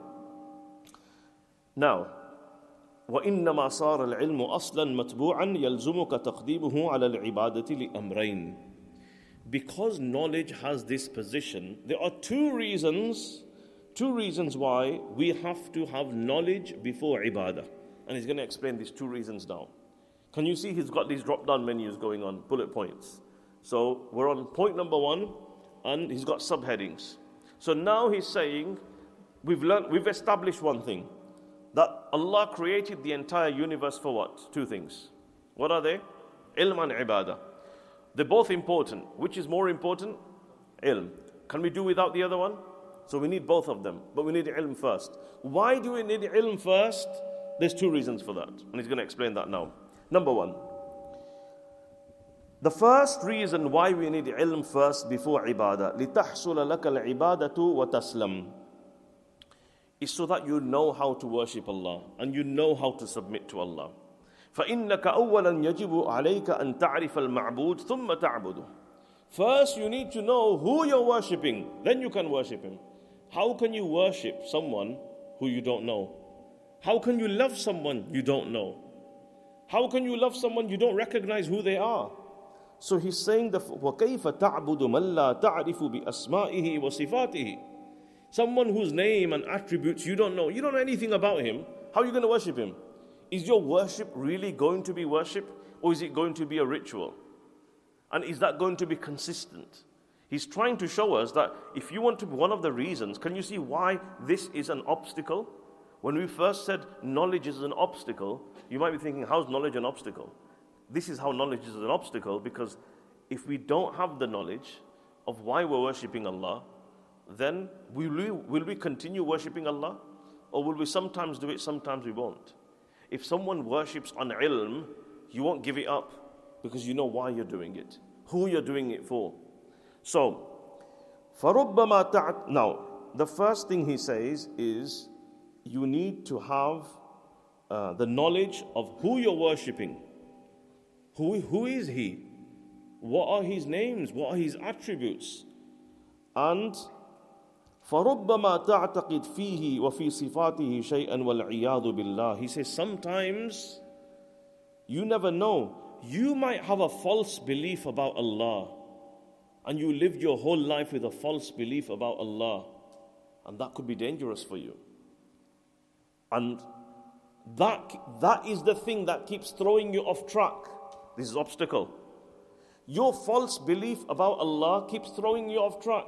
Now, وَإِنَّمَا صَارَ الْعِلْمُ أَصْلًا مَتْبُوعًا يَلْزُمُكَ تَقْدِيمُهُ عَلَى الْعِبَادَةِ لِأَمْرَيْنِ. Because knowledge has this position, there are two reasons why we have to have knowledge before ibadah. And he's going to explain these two reasons now. Can you see he's got these drop-down menus going on, bullet points. So we're on point number 1, and he's got subheadings. So now he's saying, we've established one thing, that Allah created the entire universe for what? Two things. What are they? Ilm and ibadah. They're both important. Which is more important? Ilm. Can we do without the other one? So we need both of them, but we need ilm first. Why do we need ilm first? There's two reasons for that, and he's going to explain that now. Number 1. The first reason why we need ilm first before ibadah, لِتَحْصُلَ لَكَ الْعِبَادَةُ وَتَسْلَمُ, is so that you know how to worship Allah and you know how to submit to Allah. فَإِنَّكَ أَوَّلًا يَجِبُ عَلَيْكَ أَن تَعْرِفَ الْمَعْبُودِ ثُمَّ تَعْبُدُهُ. First you need to know who you're worshipping, then you can worship Him. How can you worship someone who you don't know? How can you love someone you don't know? How can you love someone you don't recognize who they are? So he's saying, وَكَيْفَ تَعْبُدُ مَنْ لَا تَعْرِفُ بِأَسْمَائِهِ وَصِفَاتِهِ. Someone whose name and attributes you don't know anything about him, how are you going to worship him? Is your worship really going to be worship, or is it going to be a ritual? And is that going to be consistent? He's trying to show us that if you want to be one of the reasons, can you see why this is an obstacle? When we first said knowledge is an obstacle, you might be thinking, how's knowledge an obstacle? This is how knowledge is an obstacle, because if we don't have the knowledge of why we're worshipping Allah, then will we continue worshipping Allah? Or will we sometimes do it, sometimes we won't? If someone worships on ilm, you won't give it up because you know why you're doing it, who you're doing it for. So, فَرُبَّمَا now, the first thing he says is you need to have the knowledge of who you're worshipping. Who is He? What are His names? What are His attributes? And فَرُبَّمَا تَعْتَقِدْ فِيهِ وَفِي صِفَاتِهِ شَيْئًا وَالْعِيَاذُ بِاللَّهِ. He says sometimes you never know. You might have a false belief about Allah, and you lived your whole life with a false belief about Allah, and that could be dangerous for you. And that is the thing that keeps throwing you off track. This is obstacle. Your false belief about Allah keeps throwing you off track.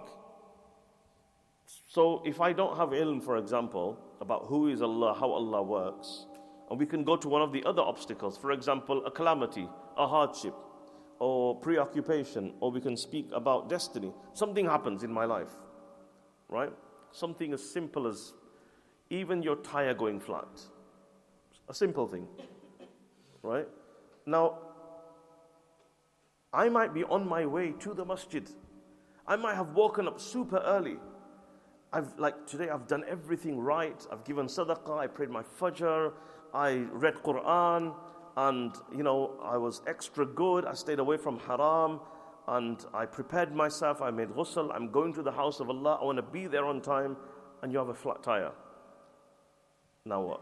So if I don't have ilm, for example, about who is Allah, how Allah works, and we can go to one of the other obstacles, for example, a calamity, a hardship, or preoccupation, or we can speak about destiny. Something happens in my life, right? Something as simple as even your tire going flat. A simple thing, right? Now, I might be on my way to the masjid. I might have woken up super early, Today I've done everything right. I've given sadaqah, I prayed my fajr, I read Quran, and I was extra good. I stayed away from haram, and I prepared myself. I made ghusl. I'm going to the house of Allah. I want to be there on time, and you have a flat tire. Now what?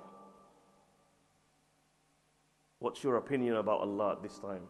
What's your opinion about Allah at this time?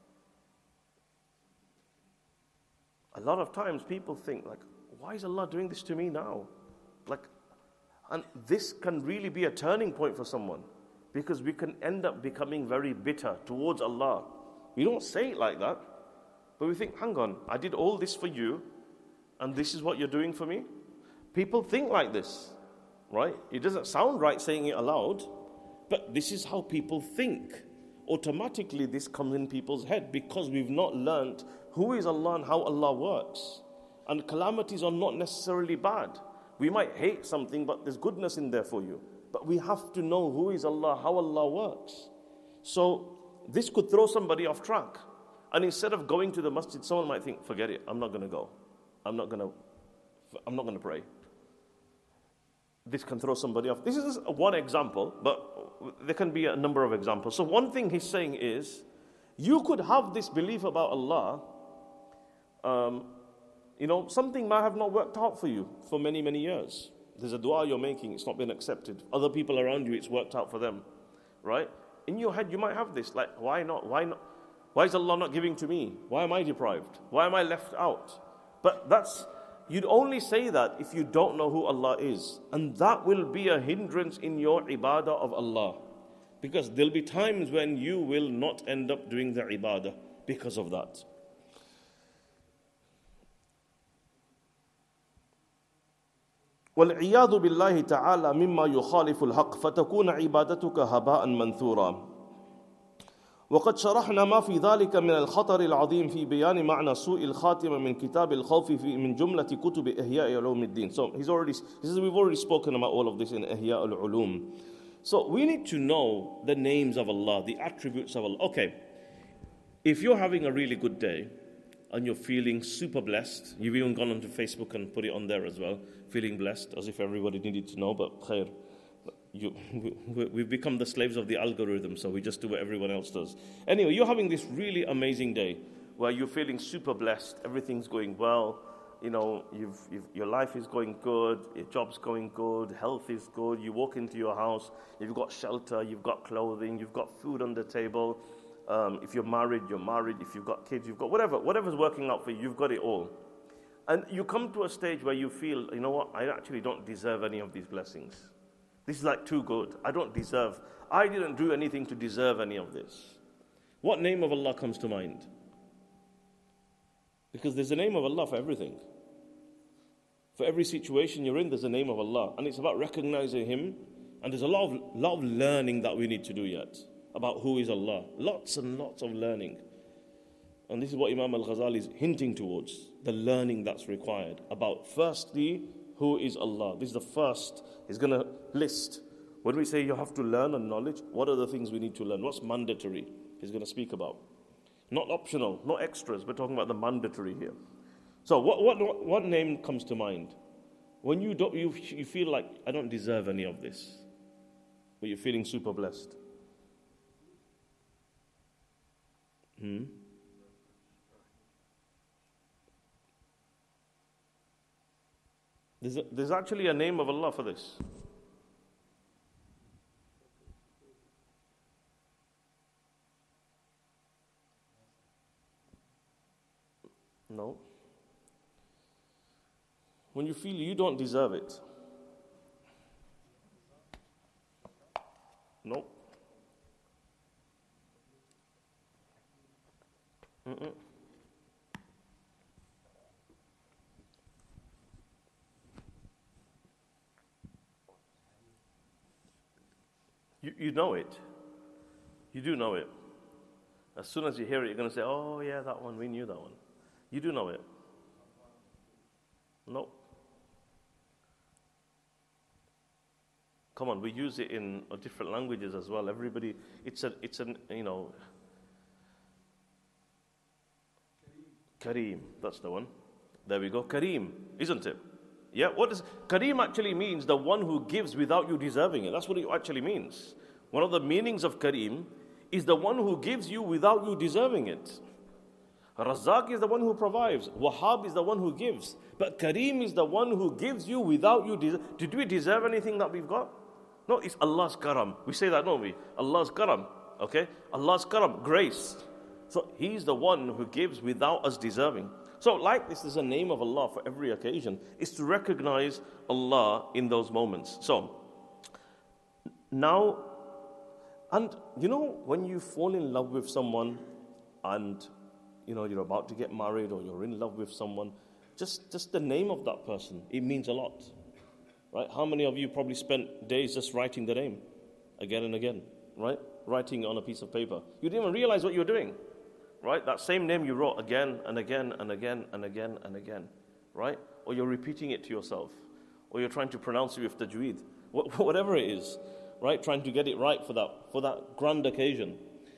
A lot of times people think why is Allah doing this to me now? And this can really be a turning point for someone, because we can end up becoming very bitter towards Allah. We don't say it like that, but we think, hang on, I did all this for you, and this is what you're doing for me? People think like this, right? It doesn't sound right saying it aloud, but this is how people think. Automatically this comes in people's head because we've not learnt who is Allah and how Allah works. And calamities are not necessarily bad. We might hate something, but there's goodness in there for you. But we have to know who is Allah, how Allah works. So this could throw somebody off track. And instead of going to the masjid, someone might think, forget it, I'm not going to go. I'm not going to pray. This can throw somebody off. This is one example, but there can be a number of examples. So one thing he's saying is, you could have this belief about Allah. Something might have not worked out for you for many, many years. There's a dua you're making, it's not been accepted. Other people around you, it's worked out for them, right? In your head, you might have this, why not? Why not? Why is Allah not giving to me? Why am I deprived? Why am I left out? But you'd only say that if you don't know who Allah is. And that will be a hindrance in your ibadah of Allah. Because there'll be times when you will not end up doing the ibadah because of that. وَالْعِيَاذُ بِاللَّهِ تَعَالَى مِمَّا يُخَالِفُ الْحَقِّ فَتَكُونَ عِبَادَتُكَ هَبَاءً مَنْثُورًا وقد شرحنا ما في ذلك من الخطر العظيم في بيان معنى سوء الخاتمة من كتاب الخوف من جملة كتب إحياء علوم الدين. So he says we've already spoken about all of this in إحياء العلوم. So we need to know the names of Allah, the attributes of Allah. Okay, if you're having a really good day and you're feeling super blessed, you've even gone onto Facebook and put it on there as well, feeling blessed, as if everybody needed to know, but khair. We've become the slaves of the algorithm, so we just do what everyone else does. Anyway, you're having this really amazing day where you're feeling super blessed, everything's going well, your life is going good, your job's going good, health is good, you walk into your house, you've got shelter, you've got clothing, you've got food on the table, if you're married, if you've got kids, you've got whatever's working out for you, you've got it all. And you come to a stage where you feel, you know what, I actually don't deserve any of these blessings. This is too good. I didn't do anything to deserve any of this. What name of Allah comes to mind? Because there's a name of Allah for everything. For every situation you're in, there's a name of Allah. And it's about recognizing Him. And there's a lot of learning that we need to do yet about who is Allah. Lots and lots of learning. And this is what Imam al-Ghazali is hinting towards. The learning that's required. About firstly, who is Allah? This is the first. He's going to list. When we say you have to learn and knowledge, what are the things we need to learn? What's mandatory? He's going to speak about. Not optional, not extras. We're talking about the mandatory here. So what name comes to mind? When you feel like, I don't deserve any of this, but you're feeling super blessed. There's actually a name of Allah for this. No. When you feel you don't deserve it. No. You know it. You do know it. As soon as you hear it, you're going to say, oh yeah, that one, we knew that one. You do know it. No. Come on, we use it in different languages as well. Everybody, it's an Kareem, that's the one. There we go, Kareem, isn't it? Yeah, what does Kareem actually means? The one who gives without you deserving it. That's what it actually means. One of the meanings of Kareem is the one who gives you without you deserving it. Razzaq is the one who provides. Wahhab is the one who gives. But Kareem is the one who gives you without you deserve. Did we deserve anything that we've got? No, it's Allah's karam. We say that, don't we? Allah's karam. Okay? Allah's karam, grace. So He's the one who gives without us deserving. So like this is a name of Allah for every occasion. Is to recognize Allah in those moments. So, now, and you know when you fall in love with someone and you know you're about to get married or you're in love with someone, just the name of that person, it means a lot. Right? How many of you probably spent days just writing the name again and again, right? Writing on a piece of paper. You didn't even realize what you were doing, right? That same name you wrote again and again and again and again and again, right? Or you're repeating it to yourself, or you're trying to pronounce it with tajweed, whatever it is, right? Trying to get it right for that grand occasion.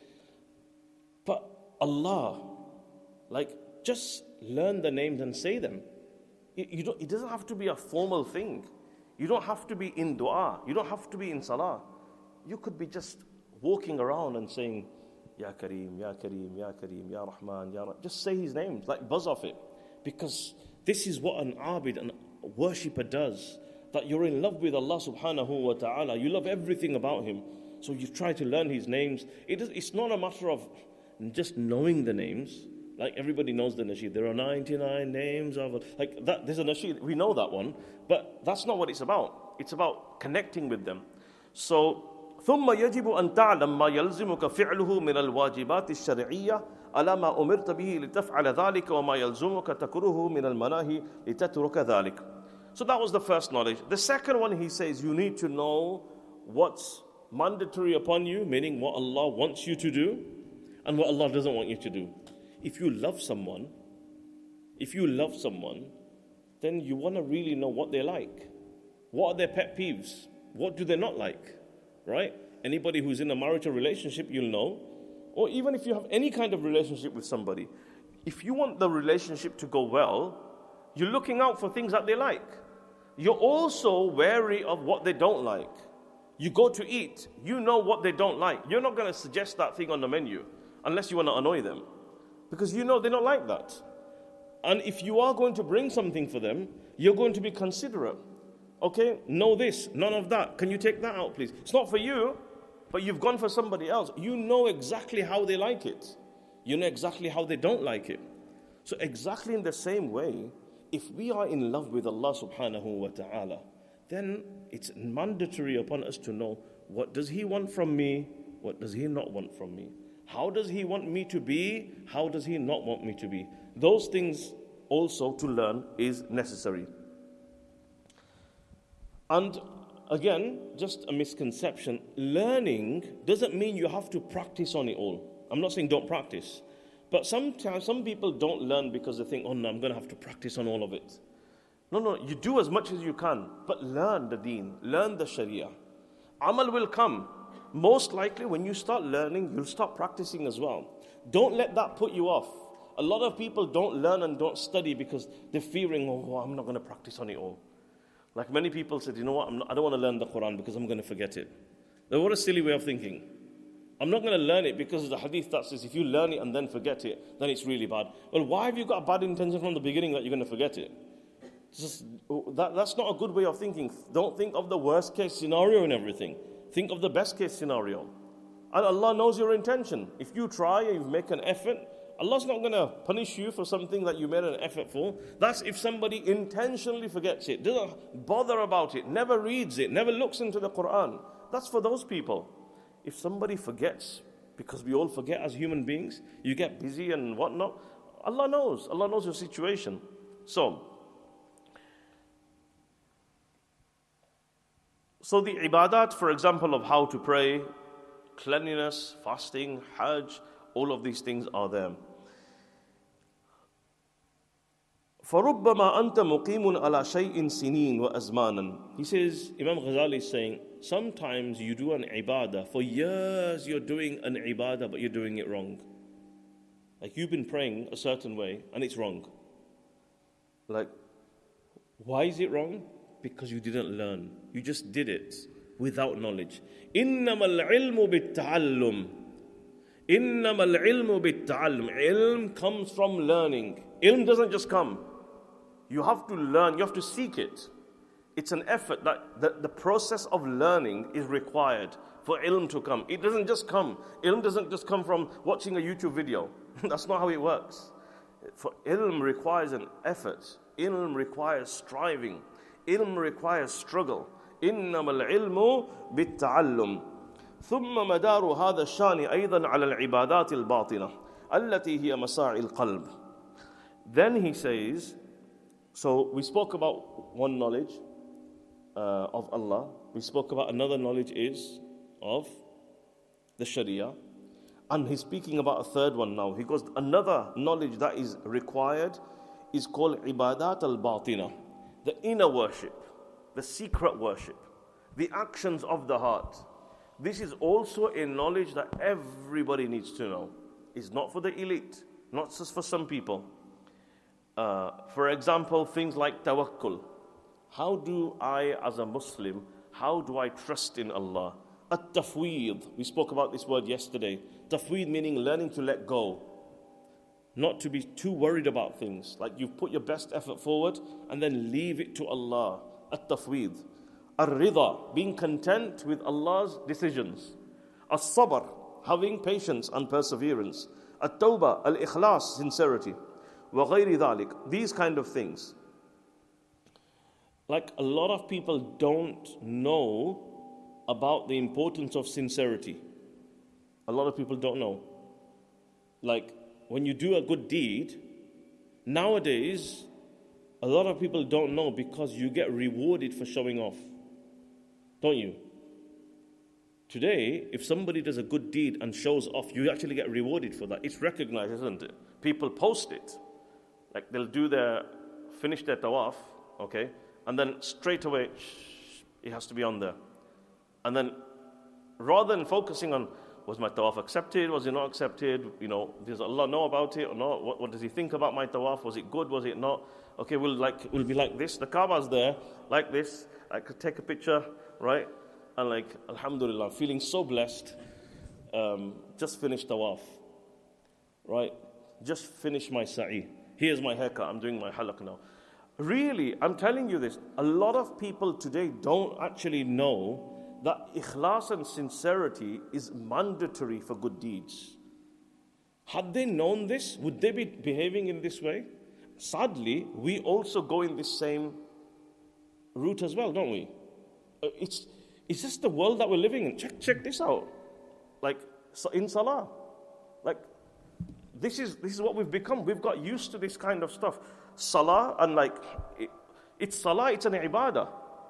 But Allah, like, just learn the names and say them. It doesn't have to be a formal thing. You don't have to be in dua. You don't have to be in salah. You could be just walking around and saying, Ya Kareem, Ya Kareem, Ya Kareem, Ya Rahman, Ya Rahman. Just say His names, like buzz off it. Because this is what an abid, an worshipper does. That you're in love with Allah subhanahu wa ta'ala. You love everything about Him. So you try to learn His names. It's not a matter of just knowing the names. Like everybody knows the nasheed. There are 99 names of like that. There's a nasheed. We know that one, but that's not what it's about. It's about connecting with them. So, ثم يجب أن تعلم ما يلزمك فعله من الواجبات الشرعية على ما أمرت به لتفعل ذلك وما يلزمك تكره من المناهي لتترك ذلك. So that was the first knowledge. The second one, he says, you need to know what's mandatory upon you, meaning what Allah wants you to do, and what Allah doesn't want you to do. If you love someone, then you want to really know what they like. What are their pet peeves? What do they not like? Right? Anybody who's in a marital relationship, you'll know. Or even if you have any kind of relationship with somebody, if you want the relationship to go well, you're looking out for things that they like. You're also wary of what they don't like. You go to eat, you know what they don't like. You're not going to suggest that thing on the menu unless you want to annoy them. Because you know they don't like that. And if you are going to bring something for them, you're going to be considerate. Okay, know this, none of that. Can you take that out, please? It's not for you, but you've gone for somebody else. You know exactly how they like it. You know exactly how they don't like it. So exactly in the same way, if we are in love with Allah subhanahu wa ta'ala, then it's mandatory upon us to know, what does He want from me? What does He not want from me? How does He want me to be? How does He not want me to be? Those things also to learn is necessary. And again, just a misconception. Learning doesn't mean you have to practice on it all. I'm not saying don't practice. But sometimes some people don't learn because they think, oh no, I'm going to have to practice on all of it. No, you do as much as you can. But learn the deen. Learn the sharia. Amal will come. Most likely when you start learning, you'll start practicing as well. Don't let that put you off. A lot of people don't learn and don't study because they're fearing, oh, I'm not going to practice on it all. Like many people said, you know what, I don't want to learn the Quran because I'm going to forget it. Now, what a silly way of thinking. I'm not going to learn it because there's a hadith that says if you learn it and then forget it, then it's really bad. Well, why have you got a bad intention from the beginning that you're going to forget it? That's not a good way of thinking. Don't think of the worst case scenario and everything. Think of the best case scenario. And Allah knows your intention. If you try and you make an effort, Allah's not going to punish you for something that you made an effort for. That's if somebody intentionally forgets it, doesn't bother about it, never reads it, never looks into the Quran. That's for those people. If somebody forgets, because we all forget as human beings, you get busy and whatnot, Allah knows your situation. So the ibadat, for example, of how to pray, cleanliness, fasting, hajj, all of these things are there. فَرُبَّمَا أَنْتَ مُقِيمٌ عَلَى شَيْءٍ سِنِينَ وَأَزْمَانًا. He says, Imam Ghazali is saying, sometimes you do an ibadah, for years you're doing an ibadah, but you're doing it wrong. Like you've been praying a certain way, and it's wrong. Like, Why is it wrong? Because you didn't learn. You just did it without knowledge. إِنَّمَا الْعِلْمُ بِالتَّعَلُّمِ إِنَّمَا الْعِلْمُ بِالتَّعَلُّمِ Ilm comes from learning. Ilm doesn't just come. You have to learn. You have to seek it. It's an effort. That the process of learning is required for ilm to come. It doesn't just come. Ilm doesn't just come from watching a YouTube video. That's not how it works. For ilm requires an effort. Ilm requires striving. Ilm requires struggle. إنما العلم بالتعلم ثم مدار هذا الشأن أيضا على العبادات الباطنة التي هي مساعي القلب. Then he says, so we spoke about one knowledge of Allah. We spoke about another knowledge is of the Sharia. And he's speaking about a third one now. He goes, another knowledge that is required is called ibadat al-batina, the inner worship, the secret worship, the actions of the heart. This is also a knowledge that everybody needs to know. It's not for the elite, not just for some people. For example, things like tawakkul. How do I, as a Muslim, how do I trust in Allah? At-tafweed. We spoke about this word yesterday. Tafweed meaning learning to let go. Not to be too worried about things. Like you've put your best effort forward and then leave it to Allah. At-tafweed. Ar-rida, being content with Allah's decisions. As-sabr, having patience and perseverance. At-tawbah, al-ikhlas, sincerity. Wa ghayri dhalik. These kind of things. Like a lot of people don't know about the importance of sincerity. A lot of people don't know. Like when you do a good deed, nowadays, a lot of people don't know because you get rewarded for showing off. Don't you? Today, if somebody does a good deed and shows off, you actually get rewarded for that. It's recognized, isn't it? People post it. Like they'll finish their tawaf, okay? And then straight away, it has to be on there. And then rather than focusing on, was my tawaf accepted, was it not accepted, does Allah know about it or not, what does he think about my tawaf, was it good, was it not, okay, we'll be like this, the Kaaba's there, like this, I could take a picture, right, and alhamdulillah, feeling so blessed, just finished tawaf, right, just finished my sa'i, here's my haircut, I'm doing my halaq now. Really, I'm telling you this, a lot of people today don't actually know that ikhlas and sincerity is mandatory for good deeds. Had they known this, would they be behaving in this way? Sadly, we also go in this same route as well, don't we? It's just the world that we're living in. Check this out. In salah. This is what we've become. We've got used to this kind of stuff. Salah, and it's salah, it's an ibadah.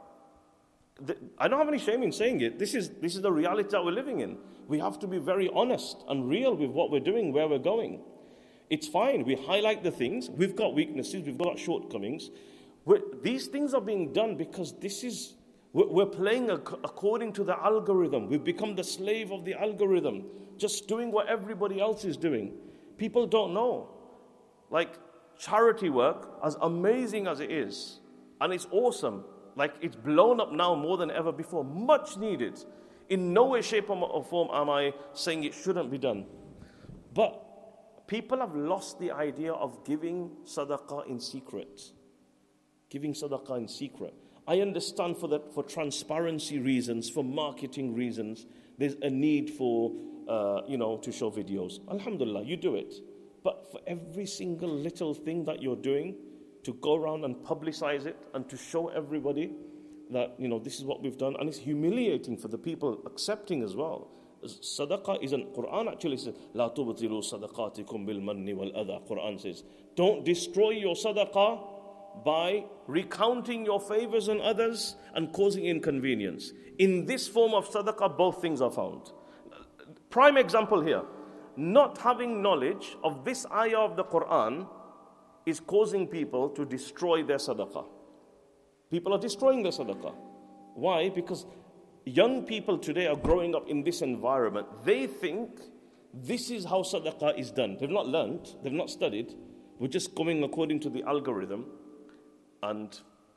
I don't have any shame in saying it. This is the reality that we're living in. We have to be very honest and real with what we're doing, where we're going. It's fine. We highlight the things. We've got weaknesses. We've got shortcomings. These things are being done because we're playing according to the algorithm. We've become the slave of the algorithm, just doing what everybody else is doing. People don't know. Charity work, as amazing as it is, and it's awesome, it's blown up now more than ever before, much needed. In no way, shape or form am I saying it shouldn't be done. But people have lost the idea of giving sadaqah in secret. Giving sadaqah in secret. I understand for transparency reasons, for marketing reasons, there's a need for, to show videos. Alhamdulillah, you do it. But for every single little thing that you're doing, to go around and publicize it and to show everybody that, this is what we've done. And it's humiliating for the people accepting as well. Sadaqah isn't, Quran actually says, لا تبطلوا صدقاتكم بالمن والأذى. Quran says, don't destroy your sadaqah by recounting your favors on others and causing inconvenience. In this form of sadaqah, both things are found. Prime example here. Not having knowledge of this ayah of the Quran is causing people to destroy their sadaqah. People are destroying their sadaqah. Why? Because young people today are growing up in this environment. They think this is how sadaqah is done. They've not learned, they've not studied. We're just going according to the algorithm. And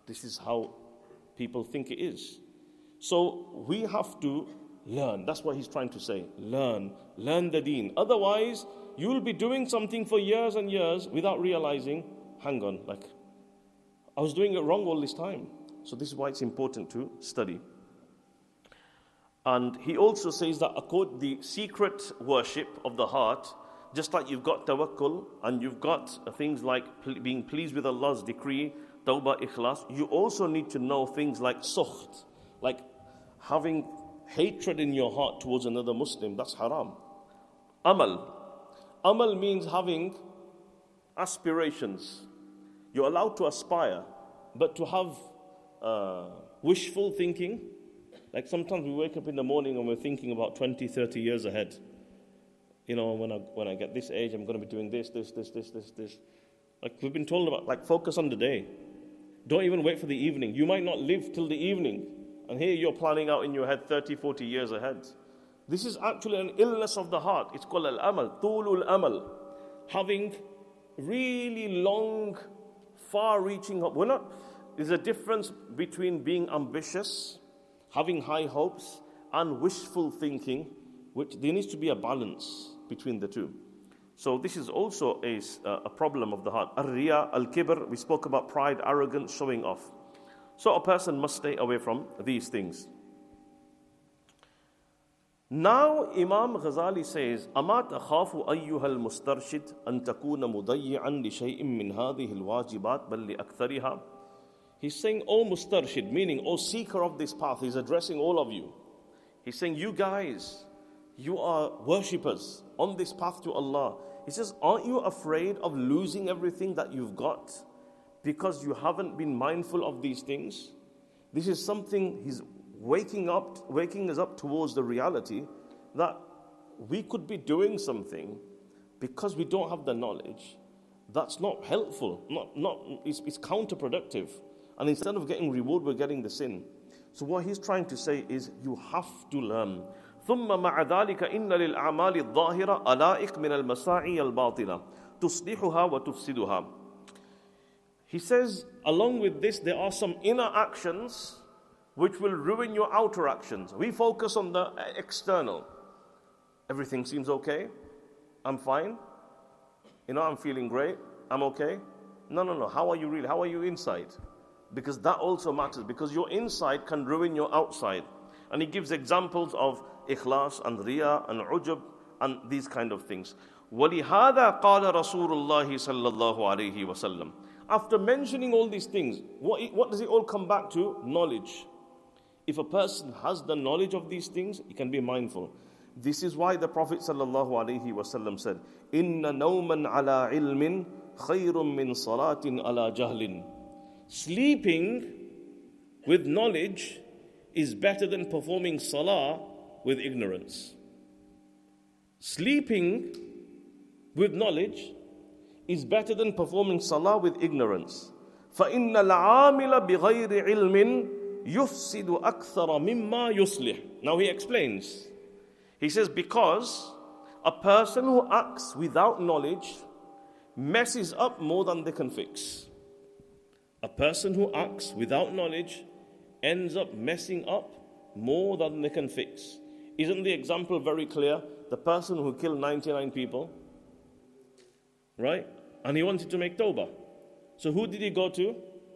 this is how people think it is. So we have to learn. That's what he's trying to say. Learn the deen. Otherwise, you'll be doing something for years and years without realizing, hang on, like, I was doing it wrong all this time. So this is why it's important to study. And he also says that the secret worship of the heart, just like you've got tawakkul and you've got things like being pleased with Allah's decree, tawbah, ikhlas, you also need to know things like sukht, like having hatred in your heart towards another Muslim. That's haram. Amal means having aspirations. You're allowed to aspire, but to have wishful thinking. Like sometimes we wake up in the morning and we're thinking about 20, 30 years ahead. You know, when I get this age, I'm going to be doing this. Like we've been told about, like, focus on the day. Don't even wait for the evening. You might not live till the evening. And here you're planning out in your head 30, 40 years ahead. This is actually an illness of the heart. It's called al-amal, tulul amal. Having really long, far-reaching hope. There's a difference between being ambitious, having high hopes, and wishful thinking, which there needs to be a balance between the two. So this is also a problem of the heart. Ar-riya, al-kibr, we spoke about pride, arrogance, showing off. So a person must stay away from these things. Now Imam Ghazali says, أَمَا تَخَافُ أَيُّهَا الْمُسْتَرْشِدْ أَن تَكُونَ مُضَيِّعًا لِشَيْءٍ مِّنْ هَذِهِ الْوَاجِبَاتِ بَلْ لِأَكْثَرِهَا. He's saying, O mustarshid, meaning, O seeker of this path. He's addressing all of you. He's saying, you guys, you are worshippers on this path to Allah. He says, aren't you afraid of losing everything that you've got because you haven't been mindful of these things? This is something he's waking us up towards the reality that we could be doing something because we don't have the knowledge. That's not helpful. It's counterproductive. And instead of getting reward, we're getting the sin. So what he's trying to say is, you have to learn. ثم مع ذلك إن للأعمال الظاهرة ألائق من المساعي الباطلة تصلحها وتفسدها. He says, along with this, there are some inner actions which will ruin your outer actions. We focus on the external. Everything seems okay. I'm fine. You know, I'm feeling great. I'm okay. No. How are you really? How are you inside? Because that also matters. Because your inside can ruin your outside. And he gives examples of ikhlas and riya and ujub and these kind of things. وَلِهَذَا قَالَ رَسُولُ اللَّهِ صَلَّى اللَّهُ عَلَيْهِ وَسَلَّمَ. After mentioning all these things, what does it all come back to? Knowledge. If a person has the knowledge of these things, he can be mindful. This is why the Prophet sallallahu alaihi wasallam said, "Inna nawman ala ilmin khayrun min salatin ala jahlin." Sleeping with knowledge is better than performing salah with ignorance. Sleeping with knowledge is better than performing salah with ignorance. فَإِنَّ الْعَامِلَ بِغَيْرِ عِلْمٍ يُفْسِدُ أَكْثَرَ مِمَّا يُصْلِحُ. Now he explains. He says, because a person who acts without knowledge messes up more than they can fix. A person who acts without knowledge ends up messing up more than they can fix. Isn't the example very clear? The person who killed 99 people, right? And he wanted to make tawbah. So who did he go to?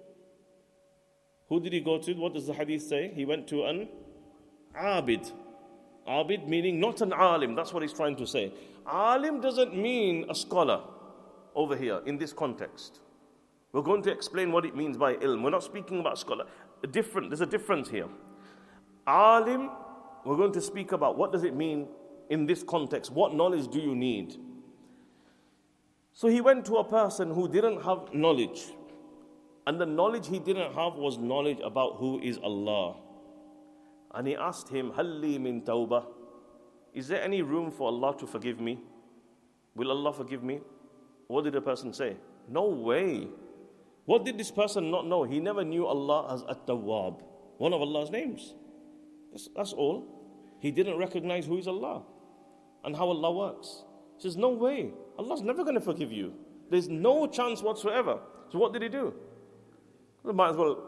What does the hadith say? He went to an abid. Abid meaning not an alim. That's what he's trying to say. Alim doesn't mean a scholar over here in this context. We're going to explain what it means by ilm. We're not speaking about scholar. There's a difference here. Alim, we're going to speak about what does it mean in this context. What knowledge do you need? So he went to a person who didn't have knowledge. And the knowledge he didn't have was knowledge about who is Allah. And he asked him, هَلْ لِي مِن تَوْبَةٍ? Is there any room for Allah to forgive me? Will Allah forgive me? What did the person say? No way. What did this person not know? He never knew Allah as At-Tawwab, one of Allah's names. That's all. He didn't recognize who is Allah and how Allah works. He says, no way. Allah's never going to forgive you. There's no chance whatsoever. So what did he do? He might as well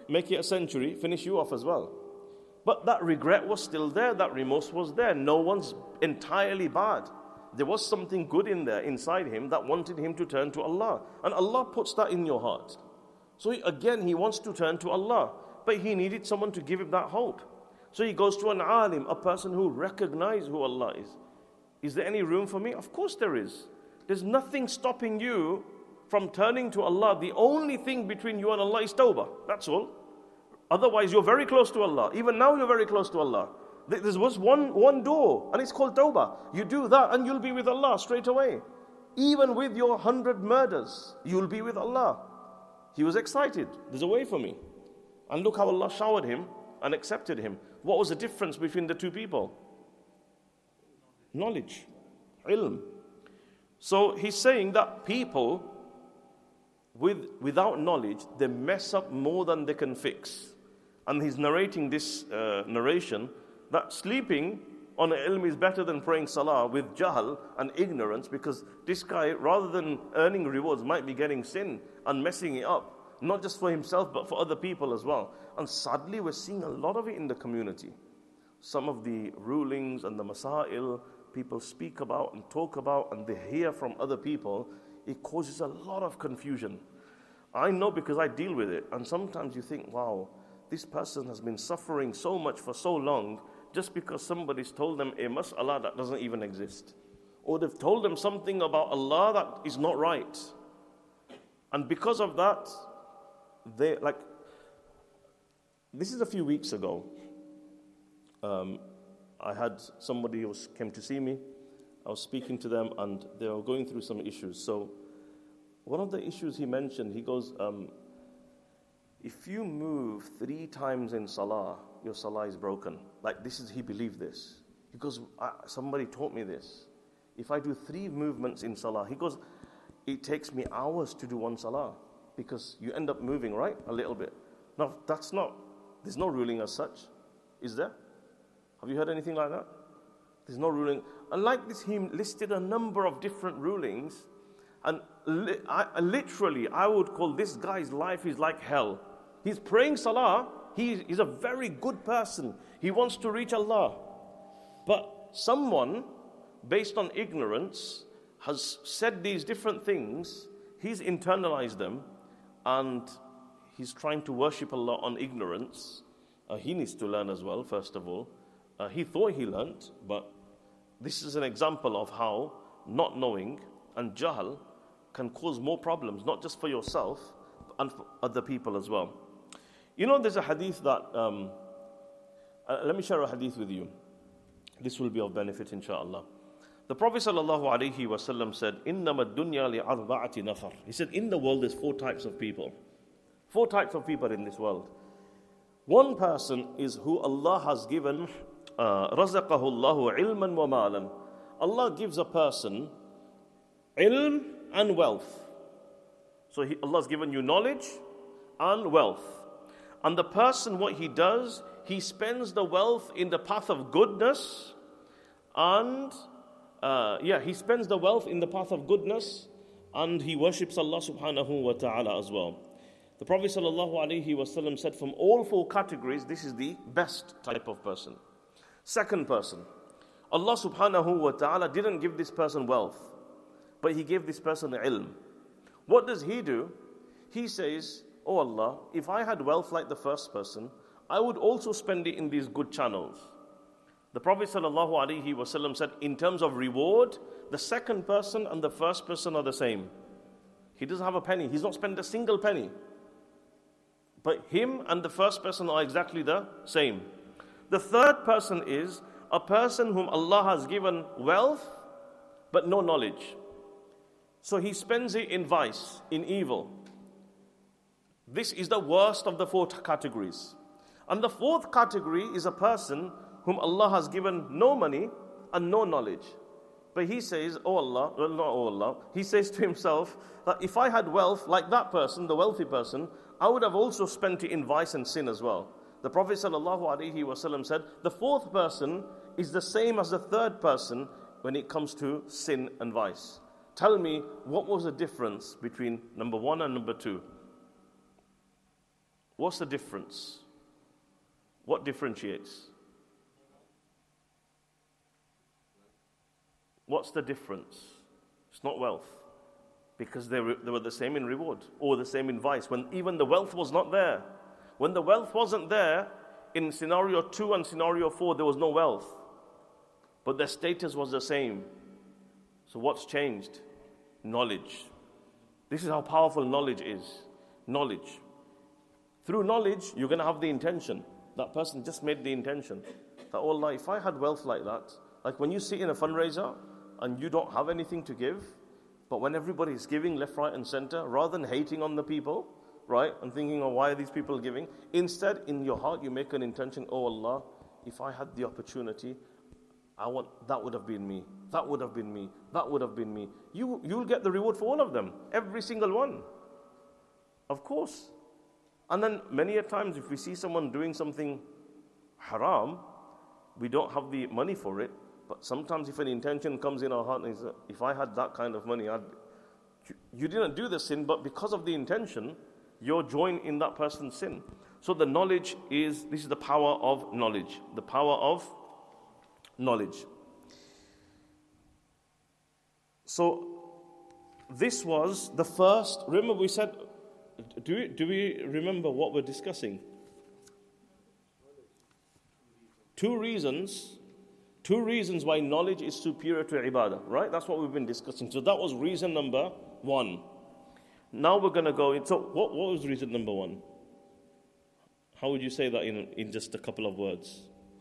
make it a century, finish you off as well. But that regret was still there, that remorse was there. No one's entirely bad. There was something good in there, inside him, that wanted him to turn to Allah. And Allah puts that in your heart. So again, he wants to turn to Allah. But he needed someone to give him that hope. So he goes to an alim, a person who recognizes who Allah is. Is there any room for me? Of course there is. There's nothing stopping you from turning to Allah. The only thing between you and Allah is tawbah. That's all. Otherwise, you're very close to Allah. Even now, you're very close to Allah. There was one door, and it's called tawbah. You do that, and you'll be with Allah straight away. Even with your 100 murders, you'll be with Allah. He was excited. There's a way for me. And look how Allah showered him and accepted him. What was the difference between the two people? Knowledge. Ilm. So he's saying that people without knowledge, they mess up more than they can fix. And he's narrating this narration that sleeping on ilm is better than praying salah with jahl and ignorance, because this guy, rather than earning rewards, might be getting sin and messing it up, not just for himself but for other people as well. And sadly, we're seeing a lot of it in the community. Some of the rulings and the masail people speak about and talk about, and they hear from other people, it causes a lot of confusion. I know because I deal with it, and sometimes you think, wow, this person has been suffering so much for so long just because somebody's told them a mas'ala that doesn't even exist. Or they've told them something about Allah that is not right. And because of that, this is a few weeks ago. I had somebody who came to see me. I was speaking to them, and they were going through some issues. So one of the issues he mentioned, he goes, if you move 3 times in salah, your salah is broken. He believed this. He goes, somebody taught me this. If I do 3 movements in salah, he goes, it takes me hours to do one salah, because you end up moving, right? A little bit. No, there's no ruling as such. Is there? Have you heard anything like that? There's no ruling. And like this, he listed a number of different rulings. And I would call this guy's life is like hell. He's praying salah. He's a very good person. He wants to reach Allah. But someone, based on ignorance, has said these different things. He's internalized them. And he's trying to worship Allah on ignorance. He needs to learn as well, first of all. He thought he learned, but this is an example of how not knowing and jahl can cause more problems, not just for yourself, and for other people as well. You know, there's a hadith that, let me share a hadith with you. This will be of benefit, inshallah. The Prophet ﷺ said, إِنَّمَا الدُّنْيَا لِأَرْبَعَةِ نَفَرٍ. He said, in the world there's 4 types of people. 4 types of people in this world. One person is who Allah has given رَزَقَهُ اللَّهُ عِلْمًا وَمَالًا. Allah gives a person ilm and wealth. So Allah has given you knowledge and wealth. And the person, what he does, he spends the wealth in the path of goodness. And he spends the wealth in the path of goodness, and he worships Allah subhanahu wa ta'ala as well. The Prophet ﷺ said, from all 4 categories, this is the best type of person. Second person, Allah subhanahu wa ta'ala didn't give this person wealth, but He gave this person ilm. What does he do? He says, oh Allah, if I had wealth like the first person, I would also spend it in these good channels. The Prophet ﷺ said, in terms of reward, the second person and the first person are the same. He doesn't have a penny. He's not spent a single penny. But him and the first person are exactly the same. The third person is a person whom Allah has given wealth, but no knowledge. So he spends it in vice, in evil. This is the worst of the 4 categories. And the 4th category is a person whom Allah has given no money and no knowledge. But he says, oh Allah, well, not oh Allah, he says to himself that if I had wealth like that person, the wealthy person, I would have also spent it in vice and sin as well. The Prophet ﷺ said, the 4th person is the same as the 3rd person when it comes to sin and vice. Tell me, what was the difference between number 1 and number 2? What's the difference? What differentiates? What's the difference? It's not wealth. Because they were the same in reward or the same in vice. When even the wealth was not there. When the wealth wasn't there, in scenario 2 and scenario 4, there was no wealth. But their status was the same. So what's changed? Knowledge. This is how powerful knowledge is. Knowledge. Through knowledge, you're going to have the intention. That person just made the intention. That, oh Allah, if I had wealth like that, like when you sit in a fundraiser and you don't have anything to give, but when everybody is giving left, right and center, rather than hating on the people, right, and thinking, oh, why are these people giving? Instead, in your heart, you make an intention, oh Allah, if I had the opportunity, that would have been me. That would have been me. That would have been me. You'll get the reward for all of them. Every single one. Of course. And then many a times if we see someone doing something haram, we don't have the money for it. But sometimes if an intention comes in our heart, and says, if I had that kind of money, you didn't do the sin, but because of the intention, you're joined in that person's sin. So the knowledge this is the power of knowledge. The power of knowledge. So this was the first, remember we said, do we remember what we're discussing? Two reasons why knowledge is superior to ibadah, right? That's what we've been discussing. So that was reason number 1. Now we're going to go into, what was reason number 1? How would you say that in just a couple of words?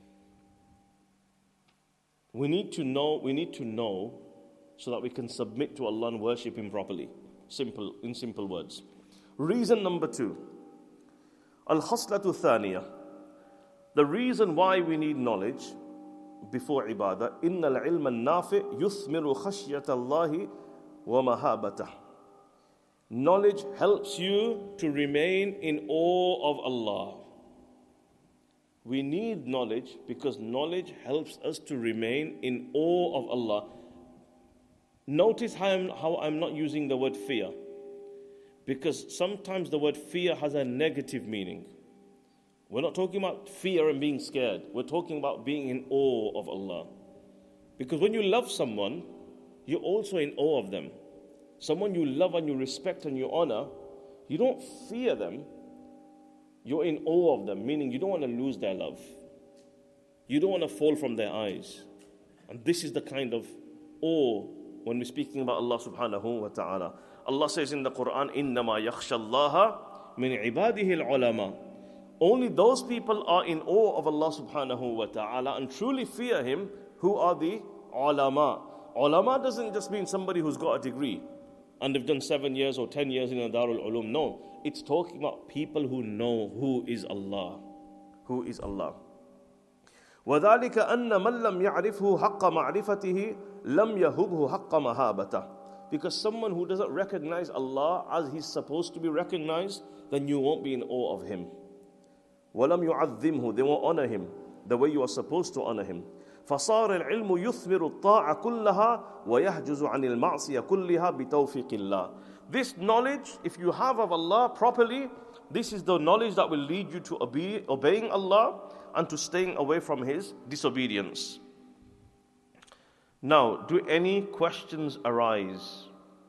We need to know so that we can submit to Allah and worship Him properly. In simple words. Reason number 2. Al-khaslatu thaniya. The reason why we need knowledge before ibadah, innal ilma an-nafi yuthmiru khashyata Allahi wa mahabatah. Knowledge helps you to remain in awe of Allah. We need knowledge because knowledge helps us to remain in awe of Allah. Notice how I'm not using the word fear. Because sometimes the word fear has a negative meaning. We're not talking about fear and being scared. We're talking about being in awe of Allah. Because when you love someone, you're also in awe of them. Someone you love and you respect and you honor, you don't fear them. You're in awe of them, meaning you don't want to lose their love. You don't want to fall from their eyes. And this is the kind of awe when we're speaking about Allah subhanahu wa ta'ala. Allah says in the Quran, إِنَّمَا يَخْشَى اللَّهَ مِنْ عِبَادِهِ الْعُلَمَاءِ. Only those people are in awe of Allah subhanahu wa ta'ala and truly fear Him who are the ulama. Ulama doesn't just mean somebody who's got a degree and they've done 7 years or 10 years in a Darul Ulum. No, it's talking about people who know who is Allah. Who is Allah. وَذَلِكَ أَنَّ مَنْ لَمْ يَعْرِفْهُ حَقَّ مَعْرِفَتِهِ لَمْ يَهُبْهُ حَقَّ مَهَابَتَهِ. Because someone who doesn't recognize Allah as He's supposed to be recognized, then you won't be in awe of Him. وَلَمْ يُعَظِّمْهُ. They won't honor Him the way you are supposed to honor Him. فَصَارَ الْعِلْمُ يُثْمِرُ الطَّاعَ كُلَّهَا وَيَحْجُزُ عَنِ الْمَعْصِيَ كُلِّهَا بِتَوْفِيقِ اللَّهِ. This knowledge, if you have of Allah properly, this is the knowledge that will lead you to obeying Allah and to staying away from His disobedience. Now, do any questions arise?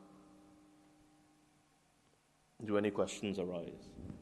Do any questions arise?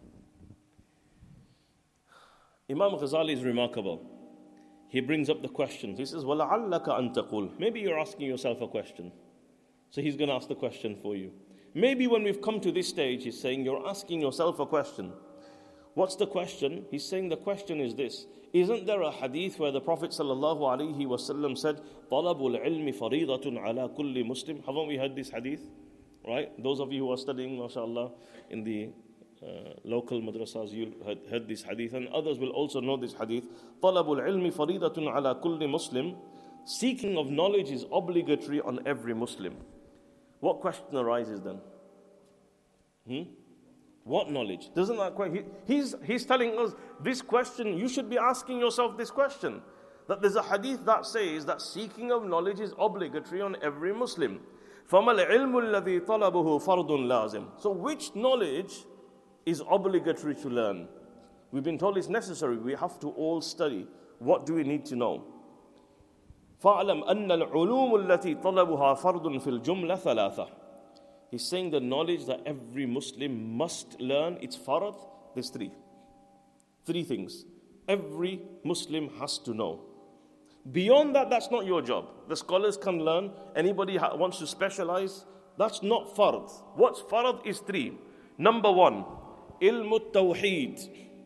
Imam Ghazali is remarkable. He brings up the questions. He says, وَلَعَلَّكَ أَن تَقُولُ. Maybe you're asking yourself a question. So he's going to ask the question for you. Maybe when we've come to this stage, he's saying, you're asking yourself a question. What's the question? He's saying the question is this. Isn't there a hadith where the Prophet ﷺ said, طَلَبُ الْعِلْمِ فَرِيضَةٌ عَلَى كُلِّ Muslim? Haven't we heard this hadith? Right? Those of you who are studying, mashallah, in the local madrasas, you heard this hadith, and others will also know this hadith. طَلَبُ الْعِلْمِ فَرِيضَةٌ عَلَى كُلِّ Muslim. Seeking of knowledge is obligatory on every Muslim. What question arises then? What knowledge? Doesn't that question? He's telling us this question. You should be asking yourself this question. That there's a hadith that says that seeking of knowledge is obligatory on every Muslim. فَمَا الْعِلْمُ الَّذِي طَلَبُهُ فَرْضٌ لَازِمٌ. So which knowledge is obligatory to learn? We've been told it's necessary. We have to all study. What do we need to know? فَاعْلَمْ أَنَّ الْعُلُومُ الَّتِي طَلَبُهَا فَرْضٌ فِي الْجُمْلَةِ ثَلَاثَةٌ. He's saying the knowledge that every Muslim must learn, it's farad, there's three. Three things. Every Muslim has to know. Beyond that, that's not your job. The scholars can learn. Anybody wants to specialize, that's not farad. What's farad is three. Number one, ilmu tawheed.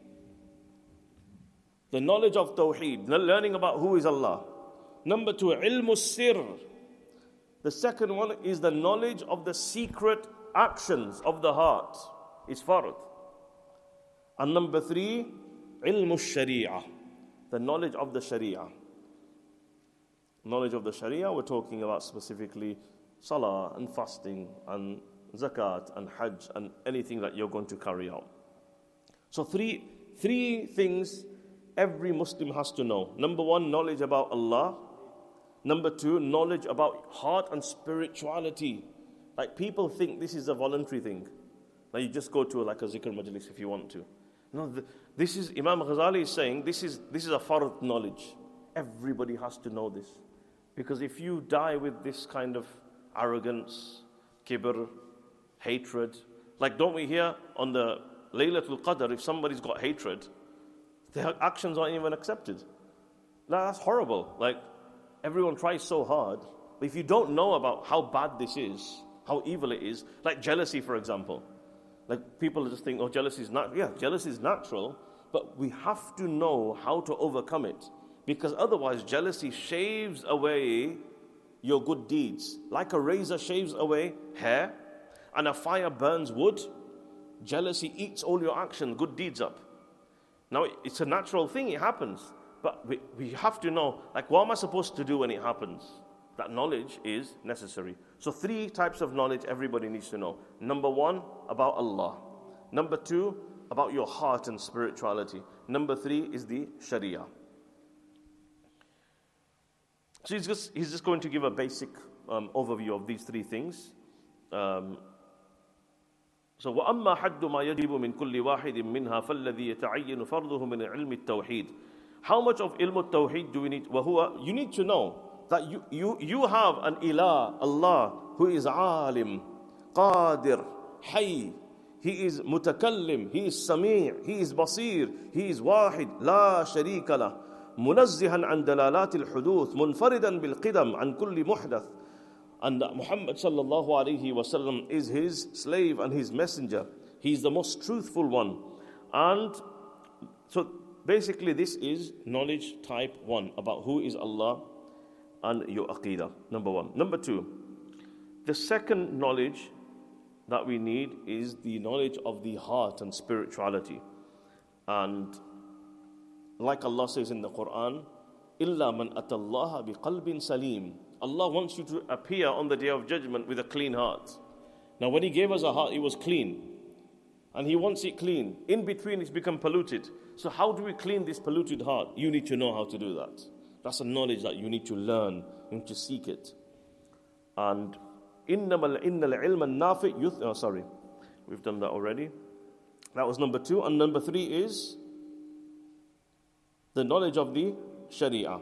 The knowledge of tawheed, learning about who is Allah. Number two, ilmu sir. The second one is the knowledge of the secret actions of the heart. It's farad. And number three, ilmu sharia. The knowledge of the sharia. Knowledge of the sharia, we're talking about specifically salah and fasting and zakat and hajj and anything that you're going to carry out. So three things every Muslim has to know. Number one, knowledge about Allah. Number two, knowledge about heart and spirituality. Like people think this is a voluntary thing. Like you just go to like a zikr majlis if you want to. No, this is, Imam Ghazali is saying, this is a fard knowledge. Everybody has to know this. Because if you die with this kind of arrogance, kibr, hatred, like don't we hear on the Laylatul Qadr, if somebody's got hatred, their actions aren't even accepted. Now, that's horrible. Like, everyone tries so hard, but if you don't know about how bad this is, how evil it is, like jealousy, for example. Like, people just think, oh, jealousy is jealousy is natural, but we have to know how to overcome it. Because otherwise, jealousy shaves away your good deeds. Like a razor shaves away hair, and a fire burns wood, jealousy eats all your action, good deeds up. Now, it's a natural thing, it happens. But we have to know, like, what am I supposed to do when it happens? That knowledge is necessary. So 3 types of knowledge everybody needs to know. Number 1, about Allah. Number 2, about your heart and spirituality. Number 3 is the Sharia. So he's just going to give a basic overview of these 3 things. So وَأَمَّا حَدُّ مَا يَجِبُ مِنْ كُلِّ وَاحِدٍ مِنْهَا فَالَّذِي يَتَعَيَّنُ فَرْضُهُ مِنْ عِلْمِ التَّوْحِيدِ. How much of ilm al-tawheed do we need? You need to know that you have an ilah, Allah, who is alim, qadir, hayy. He is mutakallim, He is sami', He is basir, He is wahid, la sharika lah. منزها عن دلالات الحدوث منفردا بالقدم عن كل محدث. And Muhammad sallallahu alayhi wasallam is His slave and His messenger. He is the most truthful one. And so basically this is knowledge type 1 about who is Allah and your aqidah, number 1. Number 2, the second knowledge that we need is the knowledge of the heart and spirituality. And like Allah says in the Quran, إِلَّا مَنْ أَتَى اللَّهَ بِقَلْبٍ سَلِيمٍ. Allah wants you to appear on the day of judgment with a clean heart. Now when He gave us a heart, it was clean. And He wants it clean. In between it's become polluted. So how do we clean this polluted heart? You need to know how to do that. That's a knowledge that you need to learn. You need to seek it. And إِنَّ الْعِلْمَ النَّافِعِ we've done that already. That was number 2. And number 3 is the knowledge of the Sharia.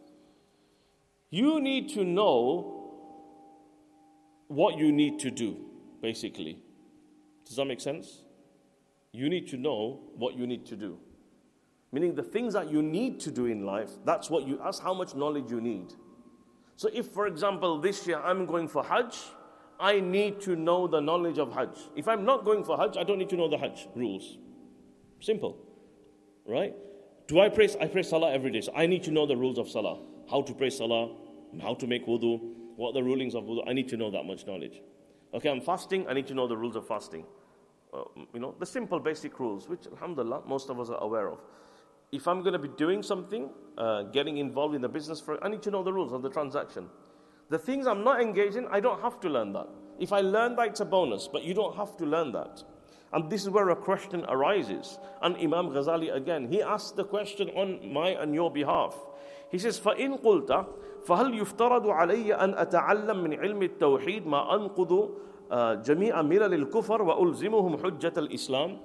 You need to know what you need to do, basically. Does that make sense? You need to know what you need to do. Meaning the things that you need to do in life, that's how much knowledge you need. So if, for example, this year I'm going for Hajj, I need to know the knowledge of Hajj. If I'm not going for Hajj, I don't need to know the Hajj rules. Simple. Right? I pray Salah every day. So I need to know the rules of Salah. How to pray Salah, how to make wudu, what are the rulings of wudu. I need to know that much knowledge. Okay, I'm fasting, I need to know the rules of fasting. The simple basic rules, which alhamdulillah, most of us are aware of. If I'm going to be doing something, getting involved in the business, I need to know the rules of the transaction. The things I'm not engaged in, I don't have to learn that. If I learn that, it's a bonus, but you don't have to learn that. And this is where a question arises. And Imam Ghazali again, he asks the question on my and your behalf. He says, فَإِن قُلْتَ فَهَلْ يُفْتَرَضُ عَلَيَّ أَنْ أَتَعَلَّمْ مِنْ عِلْمِ التَّوْحِيدِ مَا أَنْقُضُ جَمِيعَ مِلَلِ الْكُفَرِ وَأُلْزِمُهُمْ حُجَّةَ الْإِسْلَامِ.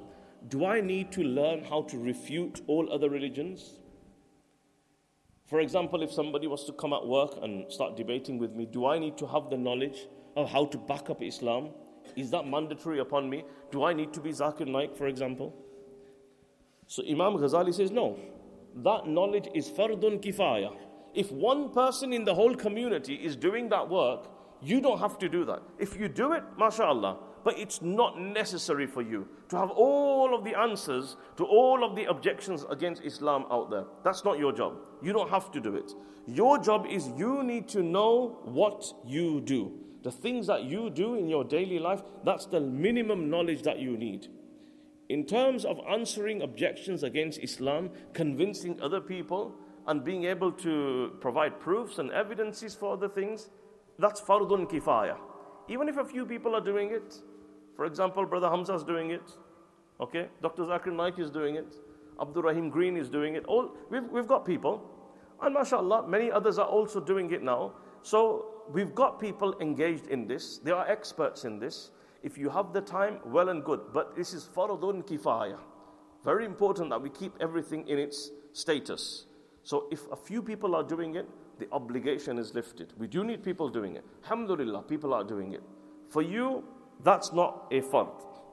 do I need to learn how to refute all other religions? For example, if somebody was to come at work and start debating with me, do I need to have the knowledge of how to back up Islam? Is that mandatory upon me? Do I need to be Zakir Naik, for example? So Imam Ghazali says, no. That knowledge is fardun kifaya. If one person in the whole community is doing that work, you don't have to do that. If you do it, mashallah, but it's not necessary for you to have all of the answers to all of the objections against Islam out there. That's not your job. You don't have to do it. Your job is you need to know what you do. The things that you do in your daily life, that's the minimum knowledge that you need. In terms of answering objections against Islam, convincing other people, and being able to provide proofs and evidences for other things, that's fardun kifaya. Even if a few people are doing it, for example, Brother Hamza is doing it, okay? Dr. Zakir Naik is doing it, Abdul Rahim Green is doing it. We've got people, and mashallah, many others are also doing it now. So we've got people engaged in this. They are experts in this. If you have the time, well and good. But this is fardun kifaya. Very important that we keep everything in its status. So if a few people are doing it, the obligation is lifted. We do need people doing it. Alhamdulillah, people are doing it. For you, that's not a fard.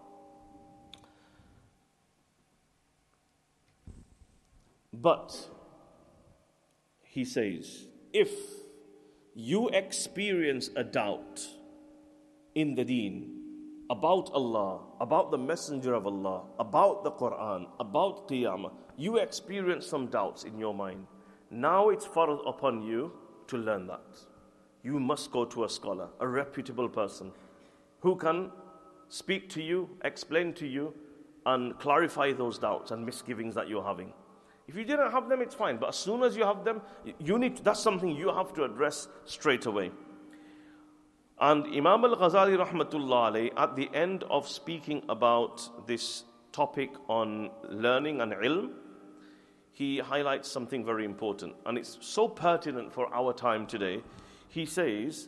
But, he says, if you experience a doubt in the deen, about Allah, about the Messenger of Allah, about the Quran, about Qiyamah, you experience some doubts in your mind. Now it's fard upon you to learn that. You must go to a scholar, a reputable person, who can speak to you, explain to you, and clarify those doubts and misgivings that you're having. If you didn't have them, it's fine. But as soon as you have them, that's something you have to address straight away. And Imam al-Ghazali rahmatullah alayhi, at the end of speaking about this topic on learning and ilm, he highlights something very important. And it's so pertinent for our time today. He says,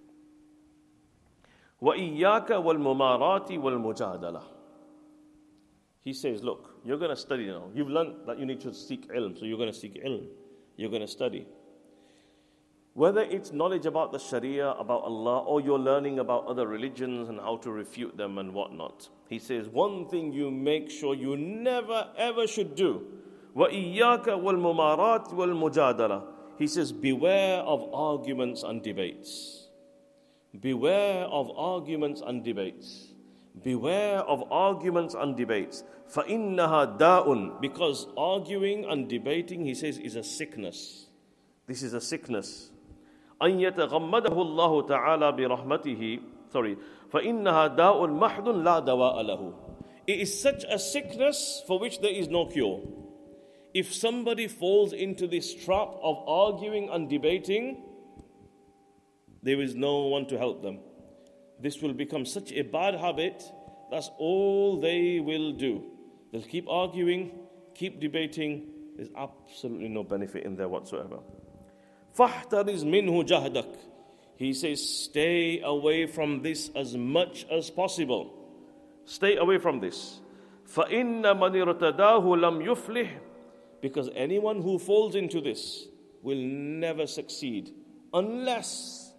وَإِيَّاكَ وَالْمُمَارَاتِ وَالْمُجَادَلَةِ. He says, look, you're going to study now. You've learned that you need to seek ilm, so you're going to seek ilm. You're going to study. Whether it's knowledge about the Sharia, about Allah, or you're learning about other religions and how to refute them and whatnot. He says, one thing you make sure you never ever should do. وَإِيَّاكَ وَالْمُمَارَاتِ وَالْمُجَادَلَةِ. He says, beware of arguments and debates. Beware of arguments and debates. Beware of arguments and debates. فَإِنَّهَا دَاءٌ. Because arguing and debating, he says, is a sickness. This is a sickness. أَن يَتَغَمَّدَهُ اللَّهُ تَعَالَى بِرَحْمَتِهِ. فَإِنَّهَا دَاءٌ مَحْضٌ لَا دَوَاءَ لَهُ. It is such a sickness for which there is no cure. If somebody falls into this trap of arguing and debating, there is no one to help them. This will become such a bad habit, that's all they will do. They'll keep arguing, keep debating. There's absolutely no benefit in there whatsoever. فَاحْتَرِزْ مِنْهُ جَهْدَكَ. He says, stay away from this as much as possible. Stay away from this. فَإِنَّ مَنِ ارْتَدَاهُ لَمْ يُفْلِحْ. Because anyone who falls into this will never succeed unless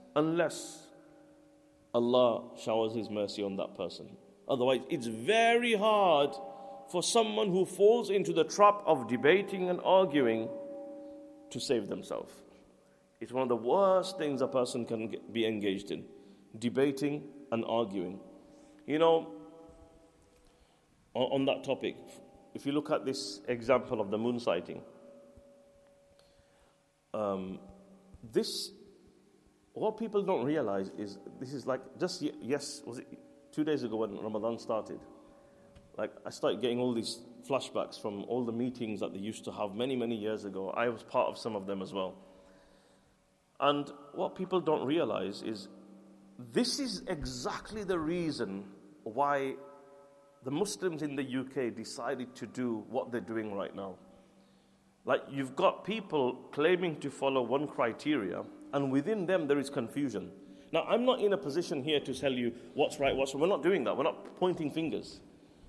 Allah showers His mercy on that person. Otherwise, it's very hard for someone who falls into the trap of debating and arguing to save themselves. It's one of the worst things a person can be engaged in, debating and arguing. You know, on that topic, if you look at this example of the moon sighting, what people don't realize is this is like just was it 2 days ago when Ramadan started? Like I started getting all these flashbacks from all the meetings that they used to have many, many years ago. I was part of some of them as well. And what people don't realize is this is exactly the reason why the Muslims in the UK decided to do what they're doing right now. Like you've got people claiming to follow one criteria, and within them there is confusion. Now I'm not in a position here to tell you what's right, what's wrong. We're not doing that. We're not pointing fingers.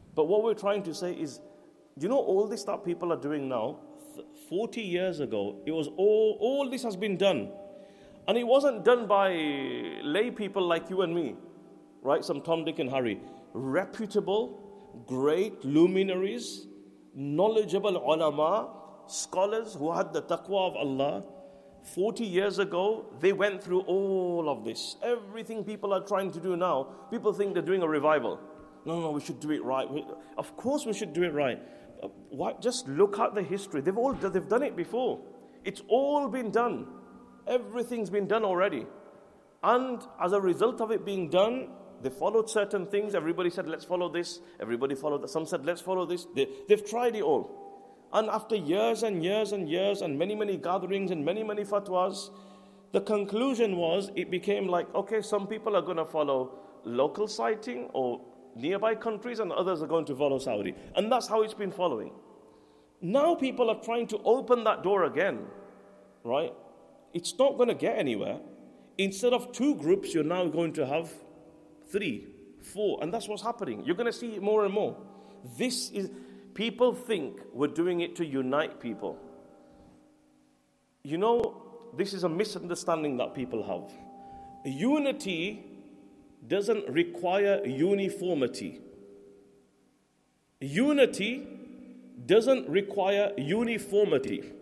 But what we're trying to say is, you know, all this that people are doing now, 40 years ago, it was all this has been done. And it wasn't done by lay people like you and me, right? Some Tom, Dick, and Harry. Reputable, great luminaries, knowledgeable ulama, scholars who had the taqwa of Allah. 40 years ago, they went through all of this. Everything people are trying to do now, people think they're doing a revival. No, we should do it right. Of course we should do it right. Why? Just look at the history. They've done it before. It's all been done. Everything's been done already. And as a result of it being done, they followed certain things. Everybody said, let's follow this. Everybody followed that. Some said, let's follow this. They've tried it all. And after years and years and years and many, many gatherings and many, many fatwas, the conclusion was, it became like, okay, some people are going to follow local sighting or nearby countries, and others are going to follow Saudi. And that's how it's been following. Now people are trying to open that door again, right? It's not going to get anywhere. Instead of 2 groups, you're now going to have 3, 4, and that's what's happening. You're going to see it more and more. People think we're doing it to unite people. You know, this is a misunderstanding that people have. Unity doesn't require uniformity. Unity doesn't require uniformity.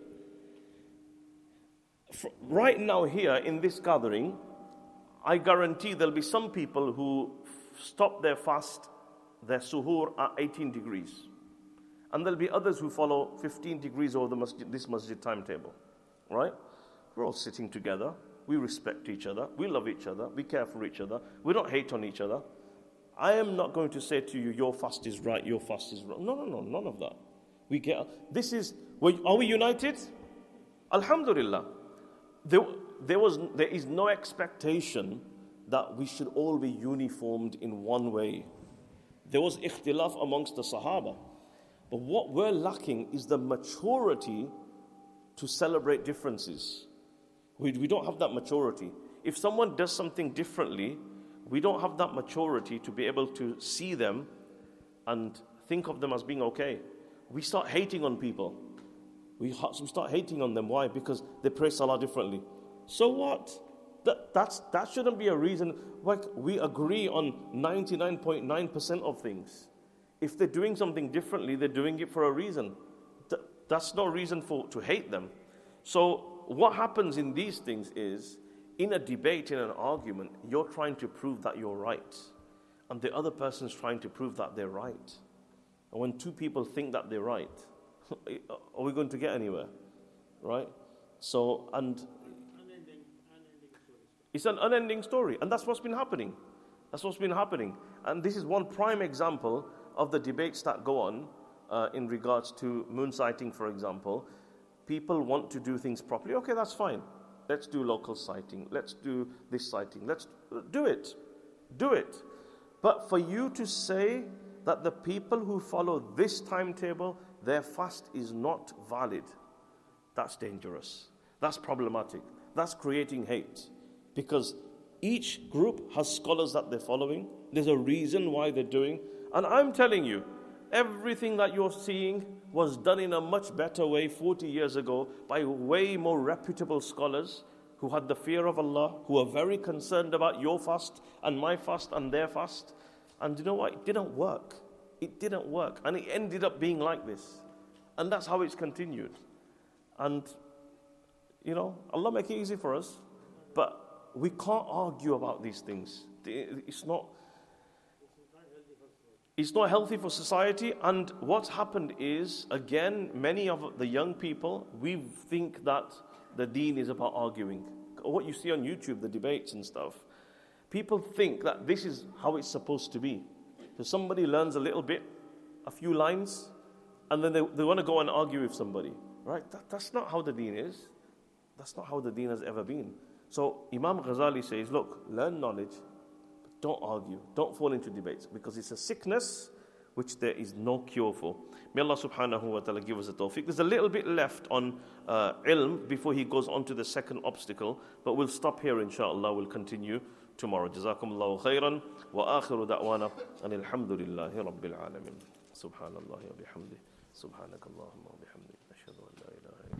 Right now here in this gathering, I guarantee there'll be some people who stop their fast, their suhoor at 18 degrees. And there'll be others who follow 15 degrees over this masjid timetable. Right? We're all sitting together. We respect each other. We love each other. We care for each other. We don't hate on each other. I am not going to say to you, your fast is right, your fast is wrong. No, none of that. Are we united? Alhamdulillah. There is no expectation that we should all be uniformed in one way. There was ikhtilaf amongst the Sahaba. But what we're lacking is the maturity to celebrate differences. We don't have that maturity. If someone does something differently, we don't have that maturity to be able to see them and think of them as being okay. We start hating on people. We start hating on them. Why? Because they pray salah differently. So what? That shouldn't be a reason. Like, we agree on 99.9% of things. If they're doing something differently, they're doing it for a reason. That's no reason to hate them. So what happens in these things is, in a debate, in an argument, you're trying to prove that you're right. And the other person's trying to prove that they're right. And when 2 people think that they're right, are we going to get anywhere? Right? So, and it's an unending story. And that's what's been happening. And this is one prime example of the debates that go on in regards to moon sighting, for example. People want to do things properly. Okay, that's fine. Let's do local sighting. Let's do this sighting. Let's do it. Do it. But for you to say that the people who follow this timetable, their fast is not valid, that's dangerous. That's problematic. That's creating hate. Because each group has scholars that they're following. There's a reason why they're doing. And I'm telling you, everything that you're seeing was done in a much better way 40 years ago by way more reputable scholars who had the fear of Allah, who are very concerned about your fast and my fast and their fast. And you know what? It didn't work. And it ended up being like this. And that's how it's continued. And, you know, Allah make it easy for us. But we can't argue about these things. It's not healthy for society. And what's happened is, again, many of the young people, we think that the deen is about arguing. What you see on YouTube, the debates and stuff, people think that this is how it's supposed to be. So somebody learns a little bit, a few lines, and then they want to go and argue with somebody. Right? That's not how the deen is. That's not how the deen has ever been. So Imam Ghazali says, look, learn knowledge, but don't argue. Don't fall into debates, because it's a sickness which there is no cure for. May Allah subhanahu wa ta'ala give us a tawfiq. There's a little bit left on ilm before he goes on to the second obstacle, but we'll stop here inshallah. We'll continue tomorrow. Jazakumullahu khairan wa akhiru da'wana and alhamdulillahi rabbil alamin. Subhanallah wa bihamdi. Subhanak Allahumma wa bihamdi. Ashhadu an la ilaha illa